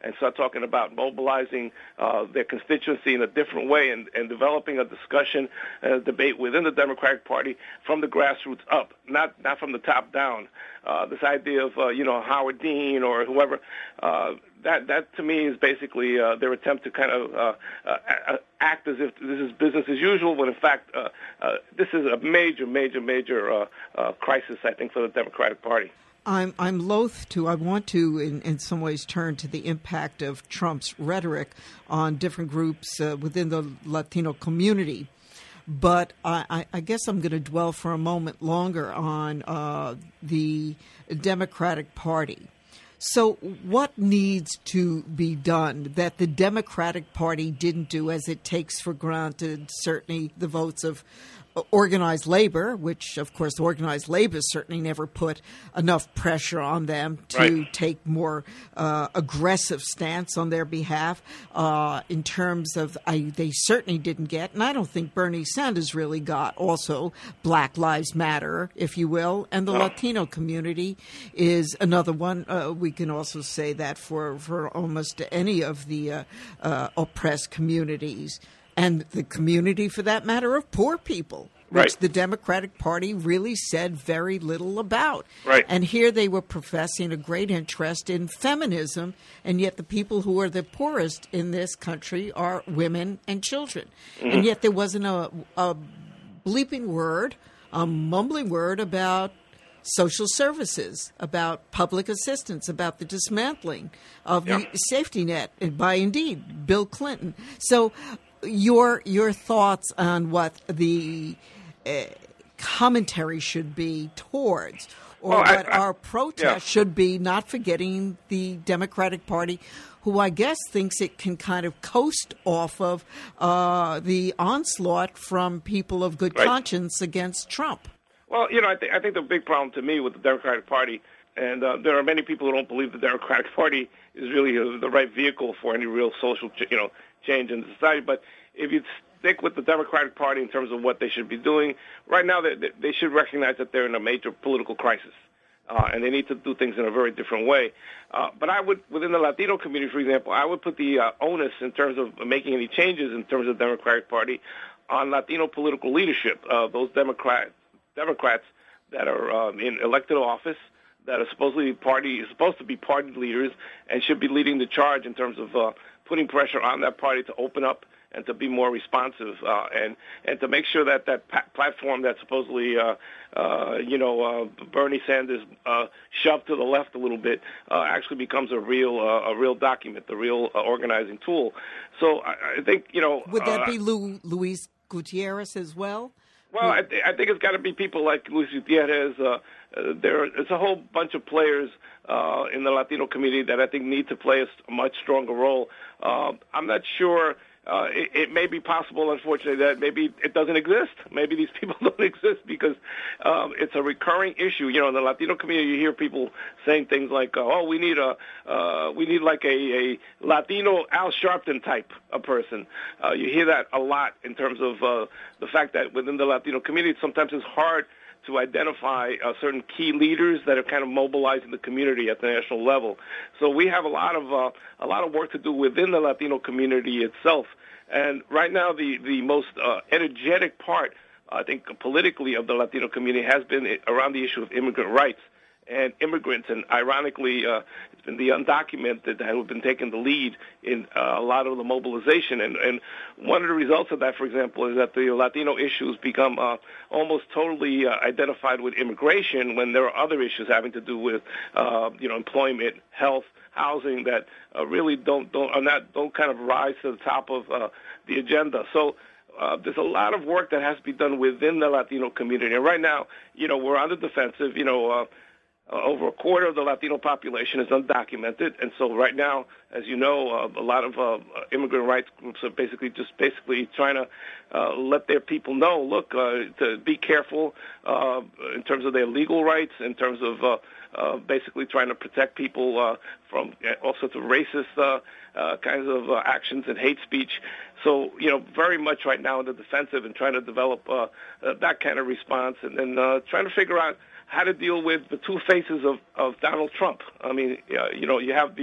and start talking about mobilizing uh, their constituency in a different way and, and developing a discussion and a debate within the Democratic Party from the grassroots up, not not from the top down. Uh, this idea of, uh, you know, Howard Dean or whoever, uh, that, that to me is basically uh, their attempt to kind of uh, uh, act as if this is business as usual, when in fact uh, uh, this is a major, major, major uh, uh, crisis, I think, for the Democratic Party. I'm I'm loath to, I want to in, in some ways turn to the impact of Trump's rhetoric on different groups uh, within the Latino community. But I, I guess I'm going to dwell for a moment longer on uh, the Democratic Party. So what needs to be done that the Democratic Party didn't do, as it takes for granted certainly the votes of organized labor, which, of course, organized labor certainly never put enough pressure on them to right. take more uh, aggressive stance on their behalf uh, in terms of I, they certainly didn't get, and I don't think Bernie Sanders really got, also Black Lives Matter, if you will, and the no. Latino community is another one. Uh, we can also say that for, for almost any of the uh, uh, oppressed communities. And the community, for that matter, of poor people, which right. the Democratic Party really said very little about. Right. And here they were professing a great interest in feminism, and yet the people who are the poorest in this country are women and children. Mm-hmm. And yet there wasn't a, a bleeping word, a mumbling word about social services, about public assistance, about the dismantling of yeah. the safety net by, indeed, Bill Clinton. So Your your thoughts on what the uh, commentary should be towards, or well, I, what I, our protest yeah. should be, not forgetting the Democratic Party, who I guess thinks it can kind of coast off of uh, the onslaught from people of good right. conscience against Trump. Well, you know, I think I think the big problem to me with the Democratic Party, and uh, there are many people who don't believe the Democratic Party is really uh, the right vehicle for any real social, ch- you know, change in society. But if you stick with the Democratic Party in terms of what they should be doing, right now they, they should recognize that they're in a major political crisis, uh, and they need to do things in a very different way. Uh, but I would, within the Latino community, for example, I would put the uh, onus in terms of making any changes in terms of the Democratic Party on Latino political leadership, uh, those Democrat, Democrats that are um, in elected office, that are supposedly party supposed to be party leaders and should be leading the charge in terms of uh, putting pressure on that party to open up and to be more responsive, uh, and and to make sure that that pa- platform that supposedly, uh, uh, you know, uh, Bernie Sanders uh, shoved to the left a little bit, uh, actually becomes a real uh, a real document, a real uh, organizing tool. So I, I think, you know, would that uh, be Lu- Luis Gutierrez as well? Well, I, th- I think it's got to be people like Luis Gutierrez. Uh, uh, there, it's a whole bunch of players uh, in the Latino community that I think need to play a, a much stronger role. Uh, I'm not sure. Uh, it, it may be possible, unfortunately, that maybe it doesn't exist. Maybe these people don't exist because um, it's a recurring issue. You know, in the Latino community, you hear people saying things like, "Oh, we need a, uh, we need like a, a Latino Al Sharpton type of person." Uh, you hear that a lot in terms of uh, the fact that within the Latino community, sometimes it's hard to identify uh, certain key leaders that are kind of mobilizing the community at the national level. So we have a lot of uh, a lot of work to do within the Latino community itself. And right now, the the most uh, energetic part, I think, politically of the Latino community has been around the issue of immigrant rights and immigrants. And ironically, uh, it's been the undocumented that have been taking the lead in uh, a lot of the mobilization. And, and one of the results of that, for example, is that the Latino issues become uh, almost totally uh, identified with immigration when there are other issues having to do with, uh, you know, employment, health, housing that uh, really don't don't are not don't kind of rise to the top of uh, the agenda. So. Uh, there's a lot of work that has to be done within the Latino community. And right now, you know, we're on the defensive. You know, uh, uh, over a quarter of the Latino population is undocumented. And so right now, as you know, uh, a lot of uh, immigrant rights groups are basically just basically trying to uh, let their people know, look, uh, to be careful uh, in terms of their legal rights, in terms of uh, uh, basically trying to protect people uh, from all sorts of racist uh, uh, kinds of uh, actions and hate speech. So, you know, very much right now in the defensive and trying to develop uh, uh, that kind of response, and then uh, trying to figure out how to deal with the two faces of, of Donald Trump. I mean, uh, you know, you have the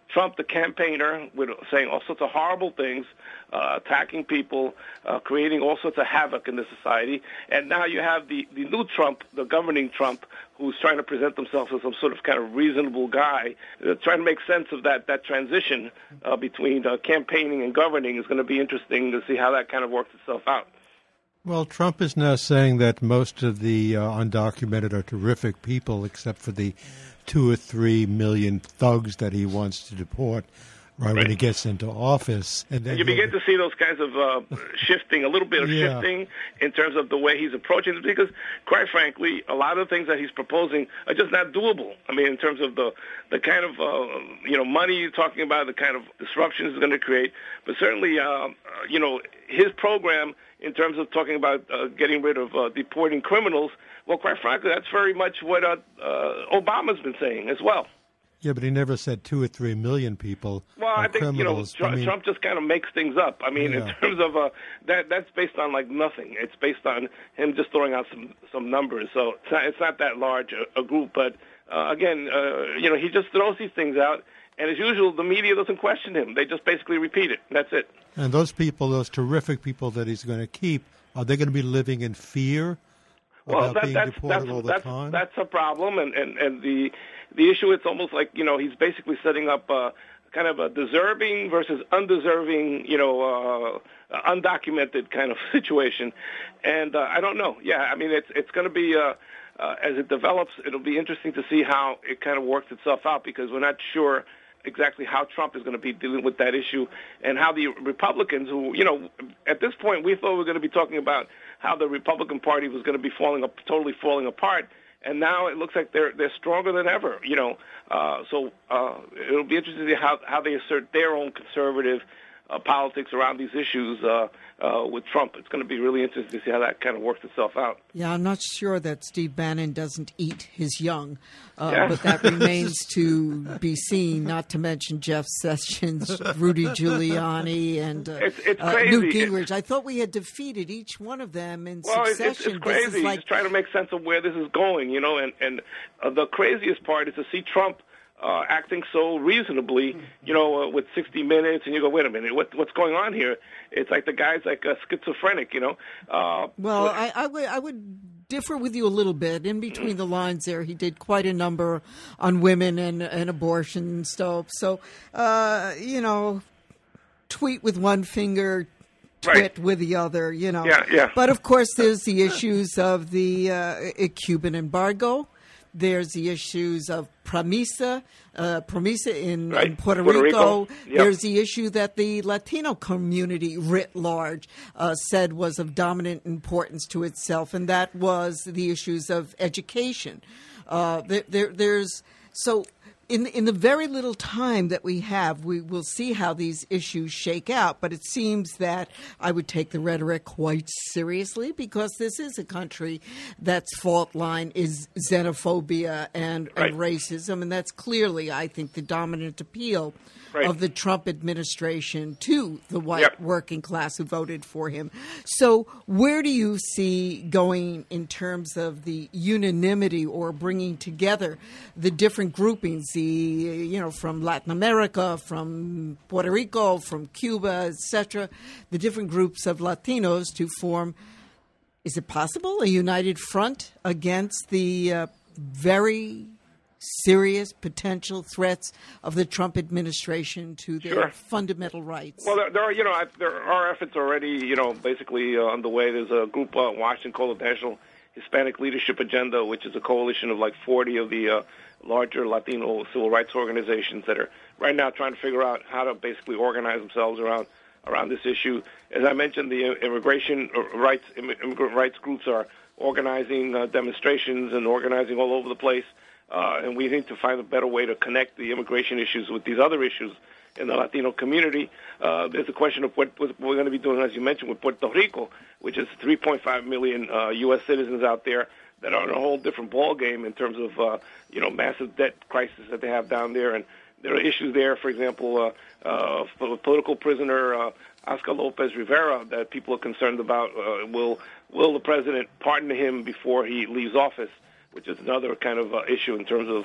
Trump, the campaigner, with saying all sorts of horrible things, uh, attacking people, uh, creating all sorts of havoc in the society. And now you have the, the new Trump, the governing Trump, who's trying to present himself as some sort of kind of reasonable guy, uh, trying to make sense of that, that transition uh, between uh, campaigning and governing is going to be interesting to see how that kind of works itself out. Well, Trump is now saying that most of the uh, undocumented are terrific people, except for the two or three million thugs that he wants to deport right, right. when he gets into office. And then you begin to see those kinds of uh, shifting, a little bit of yeah. shifting in terms of the way he's approaching it, because, quite frankly, a lot of the things that he's proposing are just not doable. I mean, in terms of the the kind of, uh, you know, money you're talking about, the kind of disruption it's going to create, but certainly, uh, you know, his program in terms of talking about uh, getting rid of uh, deporting criminals, well, quite frankly, that's very much what uh, uh, Obama's been saying as well. Yeah, but he never said two or three million people. Well, I think you know Trump, I mean, Trump just kind of makes things up. I mean, yeah. in terms of uh, that, that's based on like nothing. It's based on him just throwing out some some numbers. So it's not, it's not that large a, a group. But uh, again, uh, you know, he just throws these things out, and as usual, the media doesn't question him. They just basically repeat it. That's it. And those people, those terrific people that he's going to keep, are they going to be living in fear? Well, that, being that's deported that's all the that's, time? that's a problem, and, and, and the the issue. It's almost like you know he's basically setting up a, kind of a deserving versus undeserving, you know, uh, undocumented kind of situation, and uh, I don't know. Yeah, I mean it's it's going to be uh, uh, as it develops. It'll be interesting to see how it kind of works itself out because we're not sure exactly how Trump is going to be dealing with that issue and how the Republicans who, you know, at this point we thought we were going to be talking about how the Republican Party was going to be falling up, totally falling apart, and now it looks like they're they're stronger than ever, you know. Uh, so uh, it'll be interesting to see how, how they assert their own conservative uh, politics around these issues uh, uh, with Trump. It's going to be really interesting to see how that kind of works itself out. Yeah, I'm not sure that Steve Bannon doesn't eat his young, uh, Yeah. but that remains to be seen, not to mention Jeff Sessions, Rudy Giuliani, and uh, It's- it's uh, crazy. Newt Gingrich. I thought we had defeated each one of them in Well, it's, succession. it's, it's This crazy. is like He's trying to make sense of where this is going, you know, and, and uh, the craziest part is to see Trump uh, acting so reasonably, you know, uh, with sixty minutes, and you go, wait a minute, what, what's going on here? It's like the guy's like a schizophrenic, you know. Uh, Well, I, I would I would differ with you a little bit. In between the lines there, he did quite a number on women and, and abortion and stuff. So, uh, you know, tweet with one finger, twit Right. with the other, you know. Yeah, yeah. But, of course, there's the issues of the uh, Cuban embargo. There's the issues of Promesa, uh, Promesa in, Right. in Puerto, Puerto Rico. Rico. Yep. There's the issue that the Latino community writ large uh, said was of dominant importance to itself, and that was the issues of education. Uh, there, there, there's so in in the very little time that we have, we will see how these issues shake out. But it seems that I would take the rhetoric quite seriously because this is a country that's fault line is xenophobia and, Right. and racism, and that's clearly, I think, the dominant appeal Right. of the Trump administration to the white Yep. working class who voted for him. So where do you see going in terms of the unanimity or bringing together the different groupings, the, you know, from Latin America, from Puerto Rico, from Cuba, et cetera, the different groups of Latinos to form, is it possible, a united front against the uh, very serious potential threats of the Trump administration to their Sure. fundamental rights? Well, there, there are, you know, I- there are efforts already, you know, basically uh, underway. There's a group uh, in Washington called the National Hispanic Leadership Agenda, which is a coalition of like forty of the uh, larger Latino civil rights organizations that are right now trying to figure out how to basically organize themselves around around this issue. As I mentioned, the immigration rights immigrant rights groups are organizing uh, demonstrations and organizing all over the place. Uh, and we need to find a better way to connect the immigration issues with these other issues in the Latino community. Uh, there's a question of what, what we're going to be doing, as you mentioned, with Puerto Rico, which is three point five million uh, U S citizens out there that are in a whole different ballgame in terms of, uh, you know, massive debt crisis that they have down there. And there are issues there, for example, uh, uh, for the political prisoner uh, Oscar Lopez Rivera that people are concerned about. Uh, will will the president pardon him before he leaves office? Which is another kind of uh, issue in terms of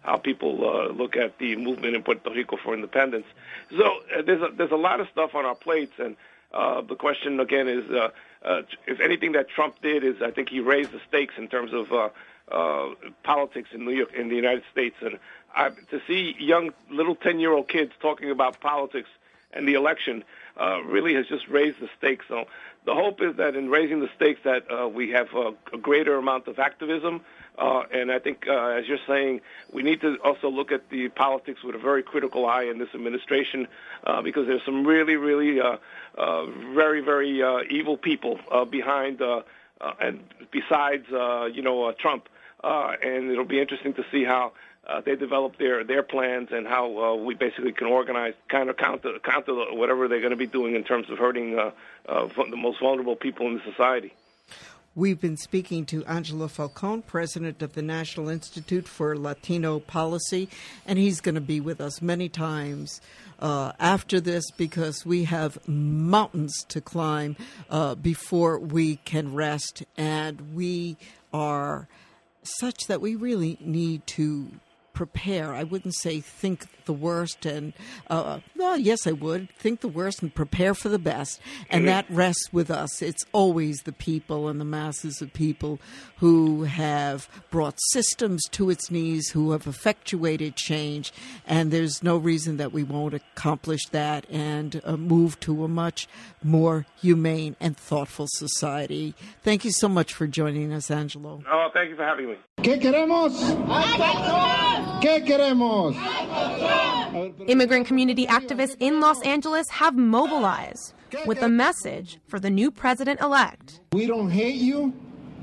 how people uh, look at the movement in Puerto Rico for independence. So uh, there's a, there's a lot of stuff on our plates, and uh, the question again is, uh, uh, if anything that Trump did is, I think he raised the stakes in terms of uh, uh, politics in New York, in the United States, and I, to see young little ten-year-old kids talking about politics and the election uh, really has just raised the stakes. So the hope is that in raising the stakes that uh, we have a, a greater amount of activism. Uh, and I think, uh, as you're saying, we need to also look at the politics with a very critical eye in this administration uh, because there's some really, really uh, uh, very, very uh, evil people uh, behind uh, uh, and besides, uh, you know, uh, Trump. Uh, and it'll be interesting to see how uh, they develop their, their plans and how uh, we basically can organize, kind of counter, counter whatever they're going to be doing in terms of hurting uh, uh, the most vulnerable people in the society. We've been speaking to Angelo Falcone, president of the National Institute for Latino Policy, and he's going to be with us many times uh, after this because we have mountains to climb uh, before we can rest, and we are such that we really need to prepare. I wouldn't say think the worst and, uh, well, yes, I would. Think the worst and prepare for the best. And that rests with us. It's always the people and the masses of people who have brought systems to its knees, who have effectuated change. And there's no reason that we won't accomplish that and uh, move to a much more humane and thoughtful society. Thank you so much for joining us, Angelo. Oh, thank you for having me. ¿Qué queremos? ¿Qué queremos? Immigrant community activists in Los Angeles have mobilized with a message for the new president-elect. We don't hate you.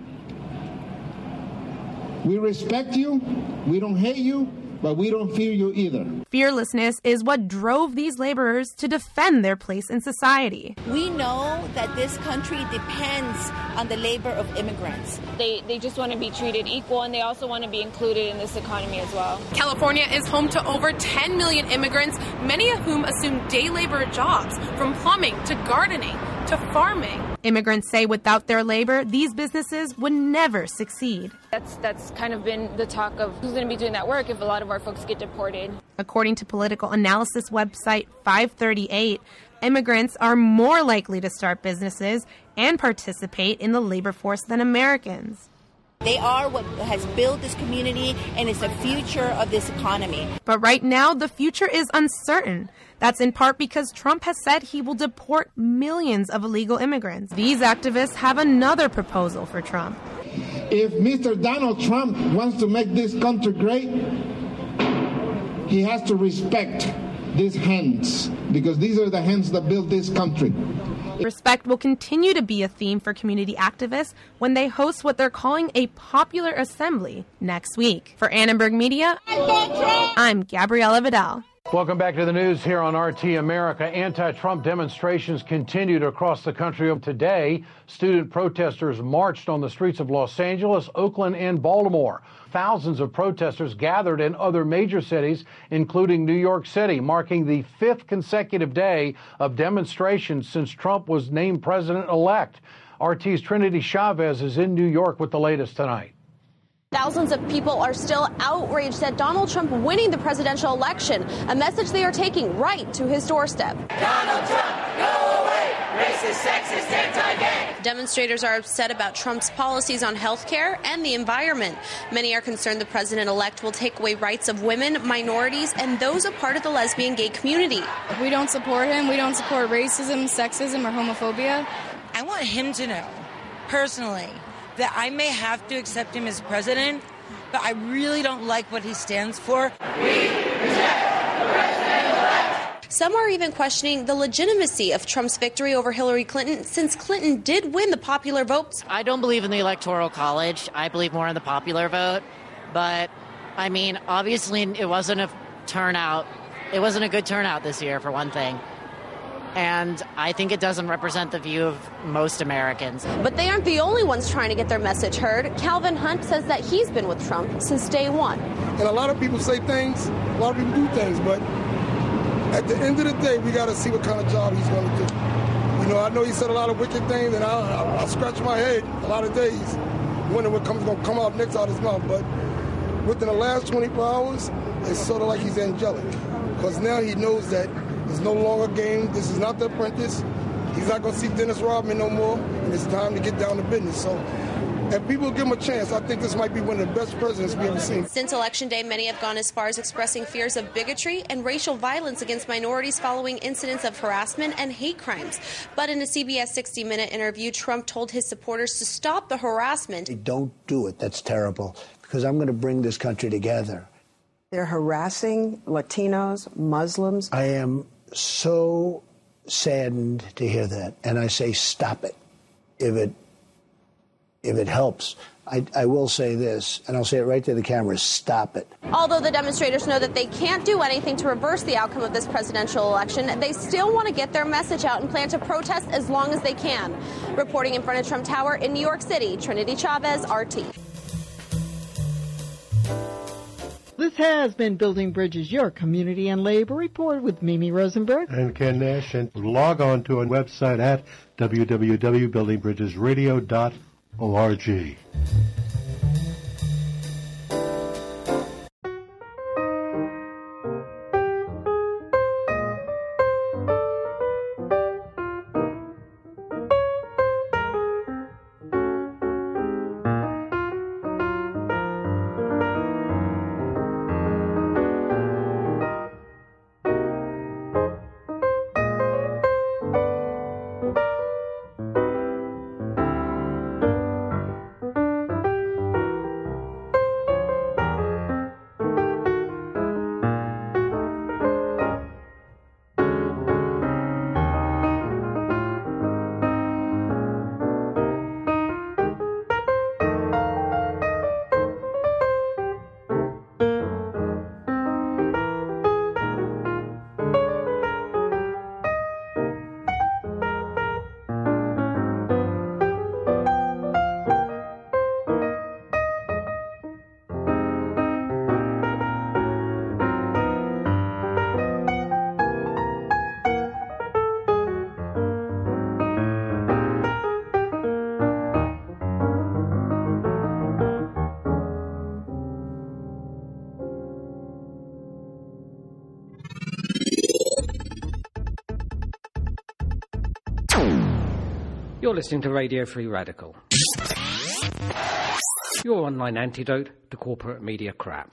We respect you. We don't hate you, but we don't fear you either. Fearlessness is what drove these laborers to defend their place in society. We know that this country depends on the labor of immigrants. They they just want to be treated equal, and they also want to be included in this economy as well. California is home to over ten million immigrants, many of whom assume day labor jobs, from plumbing to gardening to farming. Immigrants say without their labor, these businesses would never succeed. That's that's kind of been the talk of who's going to be doing that work if a lot of our folks get deported. According to political analysis website five thirty-eight, immigrants are more likely to start businesses and participate in the labor force than Americans. They are what has built this community and is the future of this economy. But right now, the future is uncertain. That's in part because Trump has said he will deport millions of illegal immigrants. These activists have another proposal for Trump. If Mister Donald Trump wants to make this country great, he has to respect these hands, because these are the hands that built this country. Respect will continue to be a theme for community activists when they host what they're calling a popular assembly next week. For Annenberg Media, I'm Gabriela Vidal. Welcome back to the news here on R T America. Anti-Trump demonstrations continued across the country. Today, student protesters marched on the streets of Los Angeles, Oakland, and Baltimore. Thousands of protesters gathered in other major cities, including New York City, marking the fifth consecutive day of demonstrations since Trump was named president-elect. R T's Trinity Chavez is in New York with the latest tonight. Thousands of people are still outraged at Donald Trump winning the presidential election, a message they are taking right to his doorstep. Donald Trump, go away! Racist, sexist, anti-gay! Demonstrators are upset about Trump's policies on health care and the environment. Many are concerned the president-elect will take away rights of women, minorities, and those a part of the lesbian gay community. We don't support him. We don't support racism, sexism, or homophobia. I want him to know, personally, that I may have to accept him as president, but I really don't like what he stands for. We reject the president-elect. Some are even questioning the legitimacy of Trump's victory over Hillary Clinton, since Clinton did win the popular vote. I don't believe in the Electoral College. I believe more in the popular vote. But, I mean, obviously it wasn't a turnout. It wasn't a good turnout this year, for one thing. And I think it doesn't represent the view of most Americans. But they aren't the only ones trying to get their message heard. Calvin Hunt says that he's been with Trump since day one. And a lot of people say things, a lot of people do things, but at the end of the day, we got to see what kind of job he's going to do. You know, I know he said a lot of wicked things, and I, I, I scratch my head a lot of days, wondering what comes going to come out next out of his mouth. But within the last twenty-four hours, it's sort of like he's angelic. Because now he knows that it's no longer a game. This is not The Apprentice. He's not going to see Dennis Rodman no more, and it's time to get down to business. So if people give him a chance, I think this might be one of the best presidents we've ever seen. Since Election Day, many have gone as far as expressing fears of bigotry and racial violence against minorities following incidents of harassment and hate crimes. But in a C B S sixty minute interview, Trump told his supporters to stop the harassment. Don't do it. That's terrible, because I'm going to bring this country together. They're harassing Latinos, Muslims. I am so saddened to hear that, and I say stop it. If it If it helps, I, I will say this, and I'll say it right to the camera, stop it. Although the demonstrators know that they can't do anything to reverse the outcome of this presidential election, they still want to get their message out and plan to protest as long as they can. Reporting in front of Trump Tower in New York City, Trinity Chavez, R T. This has been Building Bridges, your community and labor report with Mimi Rosenberg and Ken Nash. And log on to our website at w w w dot building bridges radio dot org. You're listening to Radio Free Radical, your online antidote to corporate media crap.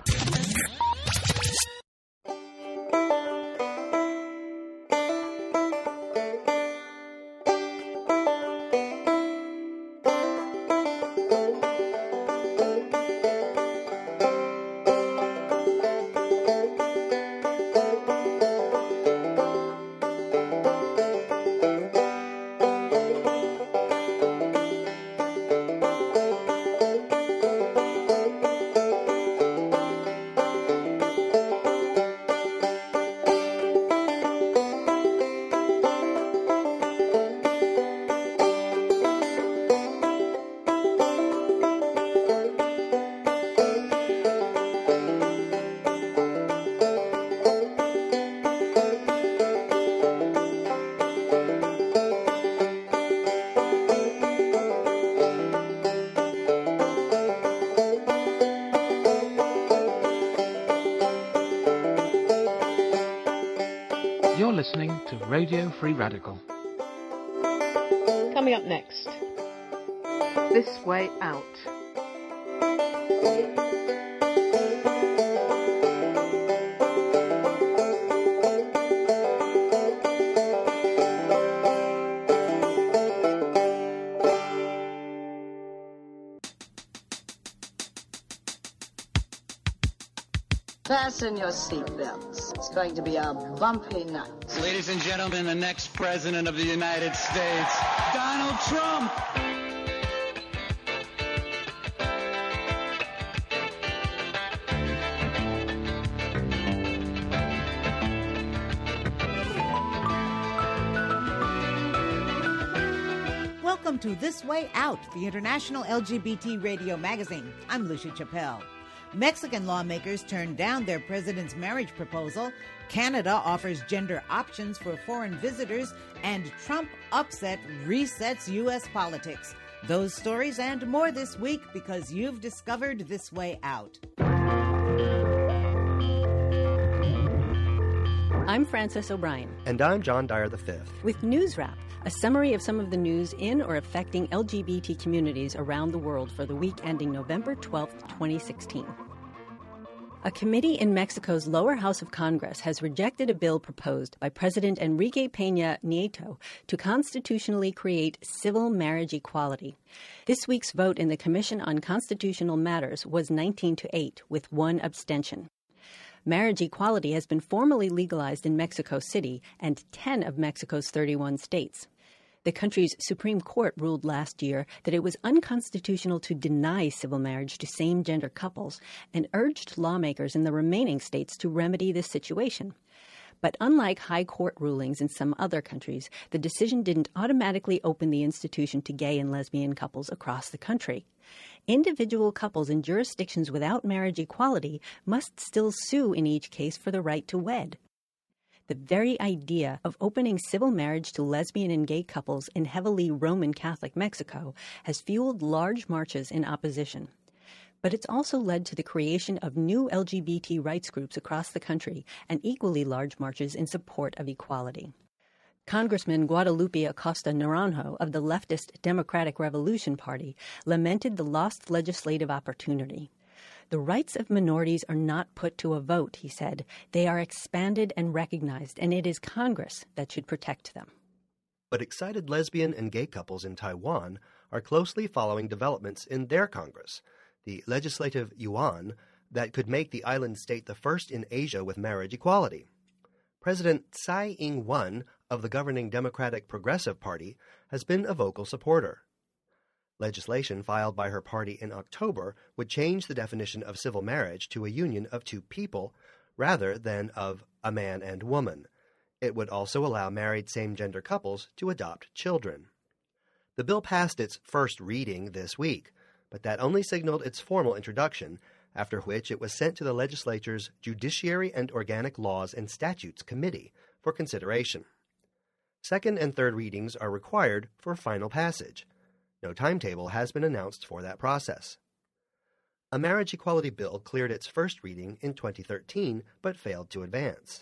You're listening to Radio Free Radical. Coming up next, This Way Out. Fasten your seatbelts. It's going to be a bumpy night. Ladies and gentlemen, the next President of the United States, Donald Trump. Welcome to This Way Out, the international L G B T radio magazine. I'm Lucia Chappelle. Mexican lawmakers turned down their president's marriage proposal. Canada offers gender options for foreign visitors. And Trump upset resets U S politics. Those stories and more this week because you've discovered This Way Out. I'm Frances O'Brien. And I'm John Dyer the Fifth. With News Wrap, a summary of some of the news in or affecting L G B T communities around the world for the week ending November twelfth, twenty sixteen. A committee in Mexico's lower house of Congress has rejected a bill proposed by President Enrique Peña Nieto to constitutionally create civil marriage equality. This week's vote in the Commission on Constitutional Matters was nineteen to eight, with one abstention. Marriage equality has been formally legalized in Mexico City and ten of Mexico's thirty-one states. The country's Supreme Court ruled last year that it was unconstitutional to deny civil marriage to same-gender couples and urged lawmakers in the remaining states to remedy this situation. But unlike high court rulings in some other countries, the decision didn't automatically open the institution to gay and lesbian couples across the country. Individual couples in jurisdictions without marriage equality must still sue in each case for the right to wed. The very idea of opening civil marriage to lesbian and gay couples in heavily Roman Catholic Mexico has fueled large marches in opposition. But it's also led to the creation of new L G B T rights groups across the country and equally large marches in support of equality. Congressman Guadalupe Acosta Naranjo of the leftist Democratic Revolution Party lamented the lost legislative opportunity. The rights of minorities are not put to a vote, he said. They are expanded and recognized, and it is Congress that should protect them. But excited lesbian and gay couples in Taiwan are closely following developments in their Congress, the Legislative Yuan, that could make the island state the first in Asia with marriage equality. President Tsai Ing-wen of the governing Democratic Progressive Party has been a vocal supporter. Legislation filed by her party in October would change the definition of civil marriage to a union of two people rather than of a man and woman. It would also allow married same-gender couples to adopt children. The bill passed its first reading this week, but that only signaled its formal introduction, after which it was sent to the legislature's Judiciary and Organic Laws and Statutes Committee for consideration. Second and third readings are required for final passage. No timetable has been announced for that process. A marriage equality bill cleared its first reading in twenty thirteen, but failed to advance.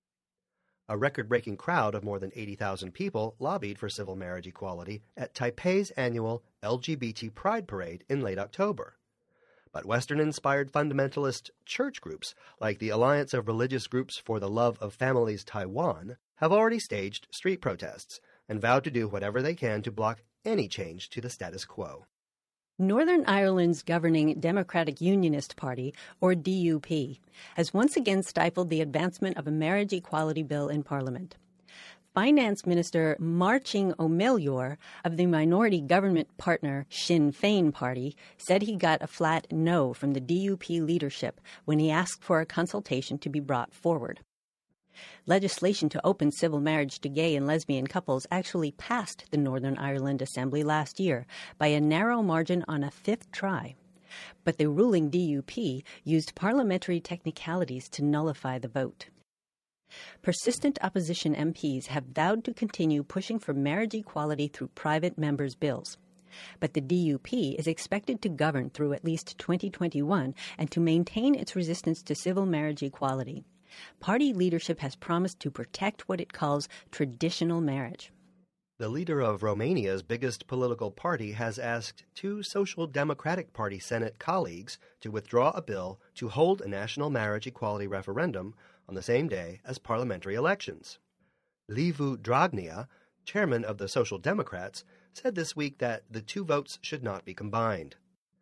A record-breaking crowd of more than eighty thousand people lobbied for civil marriage equality at Taipei's annual L G B T Pride Parade in late October. But Western-inspired fundamentalist church groups, like the Alliance of Religious Groups for the Love of Families Taiwan, have already staged street protests and vowed to do whatever they can to block any change to the status quo. Northern Ireland's governing Democratic Unionist Party, or D U P, has once again stifled the advancement of a marriage equality bill in Parliament. Finance Minister Marcin O'Melior of the minority government partner Sinn Féin Party said he got a flat no from the D U P leadership when he asked for a consultation to be brought forward. Legislation to open civil marriage to gay and lesbian couples actually passed the Northern Ireland Assembly last year by a narrow margin on a fifth try. But the ruling D U P used parliamentary technicalities to nullify the vote. Persistent opposition M Ps have vowed to continue pushing for marriage equality through private members' bills. But the D U P is expected to govern through at least twenty twenty-one and to maintain its resistance to civil marriage equality. Party leadership has promised to protect what it calls traditional marriage. The leader of Romania's biggest political party has asked two Social Democratic Party Senate colleagues to withdraw a bill to hold a national marriage equality referendum on the same day as parliamentary elections. Liviu Dragnea, chairman of the Social Democrats, said this week that the two votes should not be combined.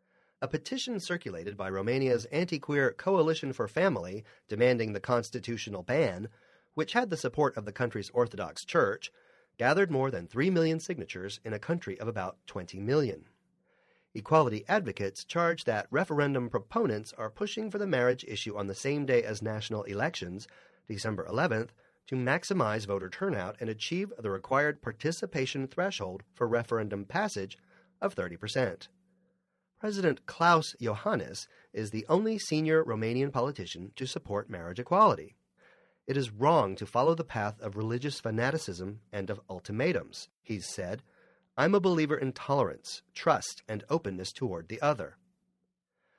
A petition circulated by Romania's anti-queer Coalition for Family demanding the constitutional ban, which had the support of the country's Orthodox Church, gathered more than three million signatures in a country of about twenty million. Equality advocates charge that referendum proponents are pushing for the marriage issue on the same day as national elections, December eleventh, to maximize voter turnout and achieve the required participation threshold for referendum passage of thirty percent. President Klaus Iohannis is the only senior Romanian politician to support marriage equality. It is wrong to follow the path of religious fanaticism and of ultimatums, he's said. I'm a believer in tolerance, trust, and openness toward the other.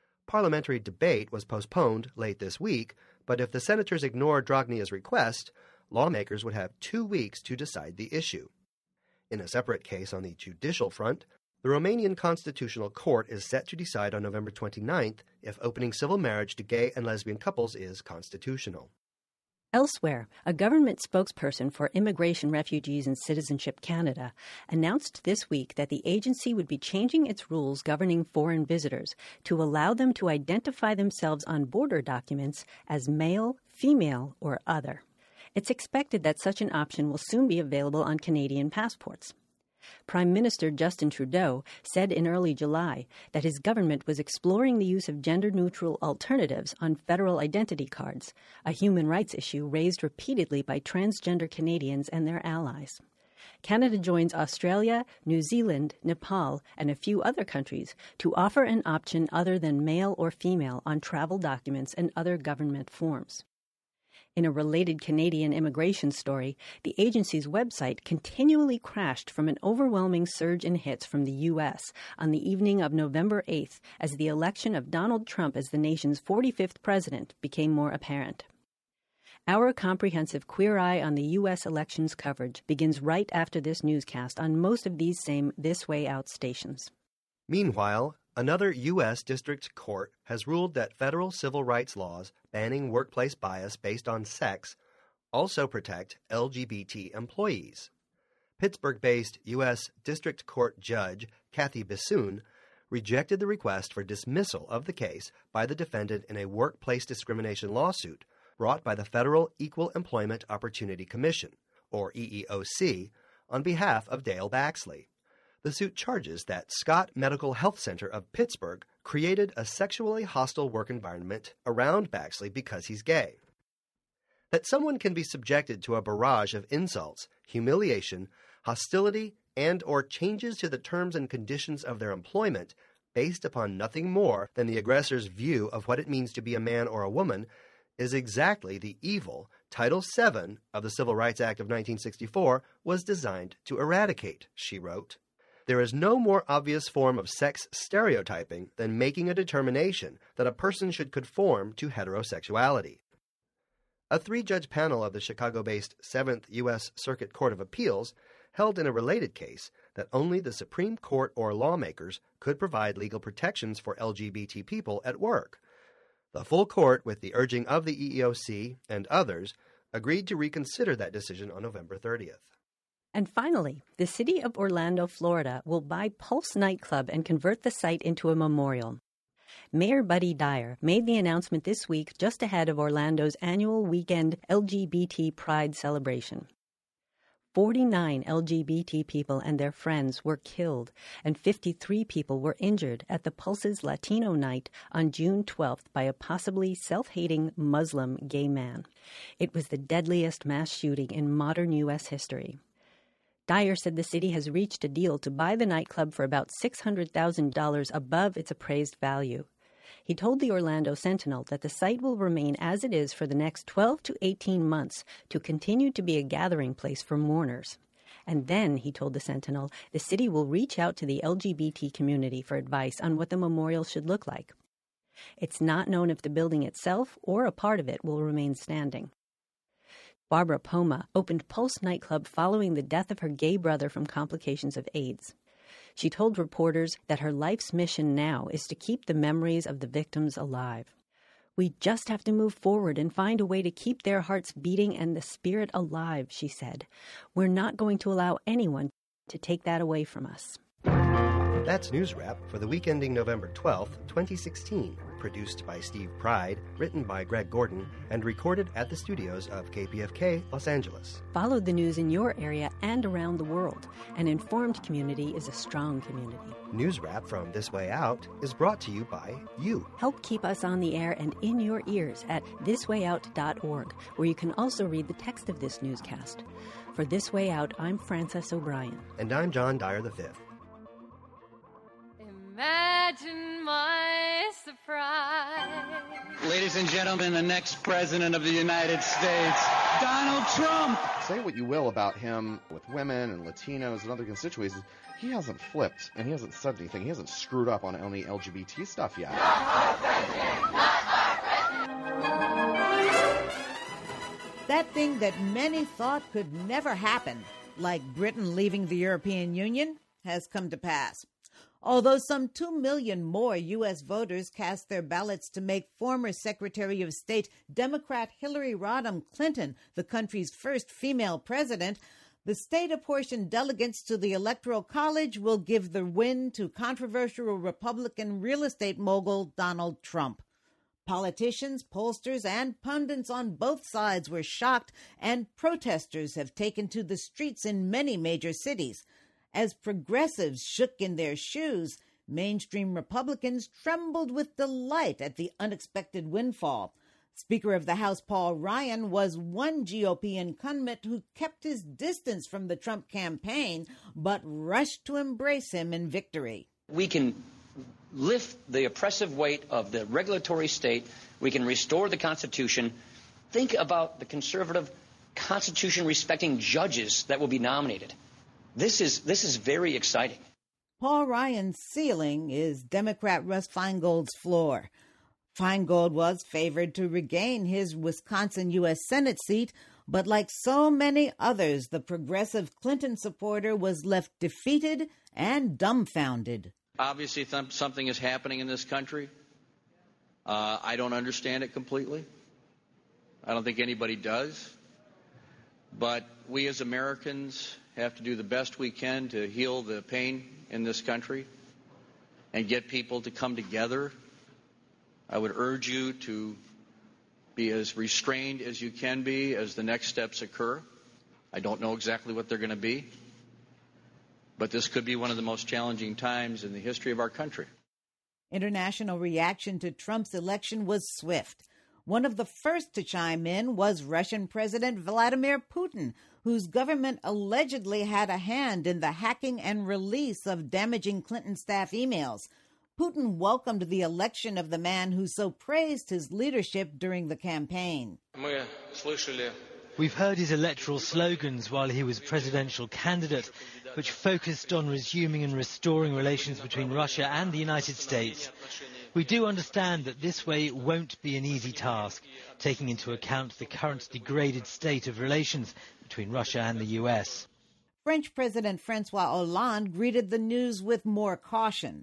Parliamentary debate was postponed late this week, but if the senators ignore Dragnea's request, lawmakers would have two weeks to decide the issue. In a separate case on the judicial front, the Romanian Constitutional Court is set to decide on November twenty-ninth if opening civil marriage to gay and lesbian couples is constitutional. Elsewhere, a government spokesperson for Immigration, Refugees and Citizenship Canada announced this week that the agency would be changing its rules governing foreign visitors to allow them to identify themselves on border documents as male, female, or other. It's expected that such an option will soon be available on Canadian passports. Prime Minister Justin Trudeau said in early July that his government was exploring the use of gender-neutral alternatives on federal identity cards, a human rights issue raised repeatedly by transgender Canadians and their allies. Canada joins Australia, New Zealand, Nepal, and a few other countries to offer an option other than male or female on travel documents and other government forms. In a related Canadian immigration story, the agency's website continually crashed from an overwhelming surge in hits from the U S on the evening of November eighth as the election of Donald Trump as the nation's forty-fifth president became more apparent. Our comprehensive Queer Eye on the U S elections coverage begins right after this newscast on most of these same This Way Out stations. Meanwhile, another U S district court has ruled that federal civil rights laws banning workplace bias based on sex also protect L G B T employees. Pittsburgh-based U S District Court Judge Kathy Bissoon rejected the request for dismissal of the case by the defendant in a workplace discrimination lawsuit brought by the Federal Equal Employment Opportunity Commission, or E E O C, on behalf of Dale Baxley. The suit charges that Scott Medical Health Center of Pittsburgh created a sexually hostile work environment around Baxley because he's gay. That someone can be subjected to a barrage of insults, humiliation, hostility, and or changes to the terms and conditions of their employment based upon nothing more than the aggressor's view of what it means to be a man or a woman is exactly the evil Title seven of the Civil Rights Act of nineteen sixty-four was designed to eradicate, she wrote. There is no more obvious form of sex stereotyping than making a determination that a person should conform to heterosexuality. A three-judge panel of the Chicago-based seventh U S Circuit Court of Appeals held in a related case that only the Supreme Court or lawmakers could provide legal protections for L G B T people at work. The full court, with the urging of the E E O C and others, agreed to reconsider that decision on November thirtieth. And finally, the city of Orlando, Florida, will buy Pulse nightclub and convert the site into a memorial. Mayor Buddy Dyer made the announcement this week just ahead of Orlando's annual weekend L G B T Pride celebration. forty-nine L G B T people and their friends were killed, and fifty-three people were injured at the Pulse's Latino Night on June twelfth by a possibly self-hating Muslim gay man. It was the deadliest mass shooting in modern U S history. Dyer said the city has reached a deal to buy the nightclub for about six hundred thousand dollars above its appraised value. He told the Orlando Sentinel that the site will remain as it is for the next twelve to eighteen months to continue to be a gathering place for mourners. And then, he told the Sentinel, the city will reach out to the L G B T community for advice on what the memorial should look like. It's not known if the building itself or a part of it will remain standing. Barbara Poma opened Pulse nightclub following the death of her gay brother from complications of AIDS. She told reporters that her life's mission now is to keep the memories of the victims alive. We just have to move forward and find a way to keep their hearts beating and the spirit alive, she said. We're not going to allow anyone to take that away from us. That's News Wrap for the week ending November twelfth, twenty sixteen, produced by Steve Pride, written by Greg Gordon, and recorded at the studios of K P F K Los Angeles. Follow the news in your area and around the world. An informed community is a strong community. News Wrap from This Way Out is brought to you by you. Help keep us on the air and in your ears at this way out dot org, where you can also read the text of this newscast. For This Way Out, I'm Frances O'Brien. And I'm John Dyer the fifth. Imagine my surprise. Ladies and gentlemen, the next president of the United States, Donald Trump. Say what you will about him with women and Latinos and other constituencies, he hasn't flipped and he hasn't said anything. He hasn't screwed up on any L G B T stuff yet. Not our president, not our president. That thing that many thought could never happen, like Britain leaving the European Union, has come to pass. Although some two million more U S voters cast their ballots to make former Secretary of State Democrat Hillary Rodham Clinton the country's first female president, the state-apportioned delegates to the Electoral College will give the win to controversial Republican real estate mogul Donald Trump. Politicians, pollsters, and pundits on both sides were shocked, and protesters have taken to the streets in many major cities. As progressives shook in their shoes, mainstream Republicans trembled with delight at the unexpected windfall. Speaker of the House Paul Ryan was one G O P incumbent who kept his distance from the Trump campaign, but rushed to embrace him in victory. We can lift the oppressive weight of the regulatory state. We can restore the Constitution. Think about the conservative, Constitution-respecting judges that will be nominated. This is this is very exciting. Paul Ryan's ceiling is Democrat Russ Feingold's floor. Feingold was favored to regain his Wisconsin U S Senate seat, but like so many others, the progressive Clinton supporter was left defeated and dumbfounded. Obviously, th- something is happening in this country. Uh, I don't understand it completely. I don't think anybody does. But we as Americans have to do the best we can to heal the pain in this country and get people to come together. I would urge you to be as restrained as you can be as the next steps occur. I don't know exactly what they're going to be, but this could be one of the most challenging times in the history of our country. International reaction to Trump's election was swift. One of the first to chime in was Russian President Vladimir Putin, whose government allegedly had a hand in the hacking and release of damaging Clinton staff emails. Putin welcomed the election of the man who so praised his leadership during the campaign. We've heard his electoral slogans while he was presidential candidate, which focused on resuming and restoring relations between Russia and the United States. We do understand that this way won't be an easy task, taking into account the current degraded state of relations between Russia and the U S. French President Francois Hollande greeted the news with more caution.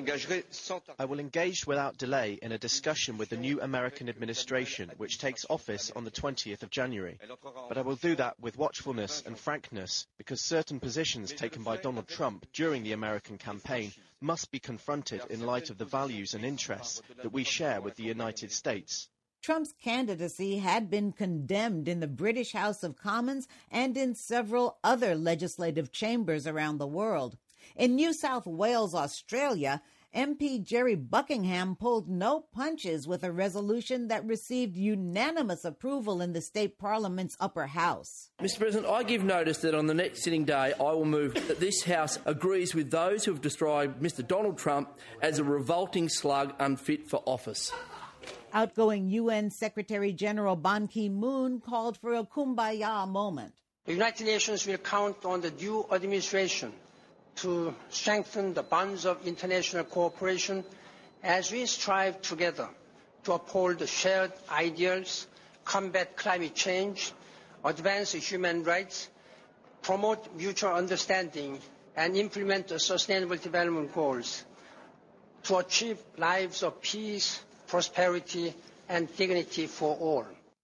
I will engage without delay in a discussion with the new American administration, which takes office on the twentieth of January. But I will do that with watchfulness and frankness, because certain positions taken by Donald Trump during the American campaign must be confronted in light of the values and interests that we share with the United States. Trump's candidacy had been condemned in the British House of Commons and in several other legislative chambers around the world. In New South Wales, Australia, M P Jerry Buckingham pulled no punches with a resolution that received unanimous approval in the state parliament's upper house. Mister President, I give notice that on the next sitting day I will move that this House agrees with those who have described Mister Donald Trump as a revolting slug unfit for office. Outgoing U N Secretary-General Ban Ki-moon called for a kumbaya moment. The United Nations will count on the new administration to strengthen the bonds of international cooperation as we strive together to uphold the shared ideals, combat climate change, advance human rights, promote mutual understanding, and implement the Sustainable Development Goals to achieve lives of peace, prosperity, and dignity for all.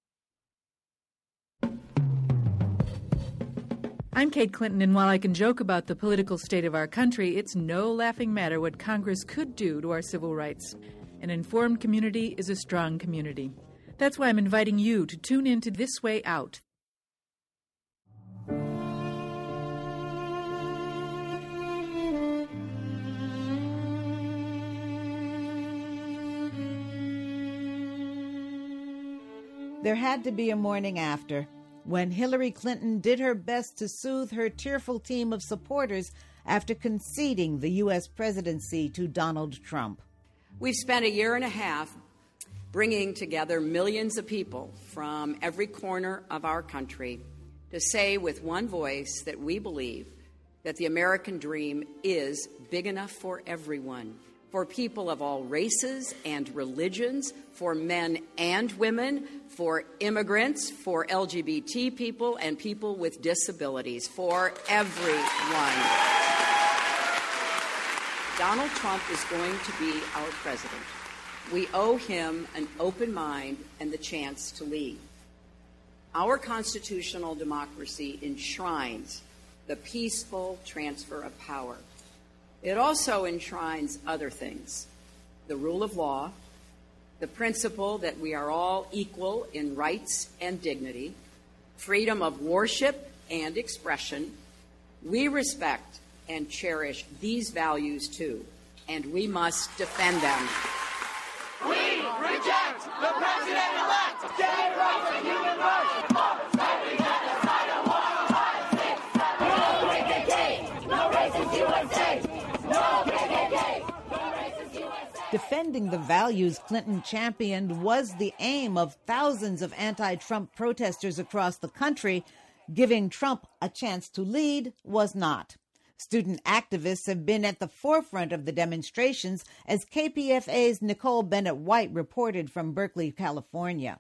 I'm Kate Clinton, and while I can joke about the political state of our country, it's no laughing matter what Congress could do to our civil rights. An informed community is a strong community. That's why I'm inviting you to tune in to This Way Out. There had to be a morning after, when Hillary Clinton did her best to soothe her tearful team of supporters after conceding the U S presidency to Donald Trump. We've spent a year and a half bringing together millions of people from every corner of our country to say with one voice that we believe that the American dream is big enough for everyone, for people of all races and religions, for men and women, for immigrants, for L G B T people and people with disabilities, for everyone. Donald Trump is going to be our president. We owe him an open mind and the chance to lead. Our constitutional democracy enshrines the peaceful transfer of power. It also enshrines other things: the rule of law, the principle that we are all equal in rights and dignity, freedom of worship and expression. We respect and cherish these values too, and we must defend them. We reject the president-elect. Gay rights and human rights. Standing at the side of one, five, six, seven. No wicked gay. No racist U S A. No wicked gay. No racist U S A. Defending the values Clinton championed was the aim of thousands of anti-Trump protesters across the country. Giving Trump a chance to lead was not. Student activists have been at the forefront of the demonstrations, as K P F A's Nicole Bennett White reported from Berkeley, California.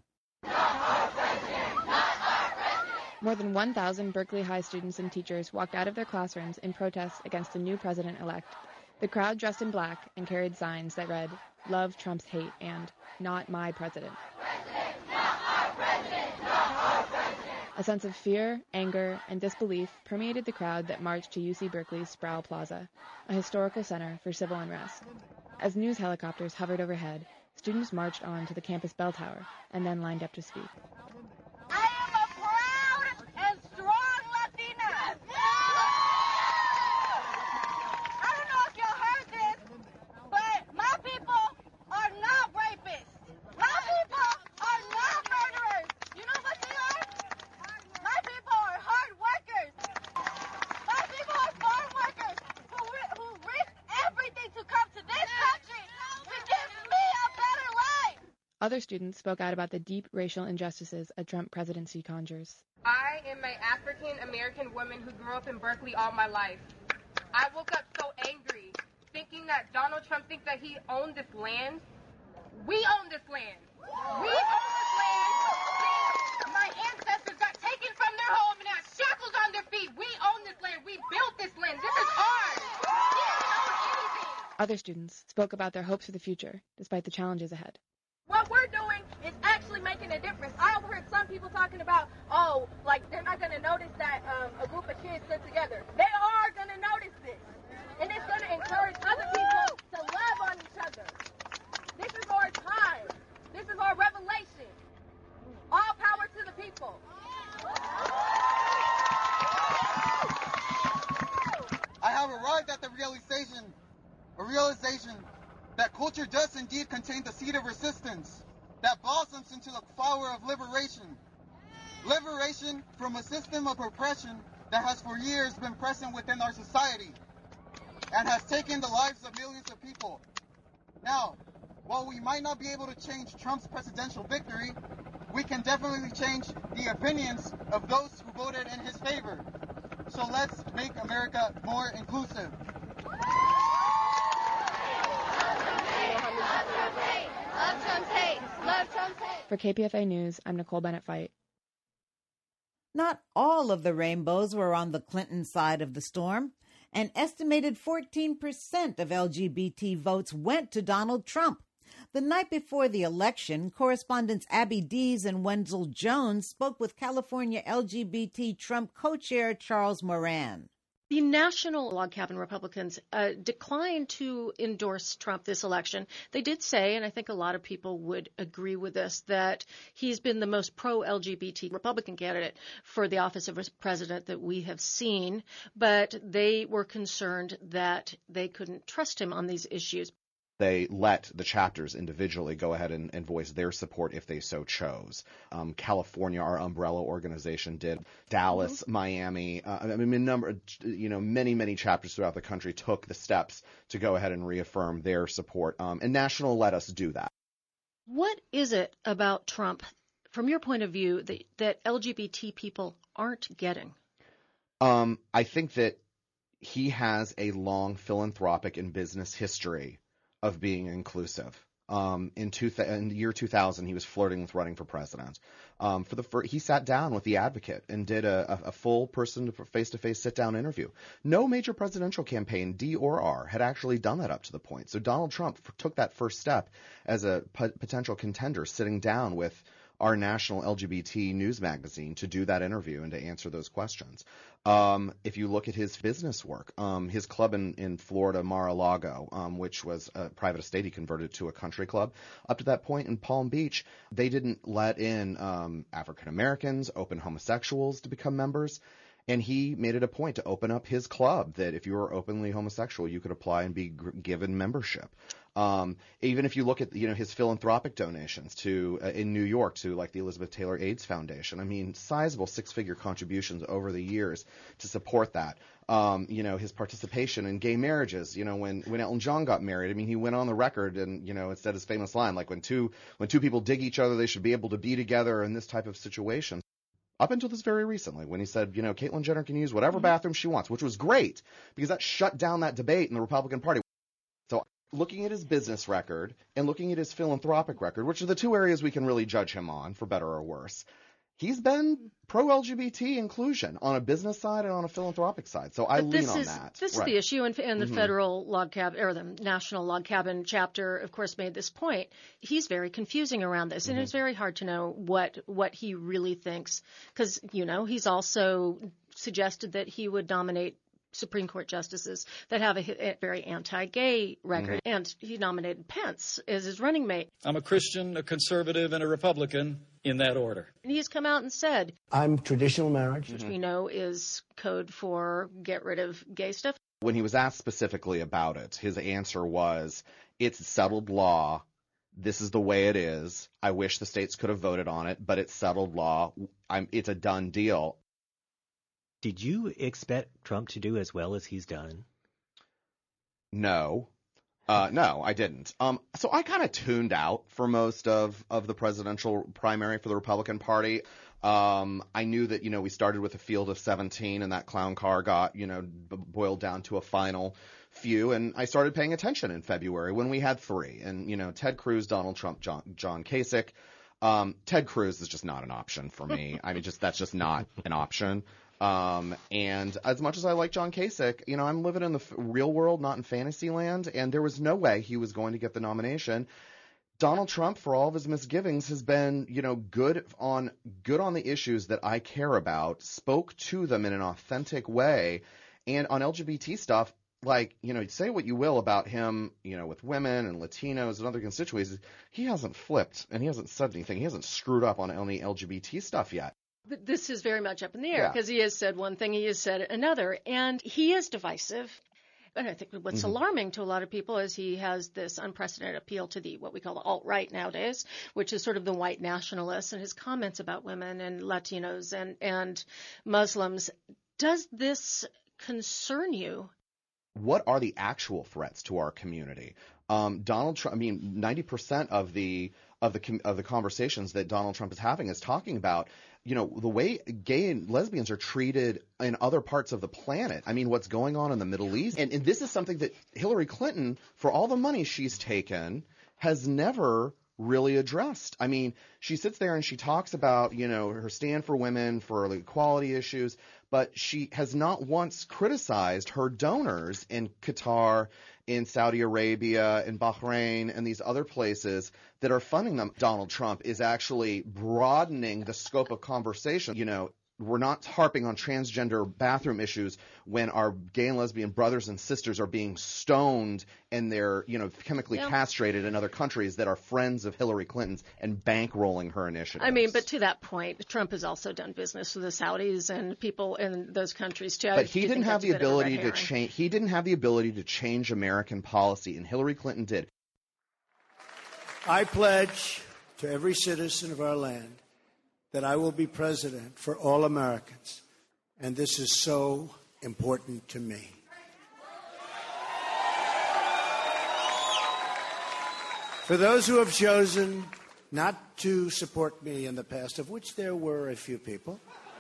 More than one thousand Berkeley High students and teachers walked out of their classrooms in protest against the new president-elect. The crowd dressed in black and carried signs that read, "Love Trump's hate" and "Not my president." A sense of fear, anger, and disbelief permeated the crowd that marched to U C Berkeley's Sproul Plaza, a historical center for civil unrest. As news helicopters hovered overhead, students marched on to the campus bell tower and then lined up to speak. I am a proud and strong Latina. I don't know if y'all heard this, but my people are not rapists. My people are not murderers. You know what they are? My people are hard workers. My people are farm workers who, who risk everything to come to this country to give me a better life. Other students spoke out about the deep racial injustices a Trump presidency conjures. I am an African-American woman who grew up in Berkeley all my life. I woke up so angry, thinking that Donald Trump thinks that he owned this land. We own this land. We own this land. My ancestors got taken from their home and had shackles on their feet. We own this land. We built this land. This is ours. We didn't own anything. Other students spoke about their hopes for the future, despite the challenges ahead. What we're doing is actually making a difference. I overheard some people talking about, oh, like they're not going to notice that um, a group of kids sit together. They are going to notice this. And it's going to encourage other people to love on each other. This is our time. This is our revelation. All power to the people. I have arrived at the realization, a realization that culture does indeed contain the seed of resistance that blossoms into the flower of liberation. Liberation from a system of oppression that has for years been present within our society and has taken the lives of millions of people. Now, while we might not be able to change Trump's presidential victory, we can definitely change the opinions of those who voted in his favor. So let's make America more inclusive. For K P F A News, I'm Nicole Bennett White. Not all of the rainbows were on the Clinton side of the storm. An estimated fourteen percent of L G B T votes went to Donald Trump. The night before the election, correspondents Abby Dees and Wenzel Jones spoke with California L G B T Trump co-chair Charles Moran. The national log cabin Republicans uh, declined to endorse Trump this election. They did say, and I think a lot of people would agree with this, that he's been the most pro-L G B T Republican candidate for the office of president that we have seen. But they were concerned that they couldn't trust him on these issues. They let the chapters individually go ahead and, and voice their support if they so chose. Um, California, our umbrella organization, did. Dallas, mm-hmm. Miami, uh, I mean, a number, you know, many, many chapters throughout the country took the steps to go ahead and reaffirm their support. Um, and National let us do that. What is it about Trump, from your point of view, that, that L G B T people aren't getting? Um, I think that he has a long philanthropic and business history of being inclusive. Um, in, two th- in the year two thousand, he was flirting with running for president. Um, for the fir- he sat down with the Advocate and did a, a, a full person face-to-face sit-down interview. No major presidential campaign, D or R, had actually done that up to the point. So Donald Trump f- took that first step as a p- potential contender, sitting down with our national L G B T news magazine to do that interview and to answer those questions. Um, if you look at his business work, um, his club in, in Florida, Mar-a-Lago, um, which was a private estate he converted to a country club, up to that point in Palm Beach, they didn't let in um, African Americans, open homosexuals to become members. And he made it a point to open up his club that if you were openly homosexual, you could apply and be g- given membership. Um, even if you look at, you know, his philanthropic donations to uh, in New York to like the Elizabeth Taylor AIDS Foundation, I mean, sizable six-figure contributions over the years to support that. Um, you know, his participation in gay marriages, you know, when, when Elton John got married, I mean, he went on the record and, you know, it said his famous line, like when two, when two people dig each other, they should be able to be together in this type of situation. Up until this very recently, when he said, you know, Caitlyn Jenner can use whatever bathroom she wants, which was great because that shut down that debate in the Republican Party. So looking at his business record and looking at his philanthropic record, which are the two areas we can really judge him on, for better or worse, he's been pro-L G B T inclusion on a business side and on a philanthropic side. So I but lean on is, that. This right. is the issue, and, and the mm-hmm. federal log cabin or the national log cabin chapter, of course, made this point. He's very confusing around this, and mm-hmm. it's very hard to know what what he really thinks because, you know, he's also suggested that he would nominate Supreme Court justices that have a, a very anti-gay record, mm-hmm. and he nominated Pence as his running mate. I'm a Christian, a conservative, and a Republican in that order. And he's come out and said, I'm traditional marriage. Which mm-hmm. we know is code for get rid of gay stuff. When he was asked specifically about it, his answer was, it's settled law. This is the way it is. I wish the states could have voted on it, but it's settled law. I'm, it's a done deal. Did you expect Trump to do as well as he's done? No. Uh, no, I didn't. Um, so I kind of tuned out for most of, of the presidential primary for the Republican Party. Um, I knew that, you know, we started with a field of seventeen and that clown car got, you know, b- boiled down to a final few. And I started paying attention in February when we had three. And, you know, Ted Cruz, Donald Trump, John, John Kasich. Um, Ted Cruz is just not an option for me. I mean, just that's just not an option. Um, and as much as I like John Kasich, you know, I'm living in the f- real world, not in fantasy land, and there was no way he was going to get the nomination. Donald Trump, for all of his misgivings, has been, you know, good on good on the issues that I care about, spoke to them in an authentic way, and on L G B T stuff, like, you know, say what you will about him, you know, with women and Latinos and other constituencies, he hasn't flipped and he hasn't said anything. He hasn't screwed up on any L G B T stuff yet. But this is very much up in the air because yeah. he has said one thing, he has said another, and he is divisive. And I think what's mm-hmm. alarming to a lot of people is he has this unprecedented appeal to the what we call the alt-right nowadays, which is sort of the white nationalists, and his comments about women and Latinos and, and Muslims. Does this concern you? What are the actual threats to our community? Um, Donald Trump, I mean, ninety percent of the of the of the conversations that Donald Trump is having is talking about, you know, the way gay and lesbians are treated in other parts of the planet. I mean, what's going on in the Middle East. And, and this is something that Hillary Clinton, for all the money she's taken, has never really addressed. I mean, she sits there and she talks about, you know, her stand for women, for equality issues, but she has not once criticized her donors in Qatar, in Saudi Arabia, in Bahrain, and these other places that are funding them. Donald Trump is actually broadening the scope of conversation. You know, we're not harping on transgender bathroom issues when our gay and lesbian brothers and sisters are being stoned and they're, you know, chemically yeah. castrated in other countries that are friends of Hillary Clinton's and bankrolling her initiatives. I mean, but to that point, Trump has also done business with the Saudis and people in those countries too. But he didn't have the ability to change. He didn't have the ability to change American policy, and Hillary Clinton did. I pledge to every citizen of our land that I will be president for all Americans, and this is so important to me. For those who have chosen not to support me in the past, of which there were a few people,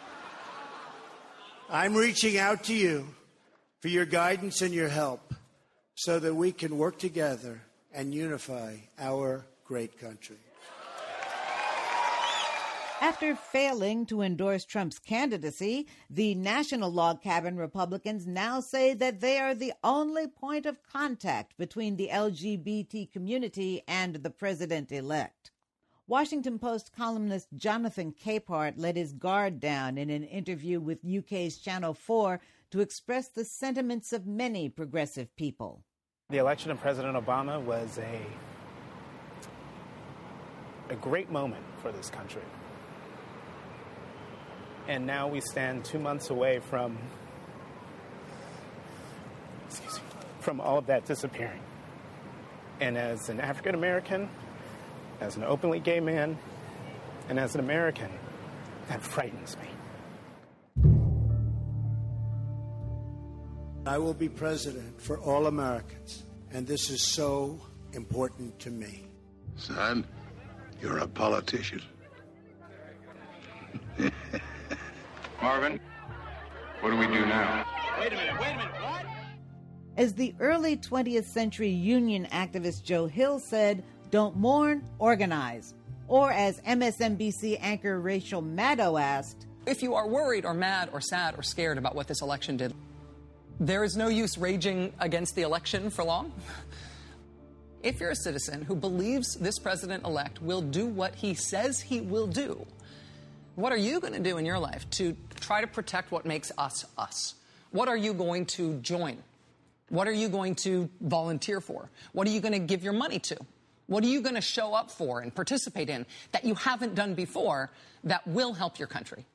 I'm reaching out to you for your guidance and your help so that we can work together and unify our great country. After failing to endorse Trump's candidacy, the National Log Cabin Republicans now say that they are the only point of contact between the L G B T community and the president-elect. Washington Post columnist Jonathan Capehart let his guard down in an interview with U K's Channel four to express the sentiments of many progressive people. The election of President Obama was a, a great moment for this country. And now we stand two months away from, excuse me, from all of that disappearing. And as an African American, as an openly gay man, and as an American, that frightens me. I will be president for all Americans, and this is so important to me. Son, you're a politician. Marvin, what do we do now? Wait a minute, wait a minute, what? As the early twentieth century union activist Joe Hill said, don't mourn, organize. Or as M S N B C anchor Rachel Maddow asked, if you are worried or mad or sad or scared about what this election did, there is no use raging against the election for long. If you're a citizen who believes this president-elect will do what he says he will do, what are you going to do in your life to try to protect what makes us us? What are you going to join? What are you going to volunteer for? What are you going to give your money to? What are you going to show up for and participate in that you haven't done before that will help your country?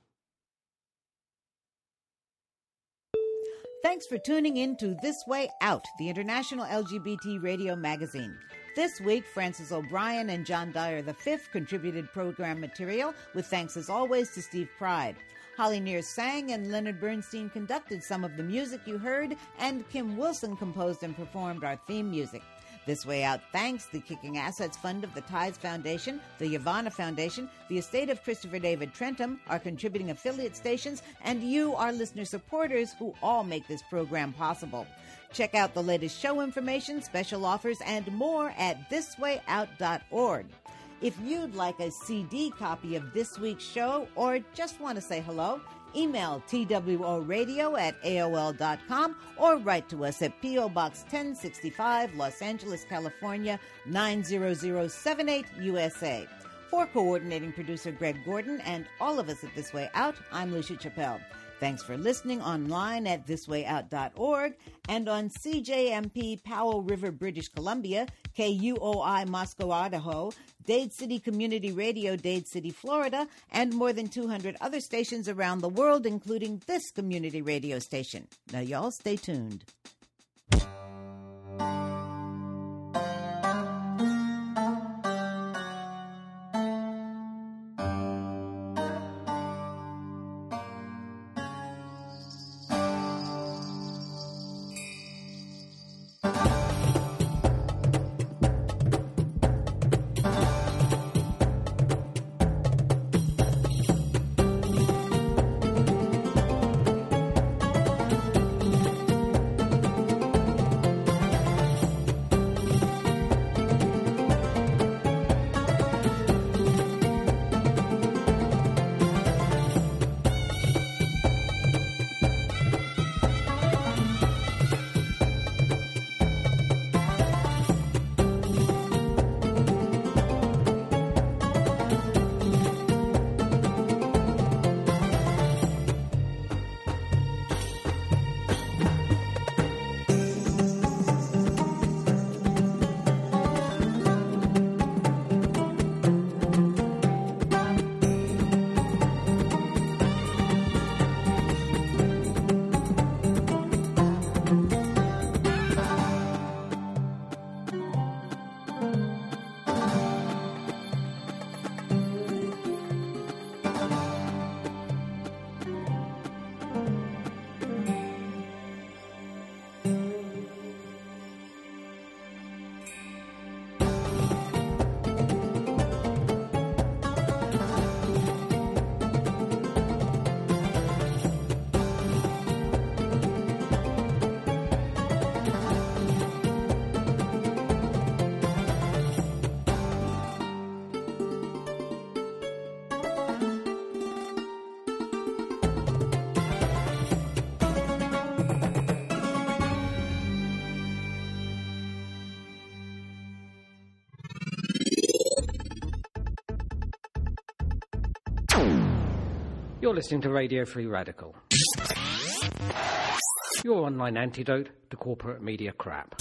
Thanks for tuning in to This Way Out, the international L G B T radio magazine. This week, Francis O'Brien and John Dyer the fifth contributed program material, with thanks as always to Steve Pride. Holly Near sang and Leonard Bernstein conducted some of the music you heard, and Kim Wilson composed and performed our theme music. This Way Out thanks the Kicking Assets Fund of the Tides Foundation, the Yavana Foundation, the estate of Christopher David Trentham, our contributing affiliate stations, and you, our listener supporters, who all make this program possible. Check out the latest show information, special offers, and more at this way out dot org. If you'd like a C D copy of this week's show or just want to say hello, email T W O radio at A O L dot com or write to us at P O Box ten sixty-five, Los Angeles, California, nine zero zero seven eight, U S A. For coordinating producer Greg Gordon and all of us at This Way Out, I'm Lucia Chappelle. Thanks for listening online at this way out dot org and on C J M P Powell River, British Columbia, K U O I Moscow, Idaho, Dade City Community Radio, Dade City, Florida, and more than two hundred other stations around the world, including this community radio station. Now, y'all stay tuned. You're listening to Radio Free Radical, your online antidote to corporate media crap.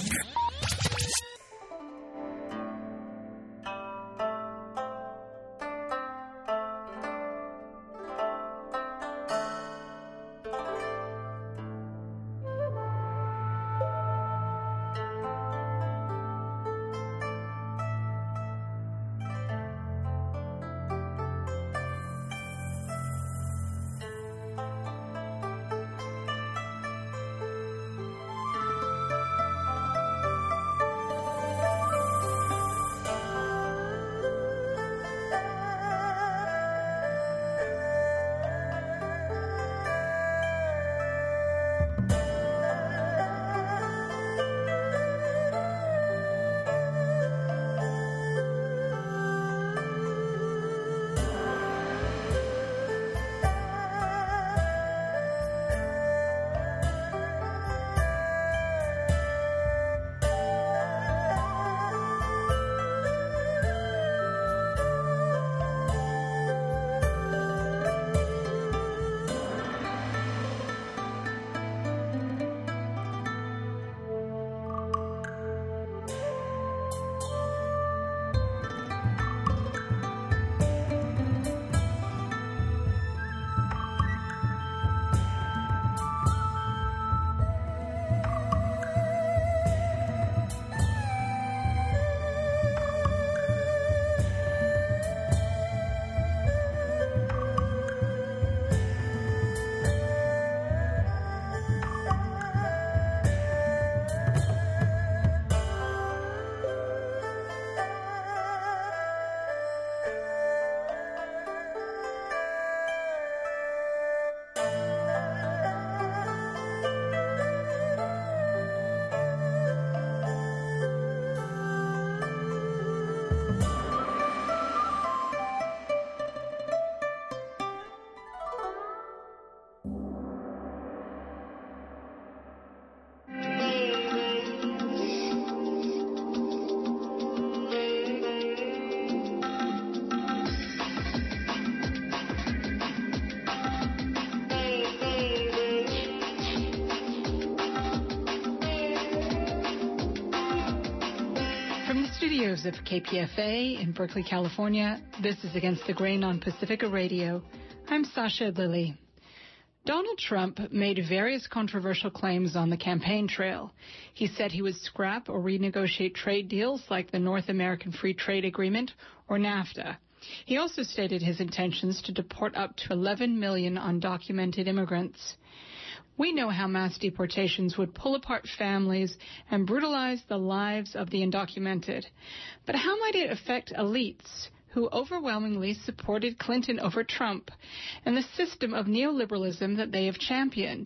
Studios of K P F A in Berkeley, California, this is Against the Grain on Pacifica Radio. I'm Sasha Lilly. Donald Trump made various controversial claims on the campaign trail. He said he would scrap or renegotiate trade deals like the North American Free Trade Agreement or NAFTA. He also stated his intentions to deport up to eleven million undocumented immigrants. We know how mass deportations would pull apart families and brutalize the lives of the undocumented. But how might it affect elites who overwhelmingly supported Clinton over Trump and the system of neoliberalism that they have championed?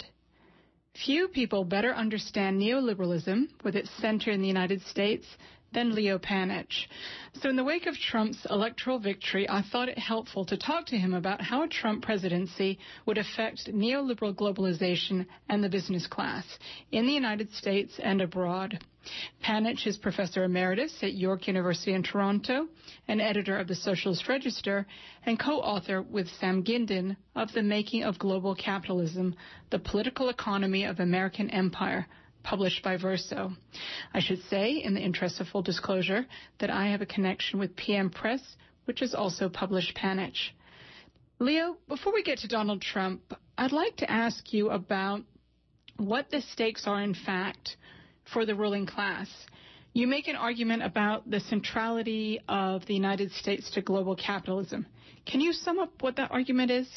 Few people better understand neoliberalism, with its center in the United States, than Leo Panitch. So in the wake of Trump's electoral victory, I thought it helpful to talk to him about how a Trump presidency would affect neoliberal globalization and the business class in the United States and abroad. Panitch is Professor Emeritus at York University in Toronto, and editor of the Socialist Register, and co-author with Sam Gindin of The Making of Global Capitalism, The Political Economy of American Empire, published by Verso. I should say, in the interest of full disclosure, that I have a connection with P M Press, which has also published Panitch. Leo, before we get to Donald Trump, I'd like to ask you about what the stakes are, in fact, for the ruling class. You make an argument about the centrality of the United States to global capitalism. Can you sum up what that argument is?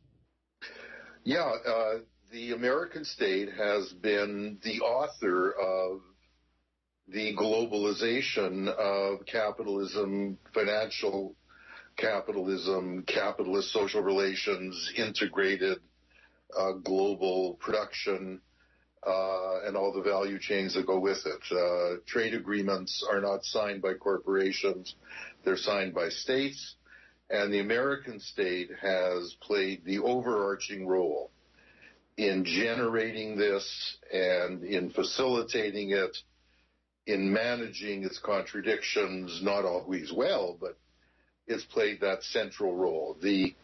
Yeah, uh, the American state has been the author of the globalization of capitalism, financial capitalism, capitalist social relations, integrated uh, global production, uh, and all the value chains that go with it. Uh, trade agreements are not signed by corporations, they're signed by states, and the American state has played the overarching role in generating this and in facilitating it, in managing its contradictions, not always well, but it's played that central role. The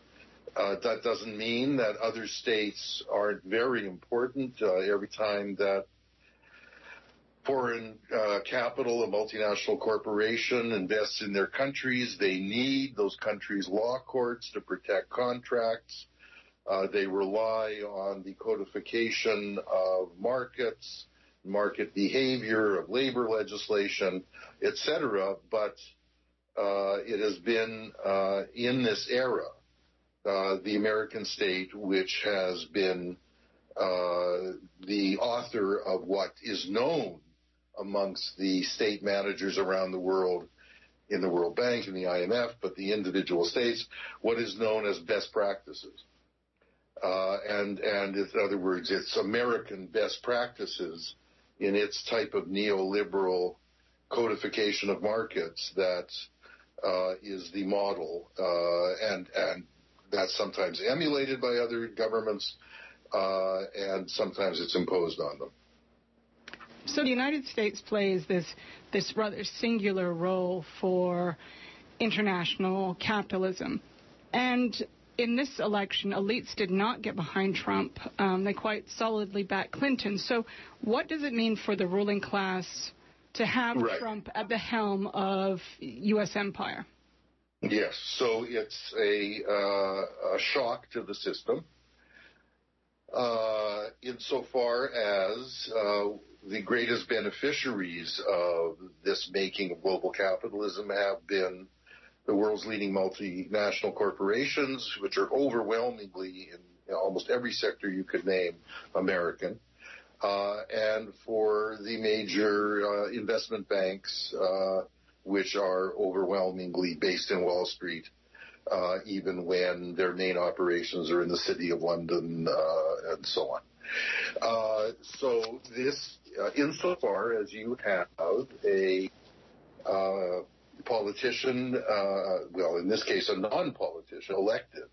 Uh, that doesn't mean that other states aren't very important. Uh, every time that foreign uh, capital, a multinational corporation, invests in their countries, they need those countries' law courts to protect contracts. Uh, they rely on the codification of markets, market behavior, of labor legislation, et cetera. But uh, it has been uh, in this era, uh, the American state, which has been uh, the author of what is known amongst the state managers around the world, in the World Bank and the I M F, but the individual states, what is known as best practices. Uh, and, and in other words, it's American best practices in its type of neoliberal codification of markets that uh, is the model, uh, and, and that's sometimes emulated by other governments, uh, and sometimes it's imposed on them. So the United States plays this this rather singular role for international capitalism. And in this election, elites did not get behind Trump. Um, they quite solidly backed Clinton. So what does it mean for the ruling class to have right. Trump at the helm of U S empire? Yes. So it's a, uh, a shock to the system. Uh, insofar as uh, the greatest beneficiaries of this making of global capitalism have been the world's leading multinational corporations, which are overwhelmingly, in you know, almost every sector you could name, American, uh, and for the major uh, investment banks, uh, which are overwhelmingly based in Wall Street, Uh, even when their main operations are in the city of London, uh, and so on. Uh, so this, uh, insofar as you have a uh, politician, uh, well, in this case, a non-politician elected,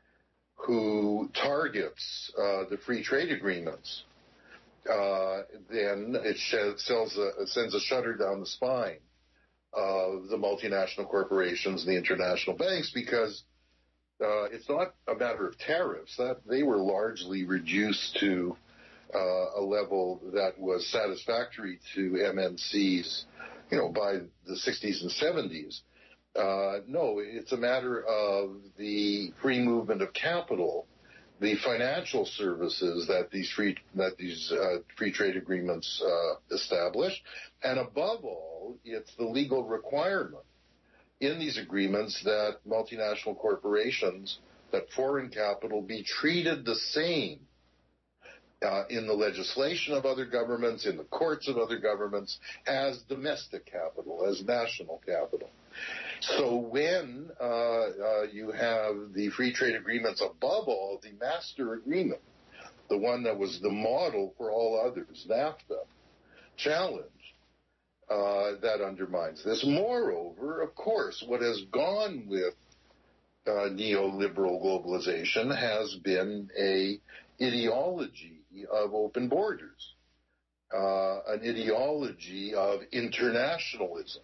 who targets uh, the free trade agreements, uh, then it sh- sells a, it sends a shudder down the spine of the multinational corporations and the international banks, because uh, it's not a matter of tariffs. That they were largely reduced to uh, a level that was satisfactory to M N Cs, you know, by the sixties and seventies. Uh, no, it's a matter of the free movement of capital, the financial services that these free that these uh, free trade agreements uh, establish, and above all, it's the legal requirement in these agreements that multinational corporations, that foreign capital be treated the same uh, in the legislation of other governments, in the courts of other governments, as domestic capital, as national capital. So when uh, uh, you have the free trade agreements, above all, the master agreement, the one that was the model for all others, NAFTA, challenged, uh, that undermines this. Moreover, of course, what has gone with uh, neoliberal globalization has been a ideology of open borders, uh, an ideology of internationalism.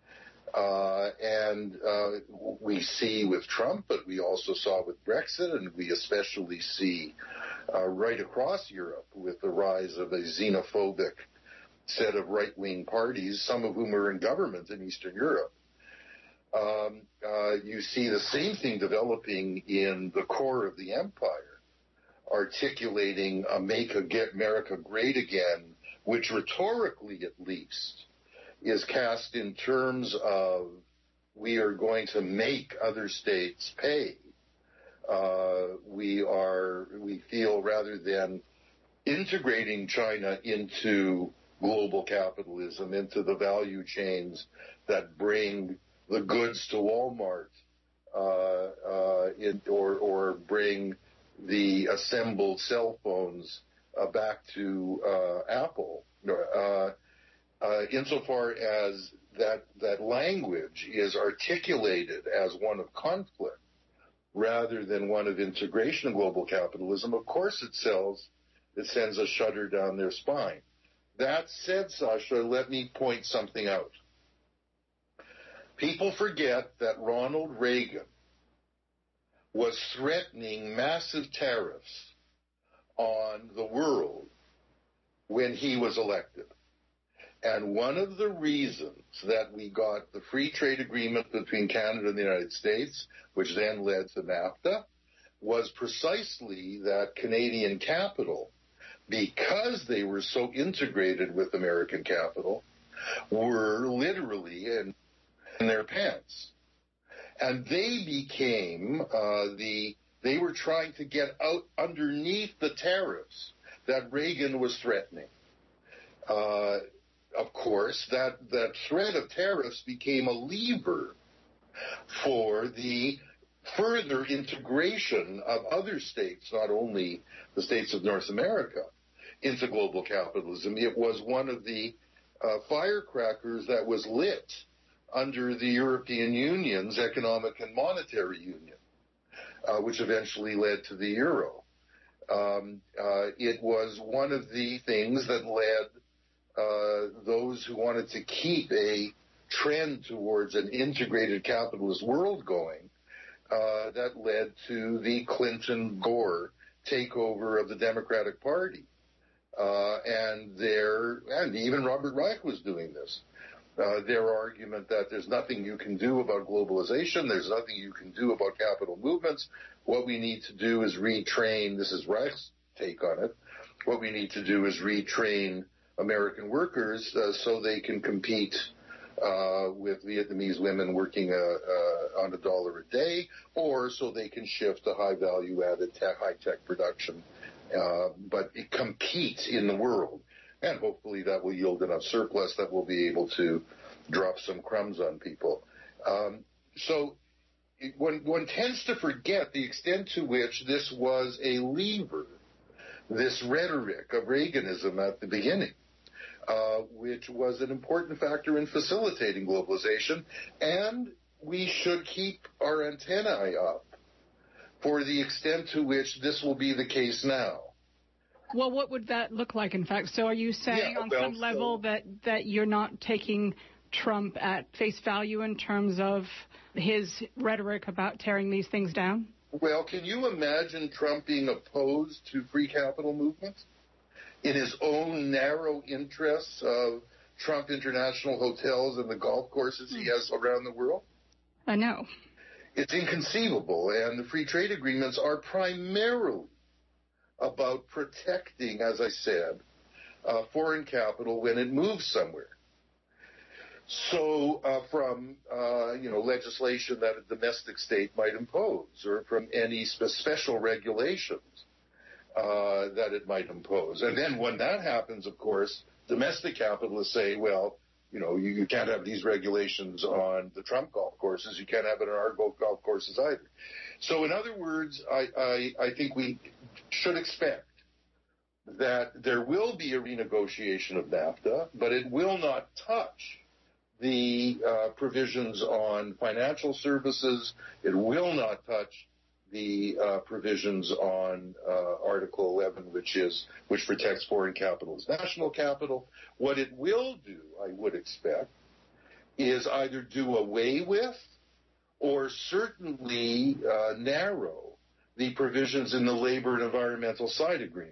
Uh, and uh, we see with Trump, but we also saw with Brexit, and we especially see uh, right across Europe with the rise of a xenophobic set of right-wing parties, some of whom are in government in Eastern Europe. Um, uh, you see the same thing developing in the core of the empire, articulating a Make America Great Again, which rhetorically at least is cast in terms of we are going to make other states pay. Uh, we are, we feel, rather than integrating China into global capitalism, into the value chains that bring the goods to Walmart, uh, uh, in, or, or bring the assembled cell phones uh, back to uh, Apple. Uh, Uh, insofar as that that language is articulated as one of conflict rather than one of integration in global capitalism, of course it sells, it sends a shudder down their spine. That said, Sasha, let me point something out. People forget that Ronald Reagan was threatening massive tariffs on the world when he was elected. And one of the reasons that we got the free trade agreement between Canada and the United States, which then led to NAFTA, was precisely that Canadian capital, because they were so integrated with American capital, were literally in, in their pants. And they became uh, the, they were trying to get out underneath the tariffs that Reagan was threatening. Uh, of course, that, that threat of tariffs became a lever for the further integration of other states, not only the states of North America, into global capitalism. It was one of the uh, firecrackers that was lit under the European Union's Economic and Monetary Union, uh, which eventually led to the euro. Um, uh, it was one of the things that led uh, those who wanted to keep a trend towards an integrated capitalist world going, uh, that led to the Clinton-Gore takeover of the Democratic Party. Uh, and their, and even Robert Reich was doing this. Uh, their argument that there's nothing you can do about globalization, there's nothing you can do about capital movements. What we need to do is retrain, this is Reich's take on it, what we need to do is retrain American workers uh, so they can compete uh, with Vietnamese women working uh, uh, on a dollar a day, or so they can shift to high value-added te- high-tech production, uh, but it compete in the world. And hopefully that will yield enough surplus that we'll be able to drop some crumbs on people. Um, so it, one, one tends to forget the extent to which this was a lever, this rhetoric of Reaganism at the beginning, uh, which was an important factor in facilitating globalization. And we should keep our antennae up for the extent to which this will be the case now. Well, what would that look like, in fact? So are you saying yeah, on well, some level so, that, that you're not taking Trump at face value in terms of his rhetoric about tearing these things down? Well, can you imagine Trump being opposed to free capital movements in his own narrow interests of Trump International hotels and the golf courses he has around the world? I know. It's inconceivable, and the free trade agreements are primarily about protecting, as I said, uh, foreign capital when it moves somewhere. So uh, from, uh, you know, legislation that a domestic state might impose, or from any spe- special regulations uh, that it might impose. And then when that happens, of course, domestic capitalists say, well, you know, you, you can't have these regulations on the Trump golf courses. You can't have it on our golf courses either. So in other words, I, I, I think we should expect that there will be a renegotiation of NAFTA, but it will not touch the uh, provisions on financial services. It will not touch the uh, provisions on uh, Article eleven, which is which protects foreign capital as national capital. What it will do, I would expect, is either do away with or certainly uh, narrow the provisions in the labor and environmental side agreements.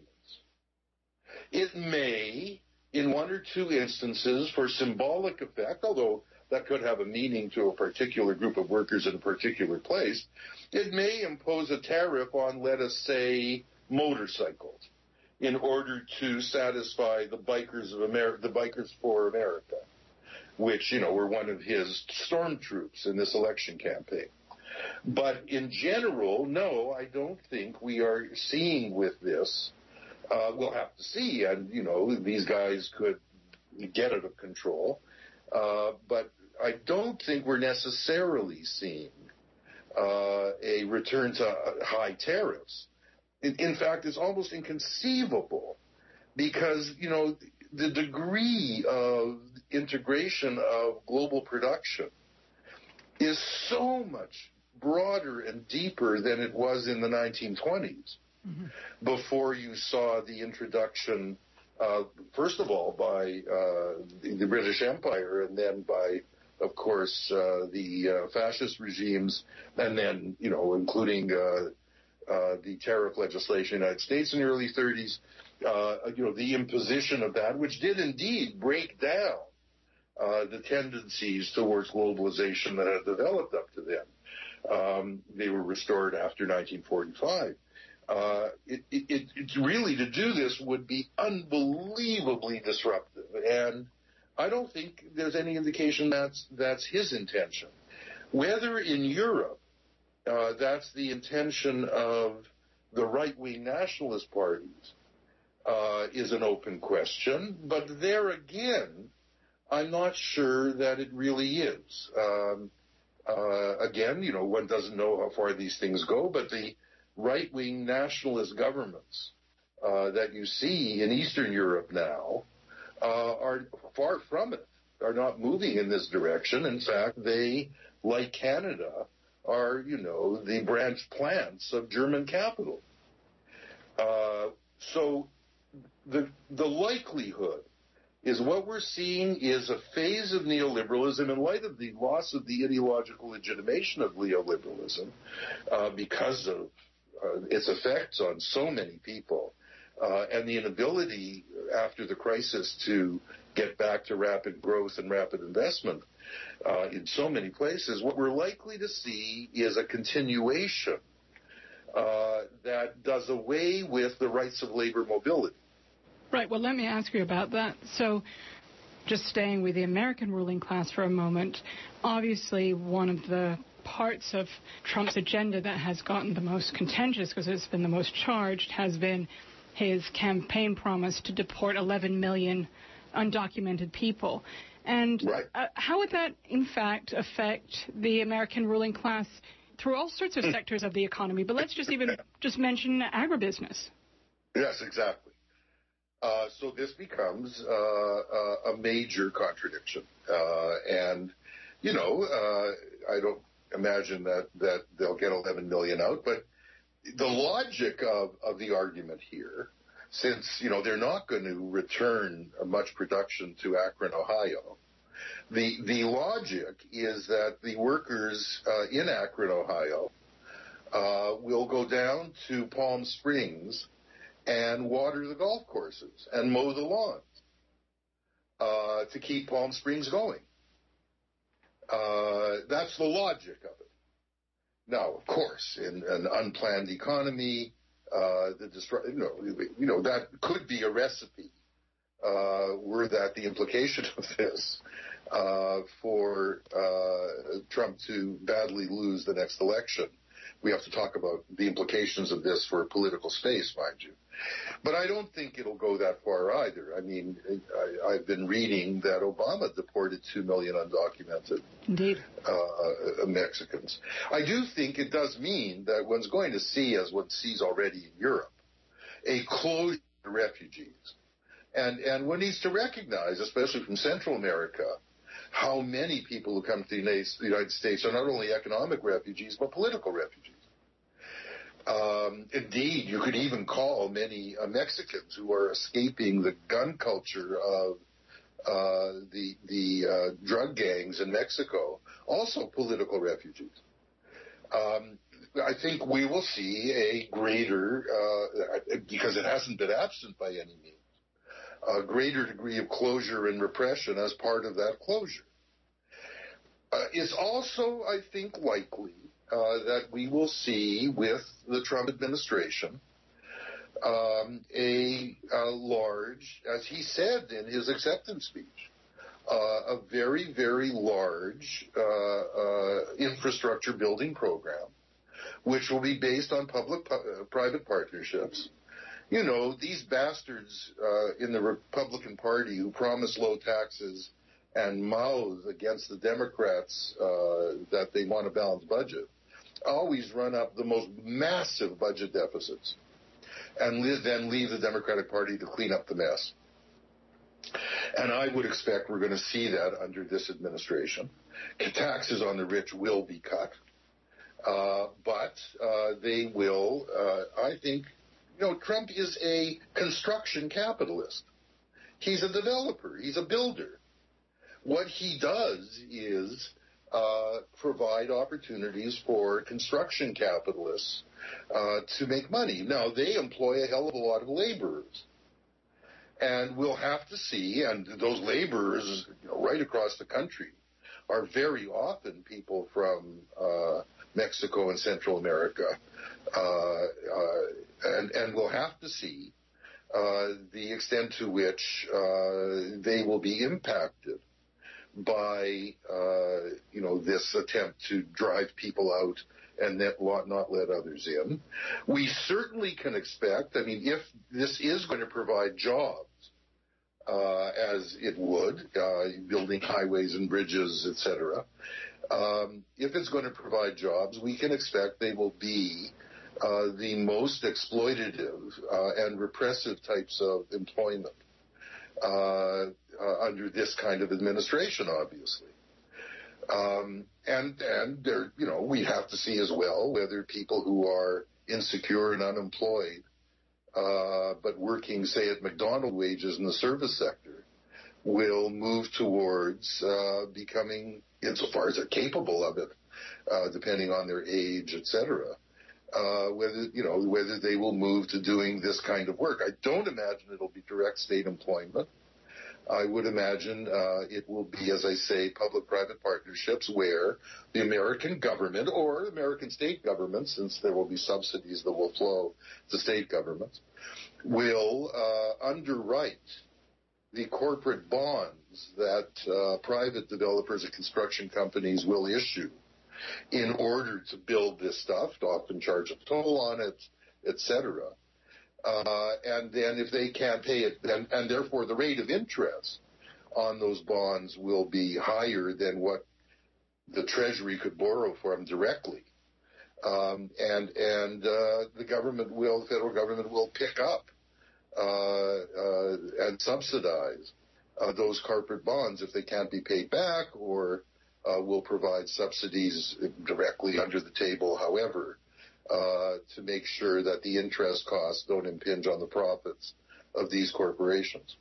It may, in one or two instances, for symbolic effect, although that could have a meaning to a particular group of workers in a particular place, it may impose a tariff on, let us say, motorcycles in order to satisfy the bikers of America, the Bikers for America, which, you know, were one of his stormtroops in this election campaign. But in general, no, I don't think we are seeing with this. Uh, we'll have to see, and, you know, these guys could get out of control. Uh, but I don't think we're necessarily seeing uh, a return to high tariffs. In, in fact, it's almost inconceivable because, you know, the degree of integration of global production is so much broader and deeper than it was in the nineteen twenties, mm-hmm. before you saw the introduction, uh, first of all, by uh, the, the British Empire and then by of course, uh, the uh, fascist regimes, and then, you know, including uh, uh, the tariff legislation in the United States in the early thirties, uh, you know, the imposition of that, which did indeed break down uh, the tendencies towards globalization that had developed up to then. Um, they were restored after nineteen forty-five. Uh, it, it, it really, to do this would be unbelievably disruptive, and I don't think there's any indication that's that's his intention. Whether in Europe uh, that's the intention of the right-wing nationalist parties uh, is an open question, but there again, I'm not sure that it really is. Um, uh, again, you know, one doesn't know how far these things go, but the right-wing nationalist governments uh, that you see in Eastern Europe now uh, are far from it, are not moving in this direction. In fact, they, like Canada, are, you know, the branch plants of German capital. Uh, so the the likelihood is what we're seeing is a phase of neoliberalism in light of the loss of the ideological legitimation of neoliberalism uh, because of uh, its effects on so many people uh, and the inability after the crisis to get back to rapid growth and rapid investment uh, in so many places. What we're likely to see is a continuation uh, that does away with the rights of labor mobility. Right. Well, let me ask you about that. So just staying with the American ruling class for a moment, obviously one of the parts of Trump's agenda that has gotten the most contentious, because it's been the most charged, has been his campaign promise to deport eleven million undocumented people. And right. uh, how would that, in fact, affect the American ruling class through all sorts of sectors of the economy? But let's just even just mention agribusiness. Yes, exactly. Uh, so this becomes uh, uh, a major contradiction. Uh, and, you know, uh, I don't imagine that, that they'll get eleven million out, but the logic of, of the argument here, since, you know, they're not going to return much production to Akron, Ohio, the, the logic is that the workers uh, in Akron, Ohio uh, will go down to Palm Springs and water the golf courses and mow the lawns uh, to keep Palm Springs going. Uh, that's the logic of it. Now, of course, in an unplanned economy, uh, the destru- you know, you know, that could be a recipe, uh, were that the implication of this, uh, for uh, Trump to badly lose the next election. We have to talk about the implications of this for political space, mind you. But I don't think it'll go that far either. I mean, I, I've been reading that Obama deported two million undocumented Indeed. Uh, Mexicans. I do think it does mean that one's going to see, as one sees already in Europe, a closure to refugees. And, and one needs to recognize, especially from Central America, how many people who come to the United States are not only economic refugees, but political refugees. Um, indeed, you could even call many uh, Mexicans who are escaping the gun culture of uh, the, the uh, drug gangs in Mexico also political refugees. Um, I think we will see a greater, uh, because it hasn't been absent by any means, a greater degree of closure and repression as part of that closure. Uh, it's also, I think, likely uh, that we will see with the Trump administration um, a, a large, as he said in his acceptance speech, uh, a very, very large uh, uh, infrastructure building program, which will be based on public-private uh, partnerships. You know, these bastards uh, in the Republican Party who promise low taxes and mouth against the Democrats uh, that they want a balanced budget always run up the most massive budget deficits and li- then leave the Democratic Party to clean up the mess. And I would expect we're going to see that under this administration. Taxes on the rich will be cut, uh, but uh, they will, uh, I think, you know, Trump is a construction capitalist. He's a developer. He's a builder. what he does is uh, provide opportunities for construction capitalists uh, to make money. Now, they employ a hell of a lot of laborers. And we'll have to see, and those laborers, you know, right across the country are very often people from uh, Mexico and Central America. Uh, uh, and, and we'll have to see uh, the extent to which uh, they will be impacted by, uh, you know, this attempt to drive people out and not let others in. We certainly can expect, I mean, if this is going to provide jobs, uh, as it would, uh, building highways and bridges, et cetera, um, if it's going to provide jobs, we can expect they will be uh, the most exploitative uh, and repressive types of employment uh, uh, under this kind of administration, obviously. Um, and, and there, you know, we have to see as well whether people who are insecure and unemployed, uh, but working, say, at McDonald's wages in the service sector, will move towards, uh, becoming, insofar as they're capable of it, uh, depending on their age, et cetera, uh, whether, you know, whether they will move to doing this kind of work. I don't imagine it'll be direct state employment. I would imagine uh, it will be, as I say, public-private partnerships where the American government or American state governments, since there will be subsidies that will flow to state governments, will uh, underwrite the corporate bonds that uh, private developers and construction companies will issue in order to build this stuff, to often charge a toll on it, et cetera. Uh, and then if they can't pay it, and, and therefore the rate of interest on those bonds will be higher than what the Treasury could borrow from directly. Um, and and uh, the government will, the federal government will pick up uh, uh, and subsidize uh, those corporate bonds if they can't be paid back, or uh, will provide subsidies directly under the table, however, Uh, to make sure that the interest costs don't impinge on the profits of these corporations.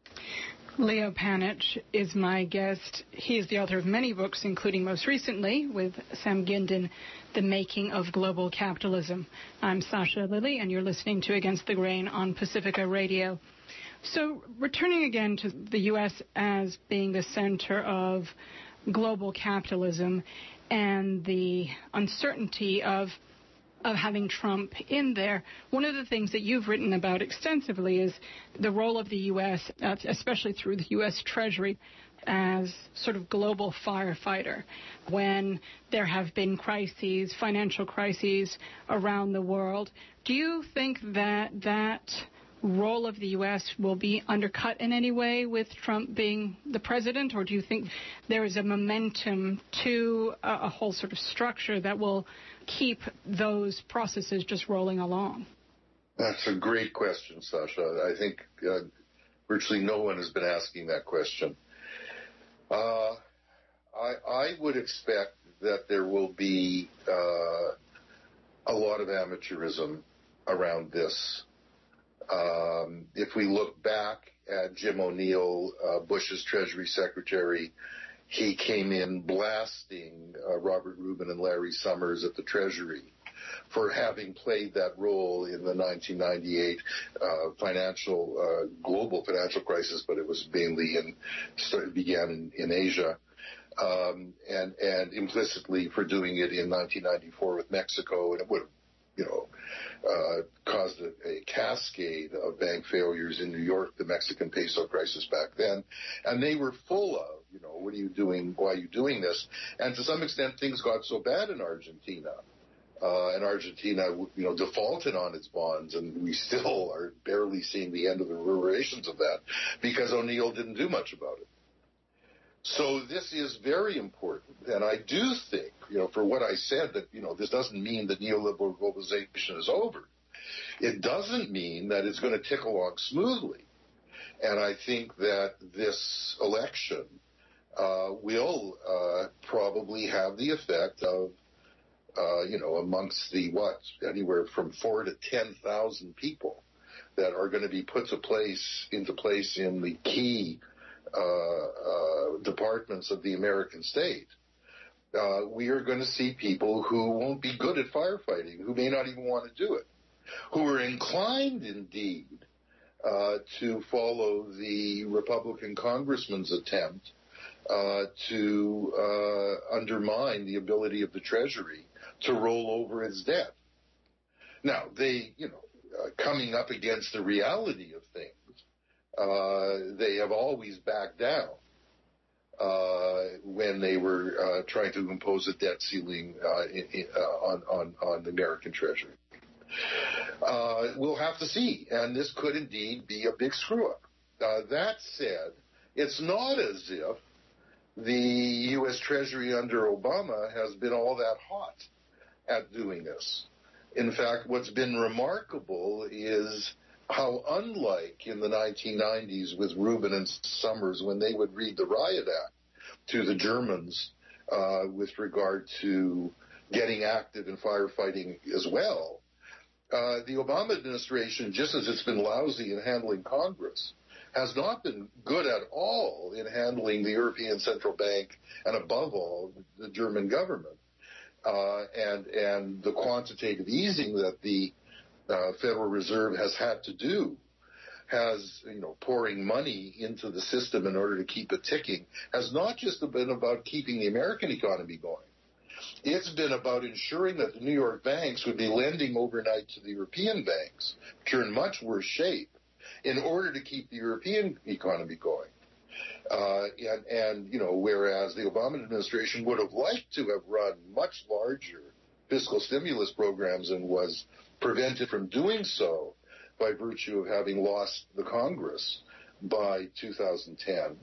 Leo Panitch is my guest. He is the author of many books, including most recently with Sam Gindin, The Making of Global Capitalism. I'm Sasha Lilley, and you're listening to Against the Grain on Pacifica Radio. So returning again to the U S as being the center of global capitalism and the uncertainty of of having Trump in there, one of the things that you've written about extensively is the role of the U S, uh, especially through the U S Treasury, as sort of global firefighter when there have been crises, financial crises around the world. Do you think that that role of the U S will be undercut in any way with Trump being the president, or do you think there is a momentum to a, a whole sort of structure that will keep those processes just rolling along? That's a great question, Sasha. I think uh, virtually no one has been asking that question. Uh, I, I would expect that there will be uh, a lot of amateurism around this. Um, if we look back at Jim O'Neill, uh, Bush's Treasury Secretary, he came in blasting uh, Robert Rubin and Larry Summers at the Treasury for having played that role in the nineteen ninety-eight uh, financial, uh, global financial crisis, but it was mainly in, started, began in, in Asia, um, and, and implicitly for doing it in nineteen ninety-four with Mexico, and it would have, you know, uh, caused a, a cascade of bank failures in New York, the Mexican peso crisis back then. And they were full of, you know, what are you doing? Why are you doing this? And to some extent, things got so bad in Argentina. Uh, and Argentina, you know, defaulted on its bonds, and we still are barely seeing the end of the reverberations of that because O'Neill didn't do much about it. So this is very important, and I do think, you know, for what I said, that, you know, this doesn't mean that neoliberal globalization is over. It doesn't mean that it's going to tick along smoothly. And I think that this election uh, will uh, probably have the effect of, uh, you know, amongst the, what, anywhere from four to ten thousand people that are going to be put to place, into place in the key uh, uh, departments of the American state, uh, we are going to see people who won't be good at firefighting, who may not even want to do it, who are inclined indeed uh, to follow the Republican congressman's attempt uh, to uh, undermine the ability of the Treasury to roll over its debt. Now, they, you know, uh, coming up against the reality of things, uh, they have always backed down uh, when they were uh, trying to impose a debt ceiling uh, in, in, uh, on, on, on the American Treasury. Uh, we'll have to see, and this could indeed be a big screw-up. Uh, that said, it's not as if the U S Treasury under Obama has been all that hot at doing this. In fact, what's been remarkable is how unlike in the nineteen nineties with Rubin and Summers when they would read the Riot Act to the Germans uh, with regard to getting active in firefighting as well, uh, the Obama administration, just as it's been lousy in handling Congress, has not been good at all in handling the European Central Bank and, above all, the German government. Uh, and and the quantitative easing that the uh, Federal Reserve has had to do, has, you know, pouring money into the system in order to keep it ticking, has not just been about keeping the American economy going. It's been about ensuring that the New York banks would be lending overnight to the European banks, which are in much worse shape, in order to keep the European economy going. Uh, and, and, you know, whereas the Obama administration would have liked to have run much larger fiscal stimulus programs and was prevented from doing so by virtue of having lost the Congress by two thousand ten,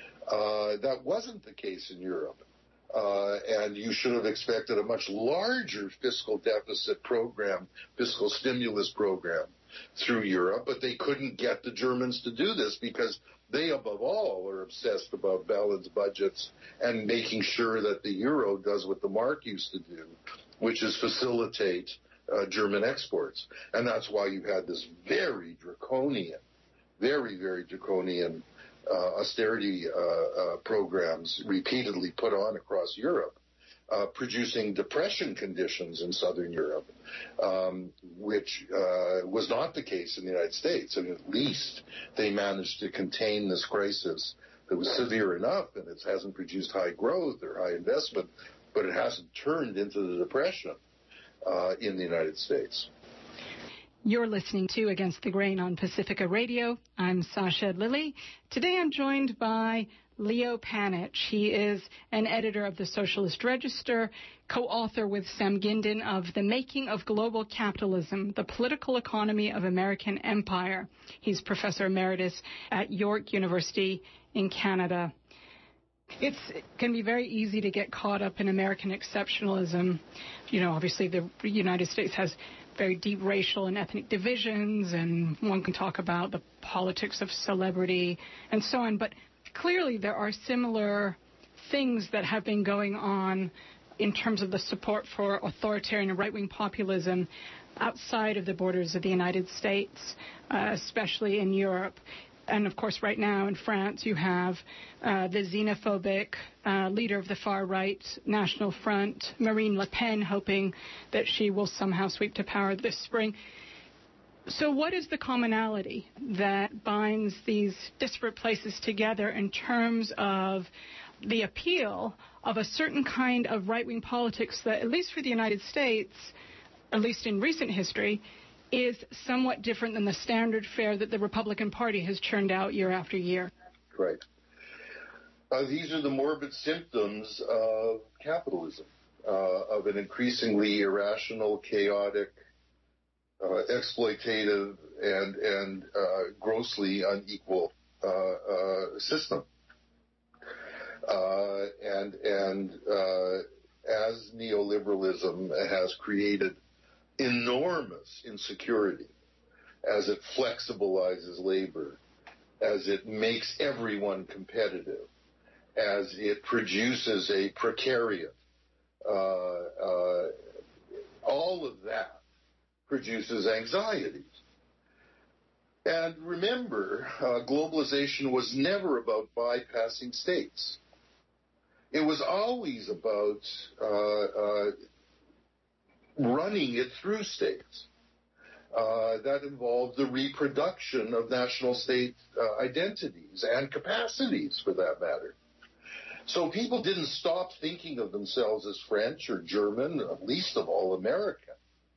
uh, that wasn't the case in Europe. Uh, and you should have expected a much larger fiscal deficit program, fiscal stimulus program through Europe, but they couldn't get the Germans to do this because they, above all, are obsessed about balanced budgets and making sure that the euro does what the mark used to do, which is facilitate uh, German exports. And that's why you had this very draconian, very, very draconian uh, austerity uh, uh, programs repeatedly put on across Europe, uh, producing depression conditions in Southern Europe, um, which uh, was not the case in the United States. And at least they managed to contain this crisis that was severe enough, and it hasn't produced high growth or high investment, but it hasn't turned into the depression uh, in the United States. You're listening to Against the Grain on Pacifica Radio. I'm Sasha Lilly. Today I'm joined by Leo Panitch. He is an editor of the Socialist Register, co-author with Sam Gindin of The Making of Global Capitalism, The Political Economy of American Empire. He's professor emeritus at York University in Canada. It's, it can be very easy to get caught up in American exceptionalism. You know, obviously the United States has very deep racial and ethnic divisions, and one can talk about the politics of celebrity and so on. But clearly there are similar things that have been going on in terms of the support for authoritarian and right-wing populism outside of the borders of the United States, uh, especially in Europe. And, of course, right now in France, you have uh, the xenophobic uh, leader of the far-right National Front, Marine Le Pen, hoping that she will somehow sweep to power this spring. So what is the commonality that binds these disparate places together in terms of the appeal of a certain kind of right-wing politics that, at least for the United States, at least in recent history, is somewhat different than the standard fare that the Republican Party has churned out year after year? Right. Uh, these are the morbid symptoms of capitalism, uh, of an increasingly irrational, chaotic, uh, exploitative, and, and uh, grossly unequal uh, uh, system. Uh, and and uh, as neoliberalism has created enormous insecurity, as it flexibilizes labor, as it makes everyone competitive, as it produces a precariat, uh, uh, all of that produces anxieties. And remember, uh, globalization was never about bypassing states. It was always about uh, uh, running it through states. Uh, that involved the reproduction of national state uh, identities and capacities, for that matter. So people didn't stop thinking of themselves as French or German, least of all American.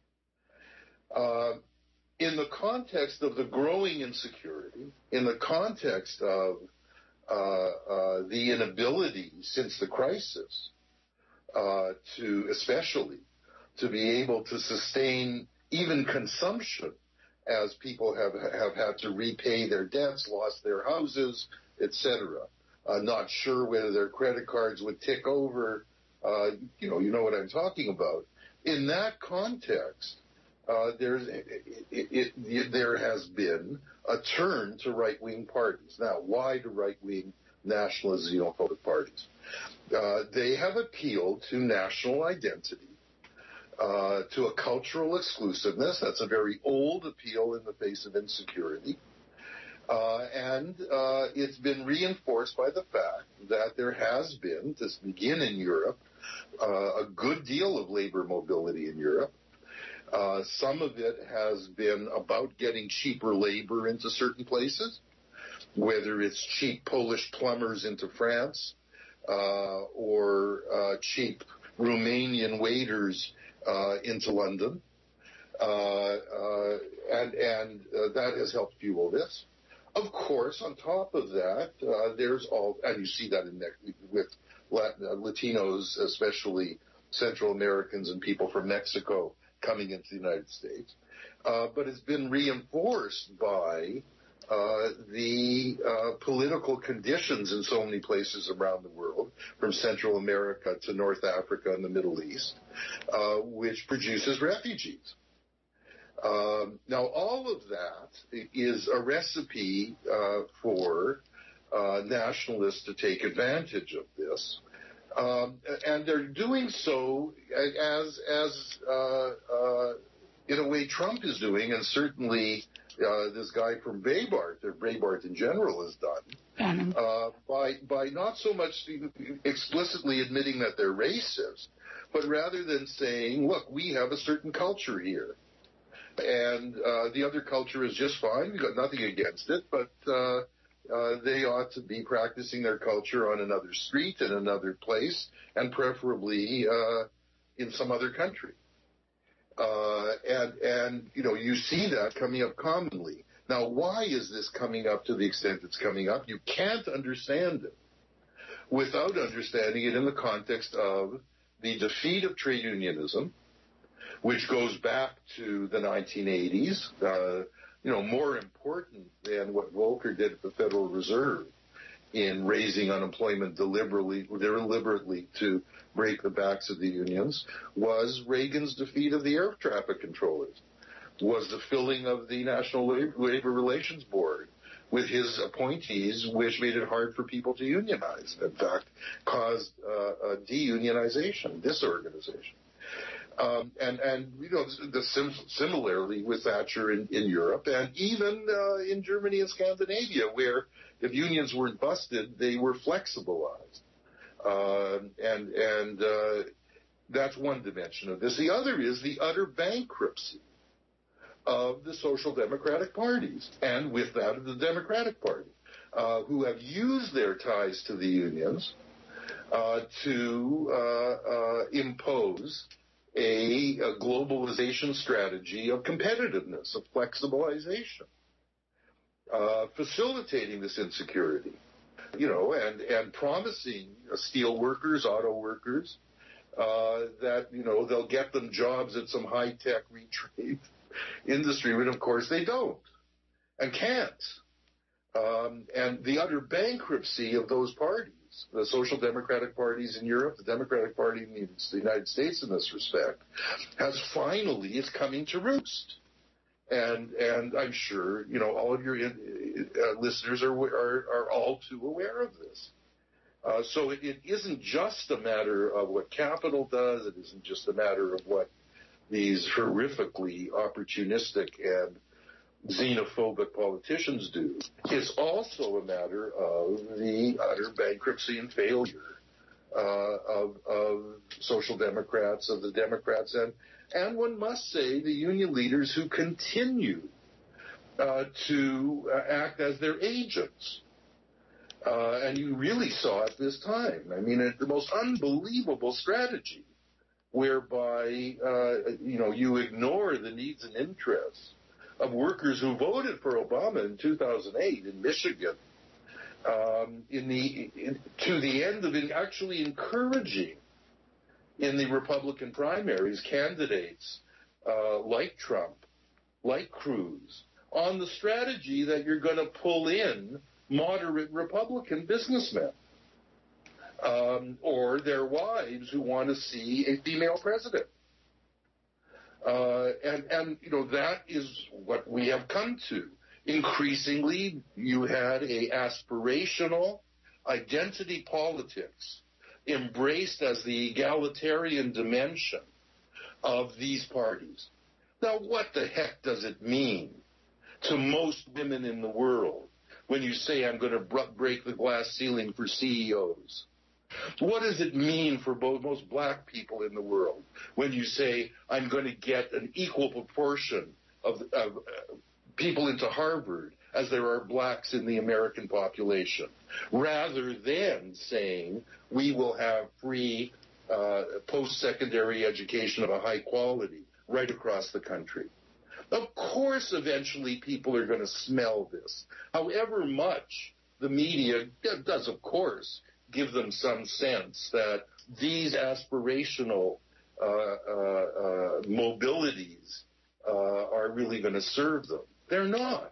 Uh, in the context of the growing insecurity, in the context of uh, uh, the inability since the crisis uh, to, especially, to be able to sustain even consumption, as people have have had to repay their debts, lost their houses, et cetera. Uh, not sure whether their credit cards would tick over. Uh, you know, you know what I'm talking about. In that context, uh, there's it, it, it, there has been a turn to right-wing parties. Now, why to right-wing nationalist xenophobic parties? Uh, they have appealed to national identity. Uh, to a cultural exclusiveness. That's a very old appeal in the face of insecurity. Uh, and uh, it's been reinforced by the fact that there has been, to begin in Europe, uh, a good deal of labor mobility in Europe. Uh, some of it has been about getting cheaper labor into certain places, whether it's cheap Polish plumbers into France uh, or uh, cheap Romanian waiters Uh, into London, uh, uh, and and uh, that has helped fuel this. Of course, on top of that, uh, there's all, and you see that in with Latin, uh, Latinos, especially Central Americans and people from Mexico coming into the United States. Uh, but it's been reinforced by uh, the uh, political conditions in so many places around the world, from Central America to North Africa and the Middle East, uh, which produces refugees. Um, now, all of that is a recipe uh, for uh, nationalists to take advantage of this. Um, and they're doing so as, as uh, uh, in a way Trump is doing, and certainly uh, this guy from Breitbart, or Breitbart in general, has done, uh, by, by not so much explicitly admitting that they're racist, but rather than saying, look, we have a certain culture here. And uh, the other culture is just fine. We've got nothing against it, but uh, uh, they ought to be practicing their culture on another street, in another place, and preferably uh, in some other country. Uh, and, and, you know, you see that coming up commonly. Now, why is this coming up to the extent it's coming up? You can't understand it without understanding it in the context of the defeat of trade unionism, which goes back to the nineteen eighties, uh, you know, more important than what Volcker did at the Federal Reserve in raising unemployment deliberately, deliberately to break the backs of the unions, was Reagan's defeat of the air traffic controllers, was the filling of the National Labor Relations Board with his appointees, which made it hard for people to unionize. In fact, caused uh, a deunionization, disorganization. Um, and, and, you know, the sim- similarly with Thatcher in, in Europe, and even uh, in Germany and Scandinavia, where if unions weren't busted, they were flexibilized. Uh, and and uh, that's one dimension of this. The other is the utter bankruptcy of the social democratic parties, and with that of the Democratic Party, uh, who have used their ties to the unions uh, to uh, uh, impose A, a globalization strategy of competitiveness, of flexibilization, uh, facilitating this insecurity, you know, and, and promising uh, steel workers, auto workers, uh, that, you know, they'll get them jobs at some high-tech retrade industry, when, of course, they don't and can't. Um, and the utter bankruptcy of those parties, the social democratic parties in Europe, the Democratic Party in the United States in this respect, has finally is coming to roost. And and I'm sure, you know, all of your in, uh, listeners are, are are all too aware of this. Uh, so it, it isn't just a matter of what capital does. It isn't just a matter of what these horrifically opportunistic and xenophobic politicians do. It's also a matter of the utter bankruptcy and failure uh, of, of social democrats, of the Democrats, and, and one must say the union leaders who continue uh, to uh, act as their agents. Uh, and you really saw it this time. I mean, it, the most unbelievable strategy whereby, uh, you know, you ignore the needs and interests of workers who voted for Obama in two thousand eight in Michigan, um, in the in, to the end of it actually encouraging in the Republican primaries candidates uh, like Trump, like Cruz, on the strategy that you're going to pull in moderate Republican businessmen um, or their wives who want to see a female president. Uh, and, and, you know, that is what we have come to. Increasingly, you had a aspirational identity politics embraced as the egalitarian dimension of these parties. Now, what the heck does it mean to most women in the world when you say, I'm going to break the glass ceiling for C E Os? What does it mean for both, most black people in the world when you say, I'm going to get an equal proportion of, of uh, people into Harvard as there are blacks in the American population, rather than saying we will have free uh, post-secondary education of a high quality right across the country? Of course, eventually people are going to smell this. However much the media does, of course, give them some sense that these aspirational uh, uh, uh, mobilities uh, are really going to serve them. They're not.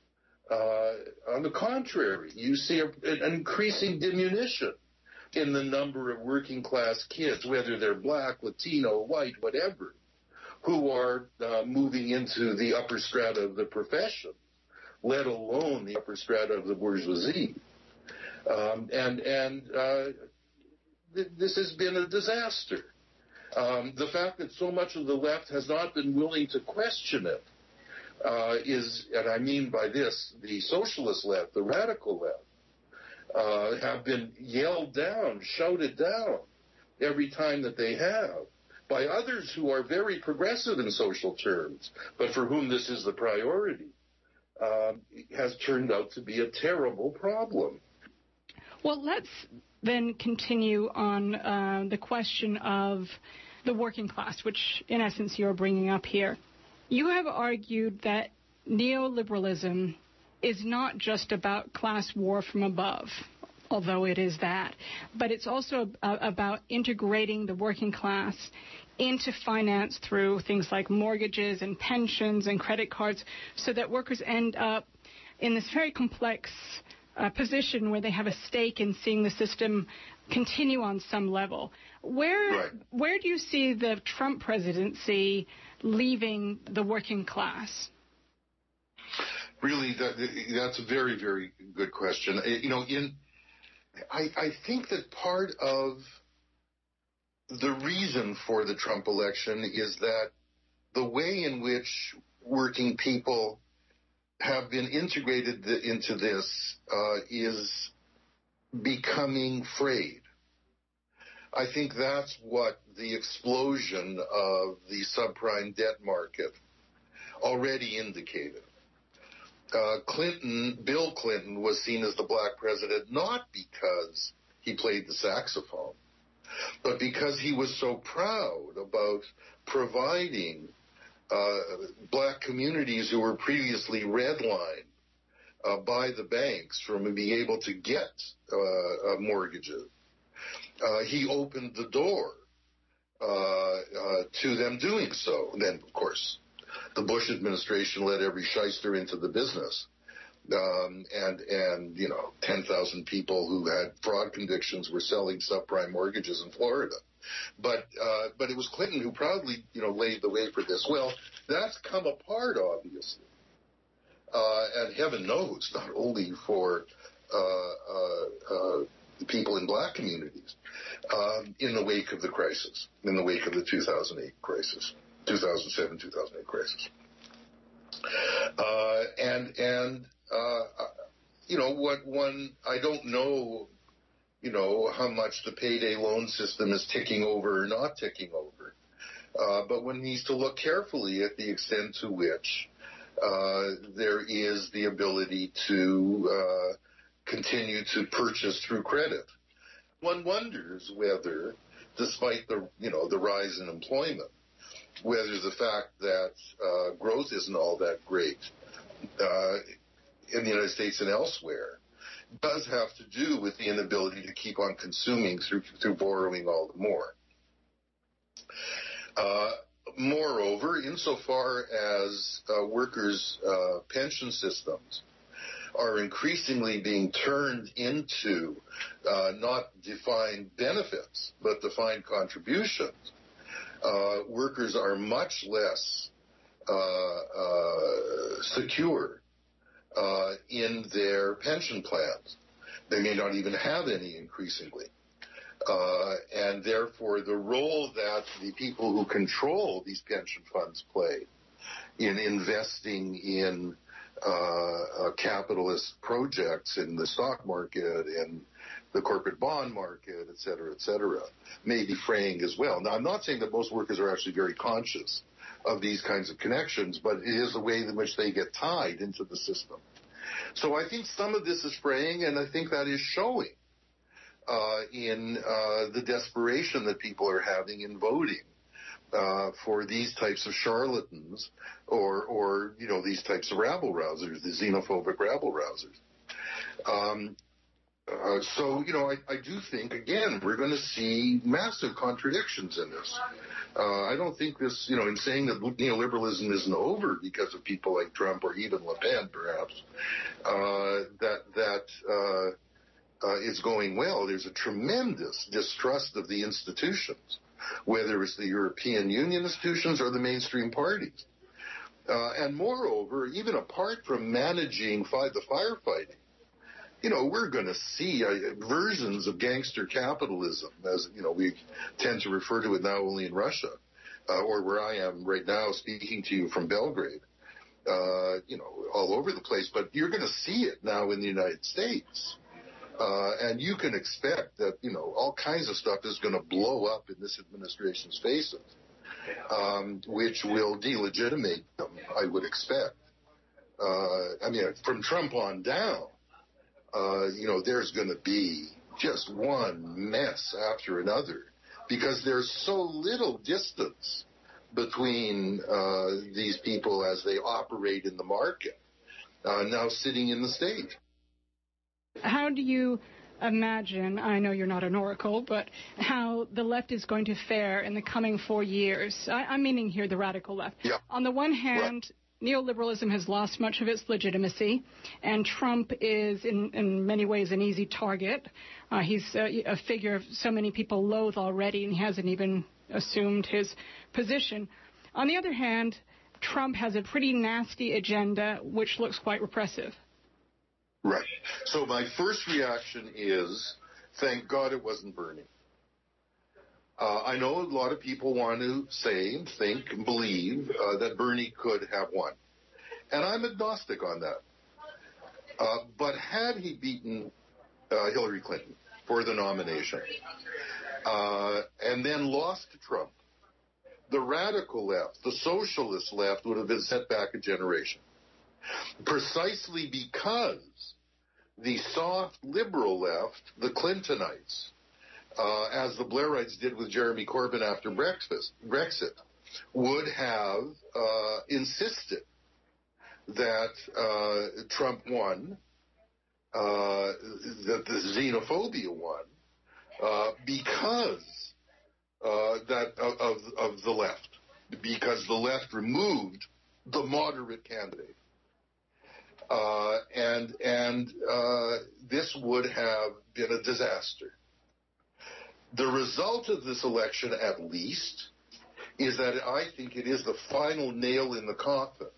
Uh, on the contrary, you see a, an increasing diminution in the number of working class kids, whether they're black, Latino, white, whatever, who are uh, moving into the upper strata of the profession, let alone the upper strata of the bourgeoisie. Um, and and uh, th- this has been a disaster. Um, the fact that so much of the left has not been willing to question it uh, is, and I mean by this, the socialist left, the radical left, uh, have been yelled down, shouted down every time that they have by others who are very progressive in social terms, but for whom this is the priority, uh, has turned out to be a terrible problem. Well, let's then continue on uh, the question of the working class, which in essence you're bringing up here. You have argued that neoliberalism is not just about class war from above, although it is that, but it's also uh, about integrating the working class into finance through things like mortgages and pensions and credit cards, so that workers end up in this very complex uh, position where they have a stake in seeing the system continue on some level. Where right. where do you see the Trump presidency leaving the working class? Really, that, that's a very, very good question. You know, in I, I think that part of the reason for the Trump election is that the way in which working people have been integrated into this uh, is becoming frayed. I think that's what the explosion of the subprime debt market already indicated. Uh, Clinton, Bill Clinton, was seen as the black president not because he played the saxophone, but because he was so proud about providing uh, black communities who were previously redlined uh, by the banks from being able to get uh, mortgages. Uh, he opened the door uh, uh, to them doing so. And then, of course, the Bush administration let every shyster into the business. Um, and, and, you know, ten thousand people who had fraud convictions were selling subprime mortgages in Florida. But, uh, but it was Clinton who proudly, you know, laid the way for this. Well, that's come apart, obviously. Uh, and heaven knows, not only for, uh, uh, uh, people in black communities, um, in the wake of the crisis, in the wake of the two thousand eight crisis, two thousand seven, two thousand eight crisis. Uh, and, and uh, you know, what one, I don't know, you know, how much the payday loan system is ticking over or not ticking over. Uh, but one needs to look carefully at the extent to which uh, there is the ability to uh, continue to purchase through credit. One wonders whether, despite the, you know, the rise in employment, whether the fact that uh, growth isn't all that great uh, in the United States and elsewhere does have to do with the inability to keep on consuming through through borrowing all the more. Uh, moreover, insofar as uh, workers' uh, pension systems are increasingly being turned into uh, not defined benefits, but defined contributions, uh, workers are much less uh, uh, secure uh, in their pension plans. They may not even have any increasingly. Uh, and therefore, the role that the people who control these pension funds play in investing in uh, uh, capitalist projects in the stock market and the corporate bond market, et cetera, et cetera, may be fraying as well. Now, I'm not saying that most workers are actually very conscious of these kinds of connections, but it is the way in which they get tied into the system. So I think some of this is fraying, and I think that is showing uh, in uh, the desperation that people are having in voting uh, for these types of charlatans or, or, you know, these types of rabble-rousers, the xenophobic rabble-rousers. Um, uh, so, you know, I, I do think, again, we're going to see massive contradictions in this. Uh, I don't think this, you know, in saying that neoliberalism isn't over because of people like Trump or even Le Pen, perhaps, uh, that that uh, uh, is going well. There's a tremendous distrust of the institutions, whether it's the European Union institutions or the mainstream parties. Uh, and moreover, even apart from managing fi- the firefighting, you know, we're going to see uh, versions of gangster capitalism, as, you know, we tend to refer to it now only in Russia, uh, or where I am right now speaking to you from Belgrade, uh, you know, all over the place. But you're going to see it now in the United States. Uh, and you can expect that, you know, all kinds of stuff is going to blow up in this administration's faces, um, which will delegitimate them, I would expect. Uh, I mean, from Trump on down, Uh, you know, there's going to be just one mess after another because there's so little distance between uh, these people as they operate in the market, uh, now sitting in the state. How do you imagine, I know you're not an oracle, but how the left is going to fare in the coming four years? I, I'm meaning here the radical left. Yeah. On the one hand, right. Neoliberalism has lost much of its legitimacy, and Trump is, in, in many ways, an easy target. Uh, he's a, a figure so many people loathe already, and he hasn't even assumed his position. On the other hand, Trump has a pretty nasty agenda, which looks quite repressive. Right. So my first reaction is, thank God it wasn't Bernie. Uh, I know a lot of people want to say, think, and believe uh, that Bernie could have won. And I'm agnostic on that. Uh, but had he beaten uh, Hillary Clinton for the nomination uh, and then lost to Trump, the radical left, the socialist left, would have been set back a generation. Precisely because the soft liberal left, the Clintonites, Uh, as the Blairites did with Jeremy Corbyn after Brexit, would have uh, insisted that uh, Trump won, uh, that the xenophobia won, uh, because uh, that of, of the left, because the left removed the moderate candidate. Uh, and and uh, this would have been a disaster. The result of this election, at least, is that I think it is the final nail in the coffin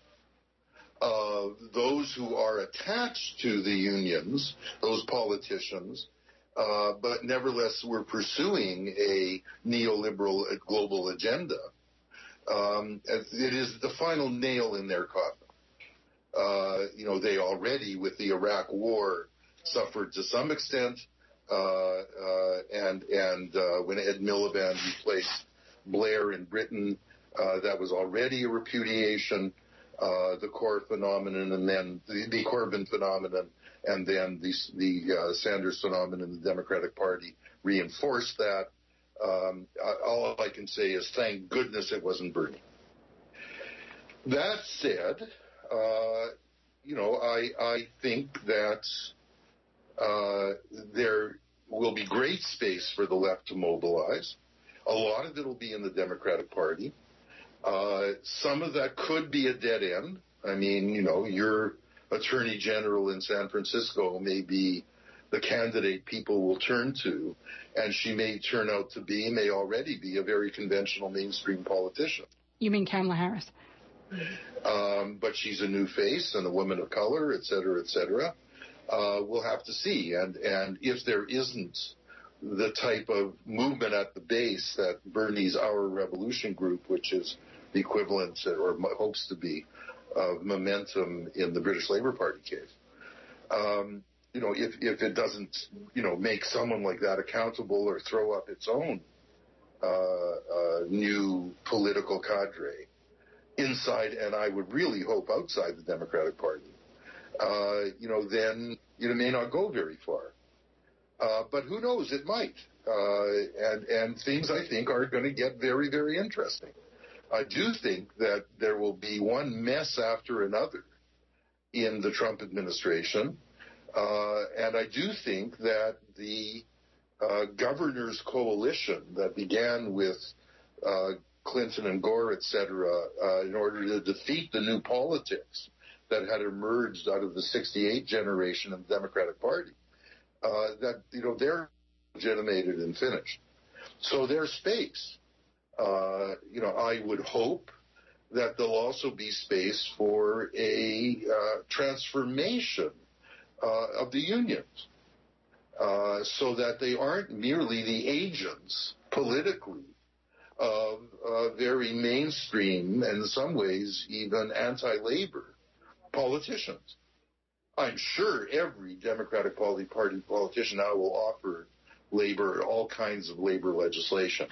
of those who are attached to the unions, those politicians, uh, but nevertheless were pursuing a neoliberal global agenda. Um, it is the final nail in their coffin. Uh, you know, they already, with the Iraq War, suffered to some extent. Uh, uh, and and uh, when Ed Miliband replaced Blair in Britain, uh, that was already a repudiation. Uh, the Core phenomenon, and then the, the Corbyn phenomenon, and then the, the uh, Sanders phenomenon in the Democratic Party reinforced that. Um, all I can say is thank goodness it wasn't Bernie. That said, uh, you know, I, I think that uh, there will be great space for the left to mobilize. A lot of it will be in the Democratic Party. Uh, some of that could be a dead end. I mean, you know, your attorney general in San Francisco may be the candidate people will turn to, and she may turn out to be, may already be, a very conventional mainstream politician. You mean Kamala Harris? Um, but she's a new face and a woman of color, et cetera, et cetera. Uh, we'll have to see. And, and if there isn't the type of movement at the base that Bernie's Our Revolution group, which is the equivalent, or hopes to be, of momentum in the British Labour Party case. Um, you know, if, if it doesn't, you know, make someone like that accountable or throw up its own uh, uh, new political cadre inside, and I would really hope outside the Democratic Party, uh, you know, then it may not go very far. Uh, but who knows? It might. Uh, and, and things, I think, are going to get very, very interesting. I do think that there will be one mess after another in the Trump administration. Uh, and I do think that the uh, governor's coalition that began with uh, Clinton and Gore, et cetera, uh, in order to defeat the new politics that had emerged out of the sixty-eight generation of the Democratic Party, uh, that, you know, they're legitimated and finished. So there's space. Uh, you know, I would hope that there'll also be space for a uh, transformation uh, of the unions uh, so that they aren't merely the agents politically of uh, very mainstream and in some ways even anti-labor politicians. I'm sure every Democratic Party politician now will offer labor all kinds of labor legislation.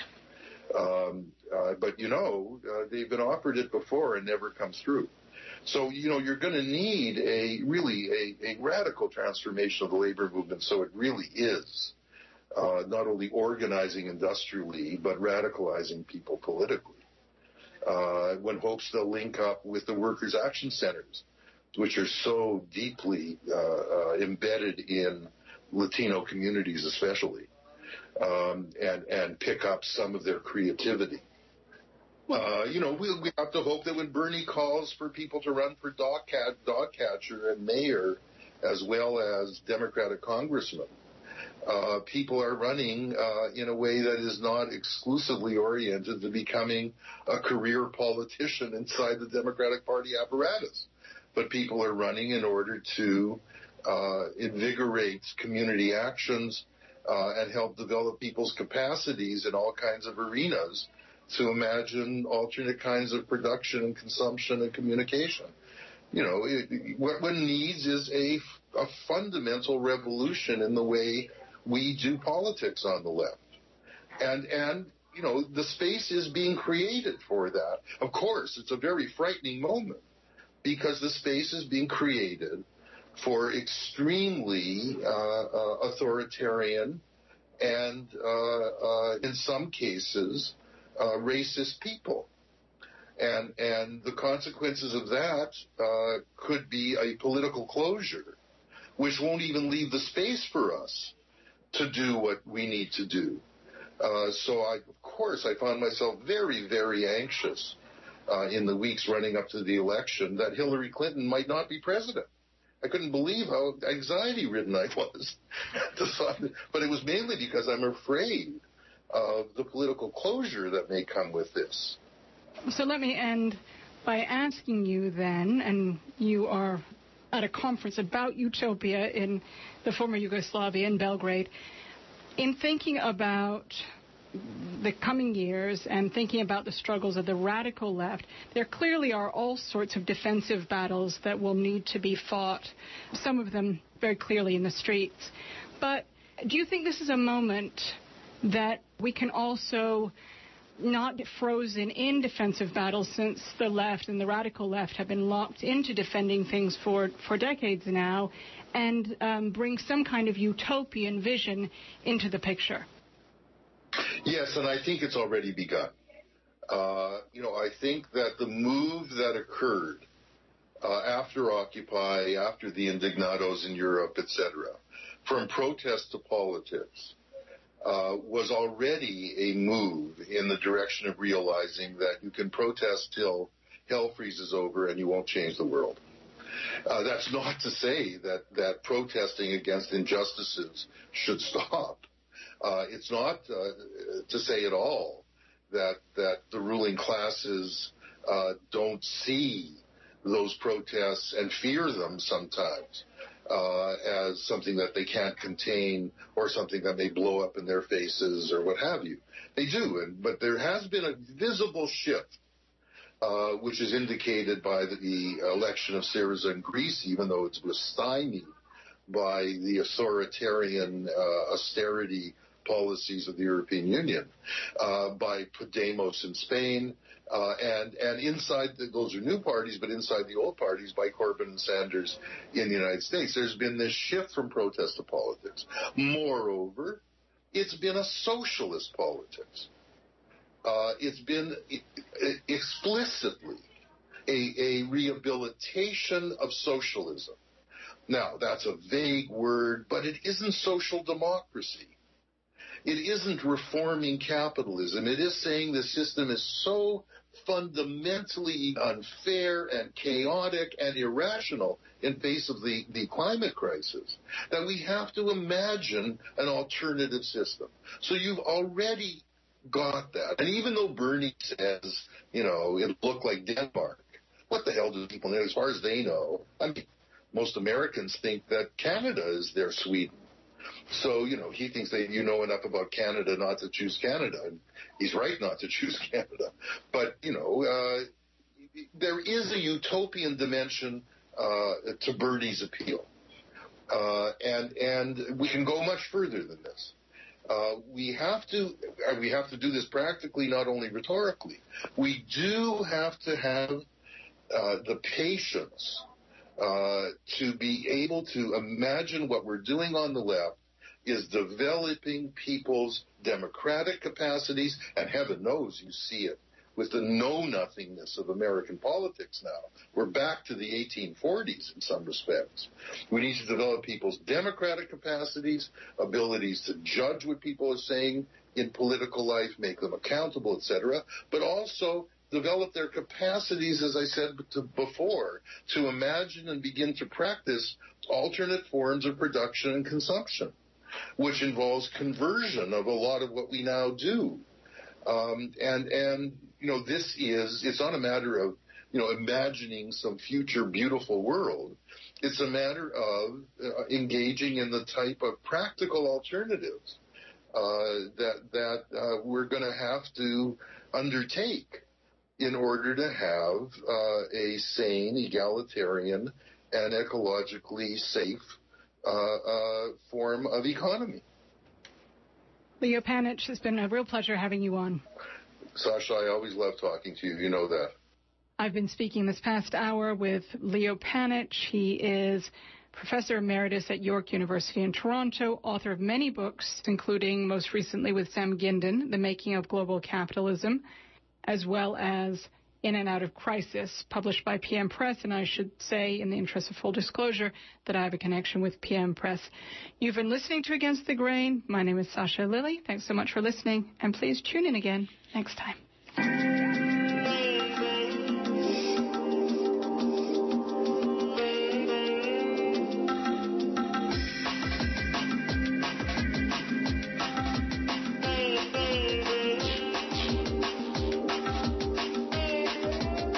Um, uh, but, you know, uh, they've been offered it before and never comes through. So, you know, you're going to need a really a, a radical transformation of the labor movement so it really is uh, not only organizing industrially but radicalizing people politically. Uh, one hopes they'll link up with the Workers' Action Centers, which are so deeply uh, uh, embedded in Latino communities especially. Um, and, and pick up some of their creativity. Uh, you know, we, we have to hope that when Bernie calls for people to run for dog, cat, dog catcher and mayor, as well as Democratic congressmen, uh, people are running uh, in a way that is not exclusively oriented to becoming a career politician inside the Democratic Party apparatus. But people are running in order to uh, invigorate community actions, Uh, and help develop people's capacities in all kinds of arenas to imagine alternate kinds of production and consumption and communication. You know, it, what one needs is a, a fundamental revolution in the way we do politics on the left. And, and, you know, the space is being created for that. Of course, it's a very frightening moment because the space is being created for extremely uh, uh, authoritarian and, uh, uh, in some cases, uh, racist people. And, and the consequences of that uh, could be a political closure, which won't even leave the space for us to do what we need to do. Uh, so, I, of course, I found myself very, very anxious uh, in the weeks running up to the election that Hillary Clinton might not be president. I couldn't believe how anxiety-ridden I was. But it was mainly because I'm afraid of the political closure that may come with this. So let me end by asking you then, and you are at a conference about utopia in the former Yugoslavia in Belgrade, in thinking about the coming years and thinking about the struggles of the radical left, there clearly are all sorts of defensive battles that will need to be fought, some of them very clearly in the streets. But do you think this is a moment that we can also not get frozen in defensive battles, since the left and the radical left have been locked into defending things for, for decades now, and um, bring some kind of utopian vision into the picture? Yes, and I think it's already begun. Uh, you know, I think that the move that occurred uh, after Occupy, after the indignados in Europe, et cetera, from protest to politics, uh, was already a move in the direction of realizing that you can protest till hell freezes over and you won't change the world. Uh, that's not to say that, that protesting against injustices should stop. Uh, it's not uh, to say at all that that the ruling classes uh, don't see those protests and fear them sometimes uh, as something that they can't contain or something that may blow up in their faces or what have you. They do, and, but there has been a visible shift, uh, which is indicated by the, the election of Syriza in Greece, even though it was stymied by the authoritarian uh, austerity policies of the European Union, uh, by Podemos in Spain, uh, and and inside the, those are new parties, but inside the old parties by Corbyn and Sanders in the United States. There's been this shift from protest to politics. Moreover, it's been a socialist politics. Uh, it's been explicitly a, a rehabilitation of socialism. Now, that's a vague word, but it isn't social democracy. It isn't reforming capitalism. It is saying the system is so fundamentally unfair and chaotic and irrational in face of the, the climate crisis that we have to imagine an alternative system. So you've already got that. And even though Bernie says, you know, it looked like Denmark, what the hell do people know? As far as they know, I mean, most Americans think that Canada is their Sweden. So, you know, he thinks that you know enough about Canada not to choose Canada. And he's right not to choose Canada. But, you know, uh, there is a utopian dimension uh, to Bernie's appeal. Uh, and and we can go much further than this. Uh, we have to uh, we have to do this practically, not only rhetorically. We do have to have uh, the patience uh, to be able to imagine what we're doing on the left is developing people's democratic capacities, and heaven knows you see it with the know-nothingness of American politics now. We're back to the eighteen forties in some respects. We need to develop people's democratic capacities, abilities to judge what people are saying in political life, make them accountable, et cetera, but also develop their capacities, as I said before, to imagine and begin to practice alternate forms of production and consumption, which involves conversion of a lot of what we now do. Um, and, and, you know, this is, it's not a matter of, you know, imagining some future beautiful world. It's a matter of uh, engaging in the type of practical alternatives uh, that, that uh, we're going to have to undertake in order to have uh, a sane, egalitarian, and ecologically safe uh, uh, form of economy. Leo Panitch, it's been a real pleasure having you on. Sasha, I always love talking to you. You know that. I've been speaking this past hour with Leo Panitch. He is Professor Emeritus at York University in Toronto, author of many books, including most recently with Sam Gindin, The Making of Global Capitalism, as well as In and Out of Crisis, published by P M Press. And I should say, in the interest of full disclosure, that I have a connection with P M Press. You've been listening to Against the Grain. My name is Sasha Lilley. Thanks so much for listening. And please tune in again next time.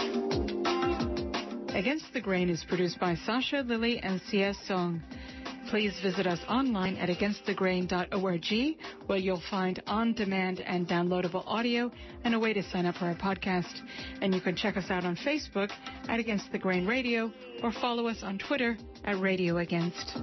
Against the Grain is produced by Sasha Lilley and C S Song. Please visit us online at against the grain dot org, where you'll find on-demand and downloadable audio and a way to sign up for our podcast. And you can check us out on Facebook at Against the Grain Radio or follow us on Twitter at Radio Against.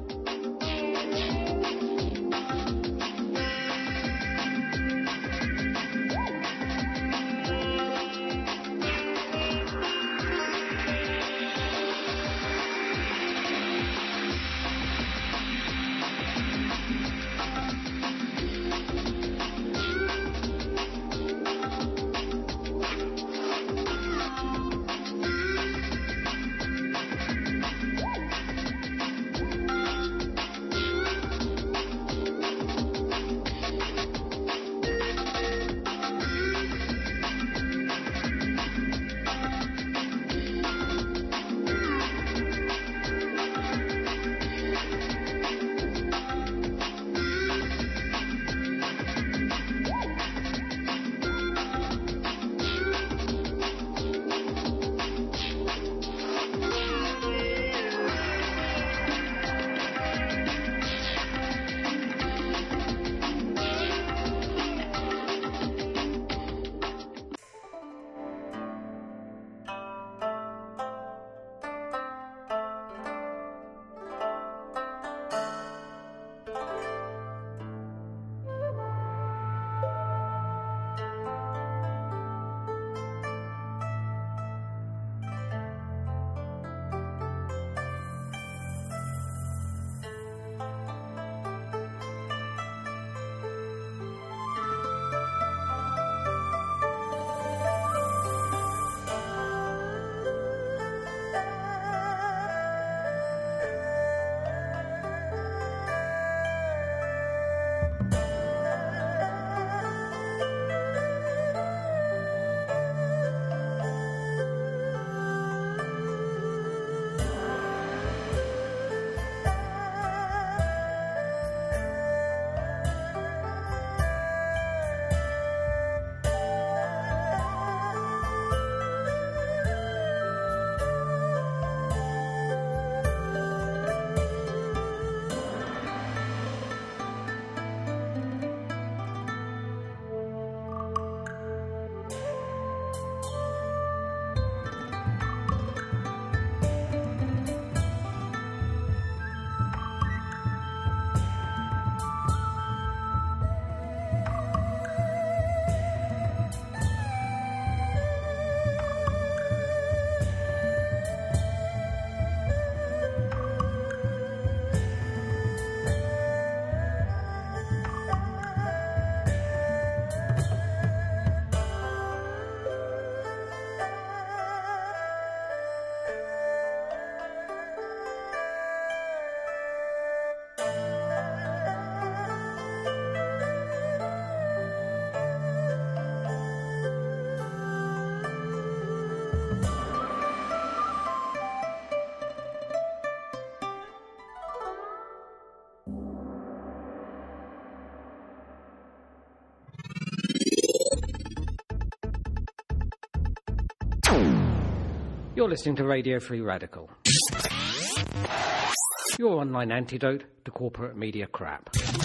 You're listening to Radio Free Radical, your online antidote to corporate media crap.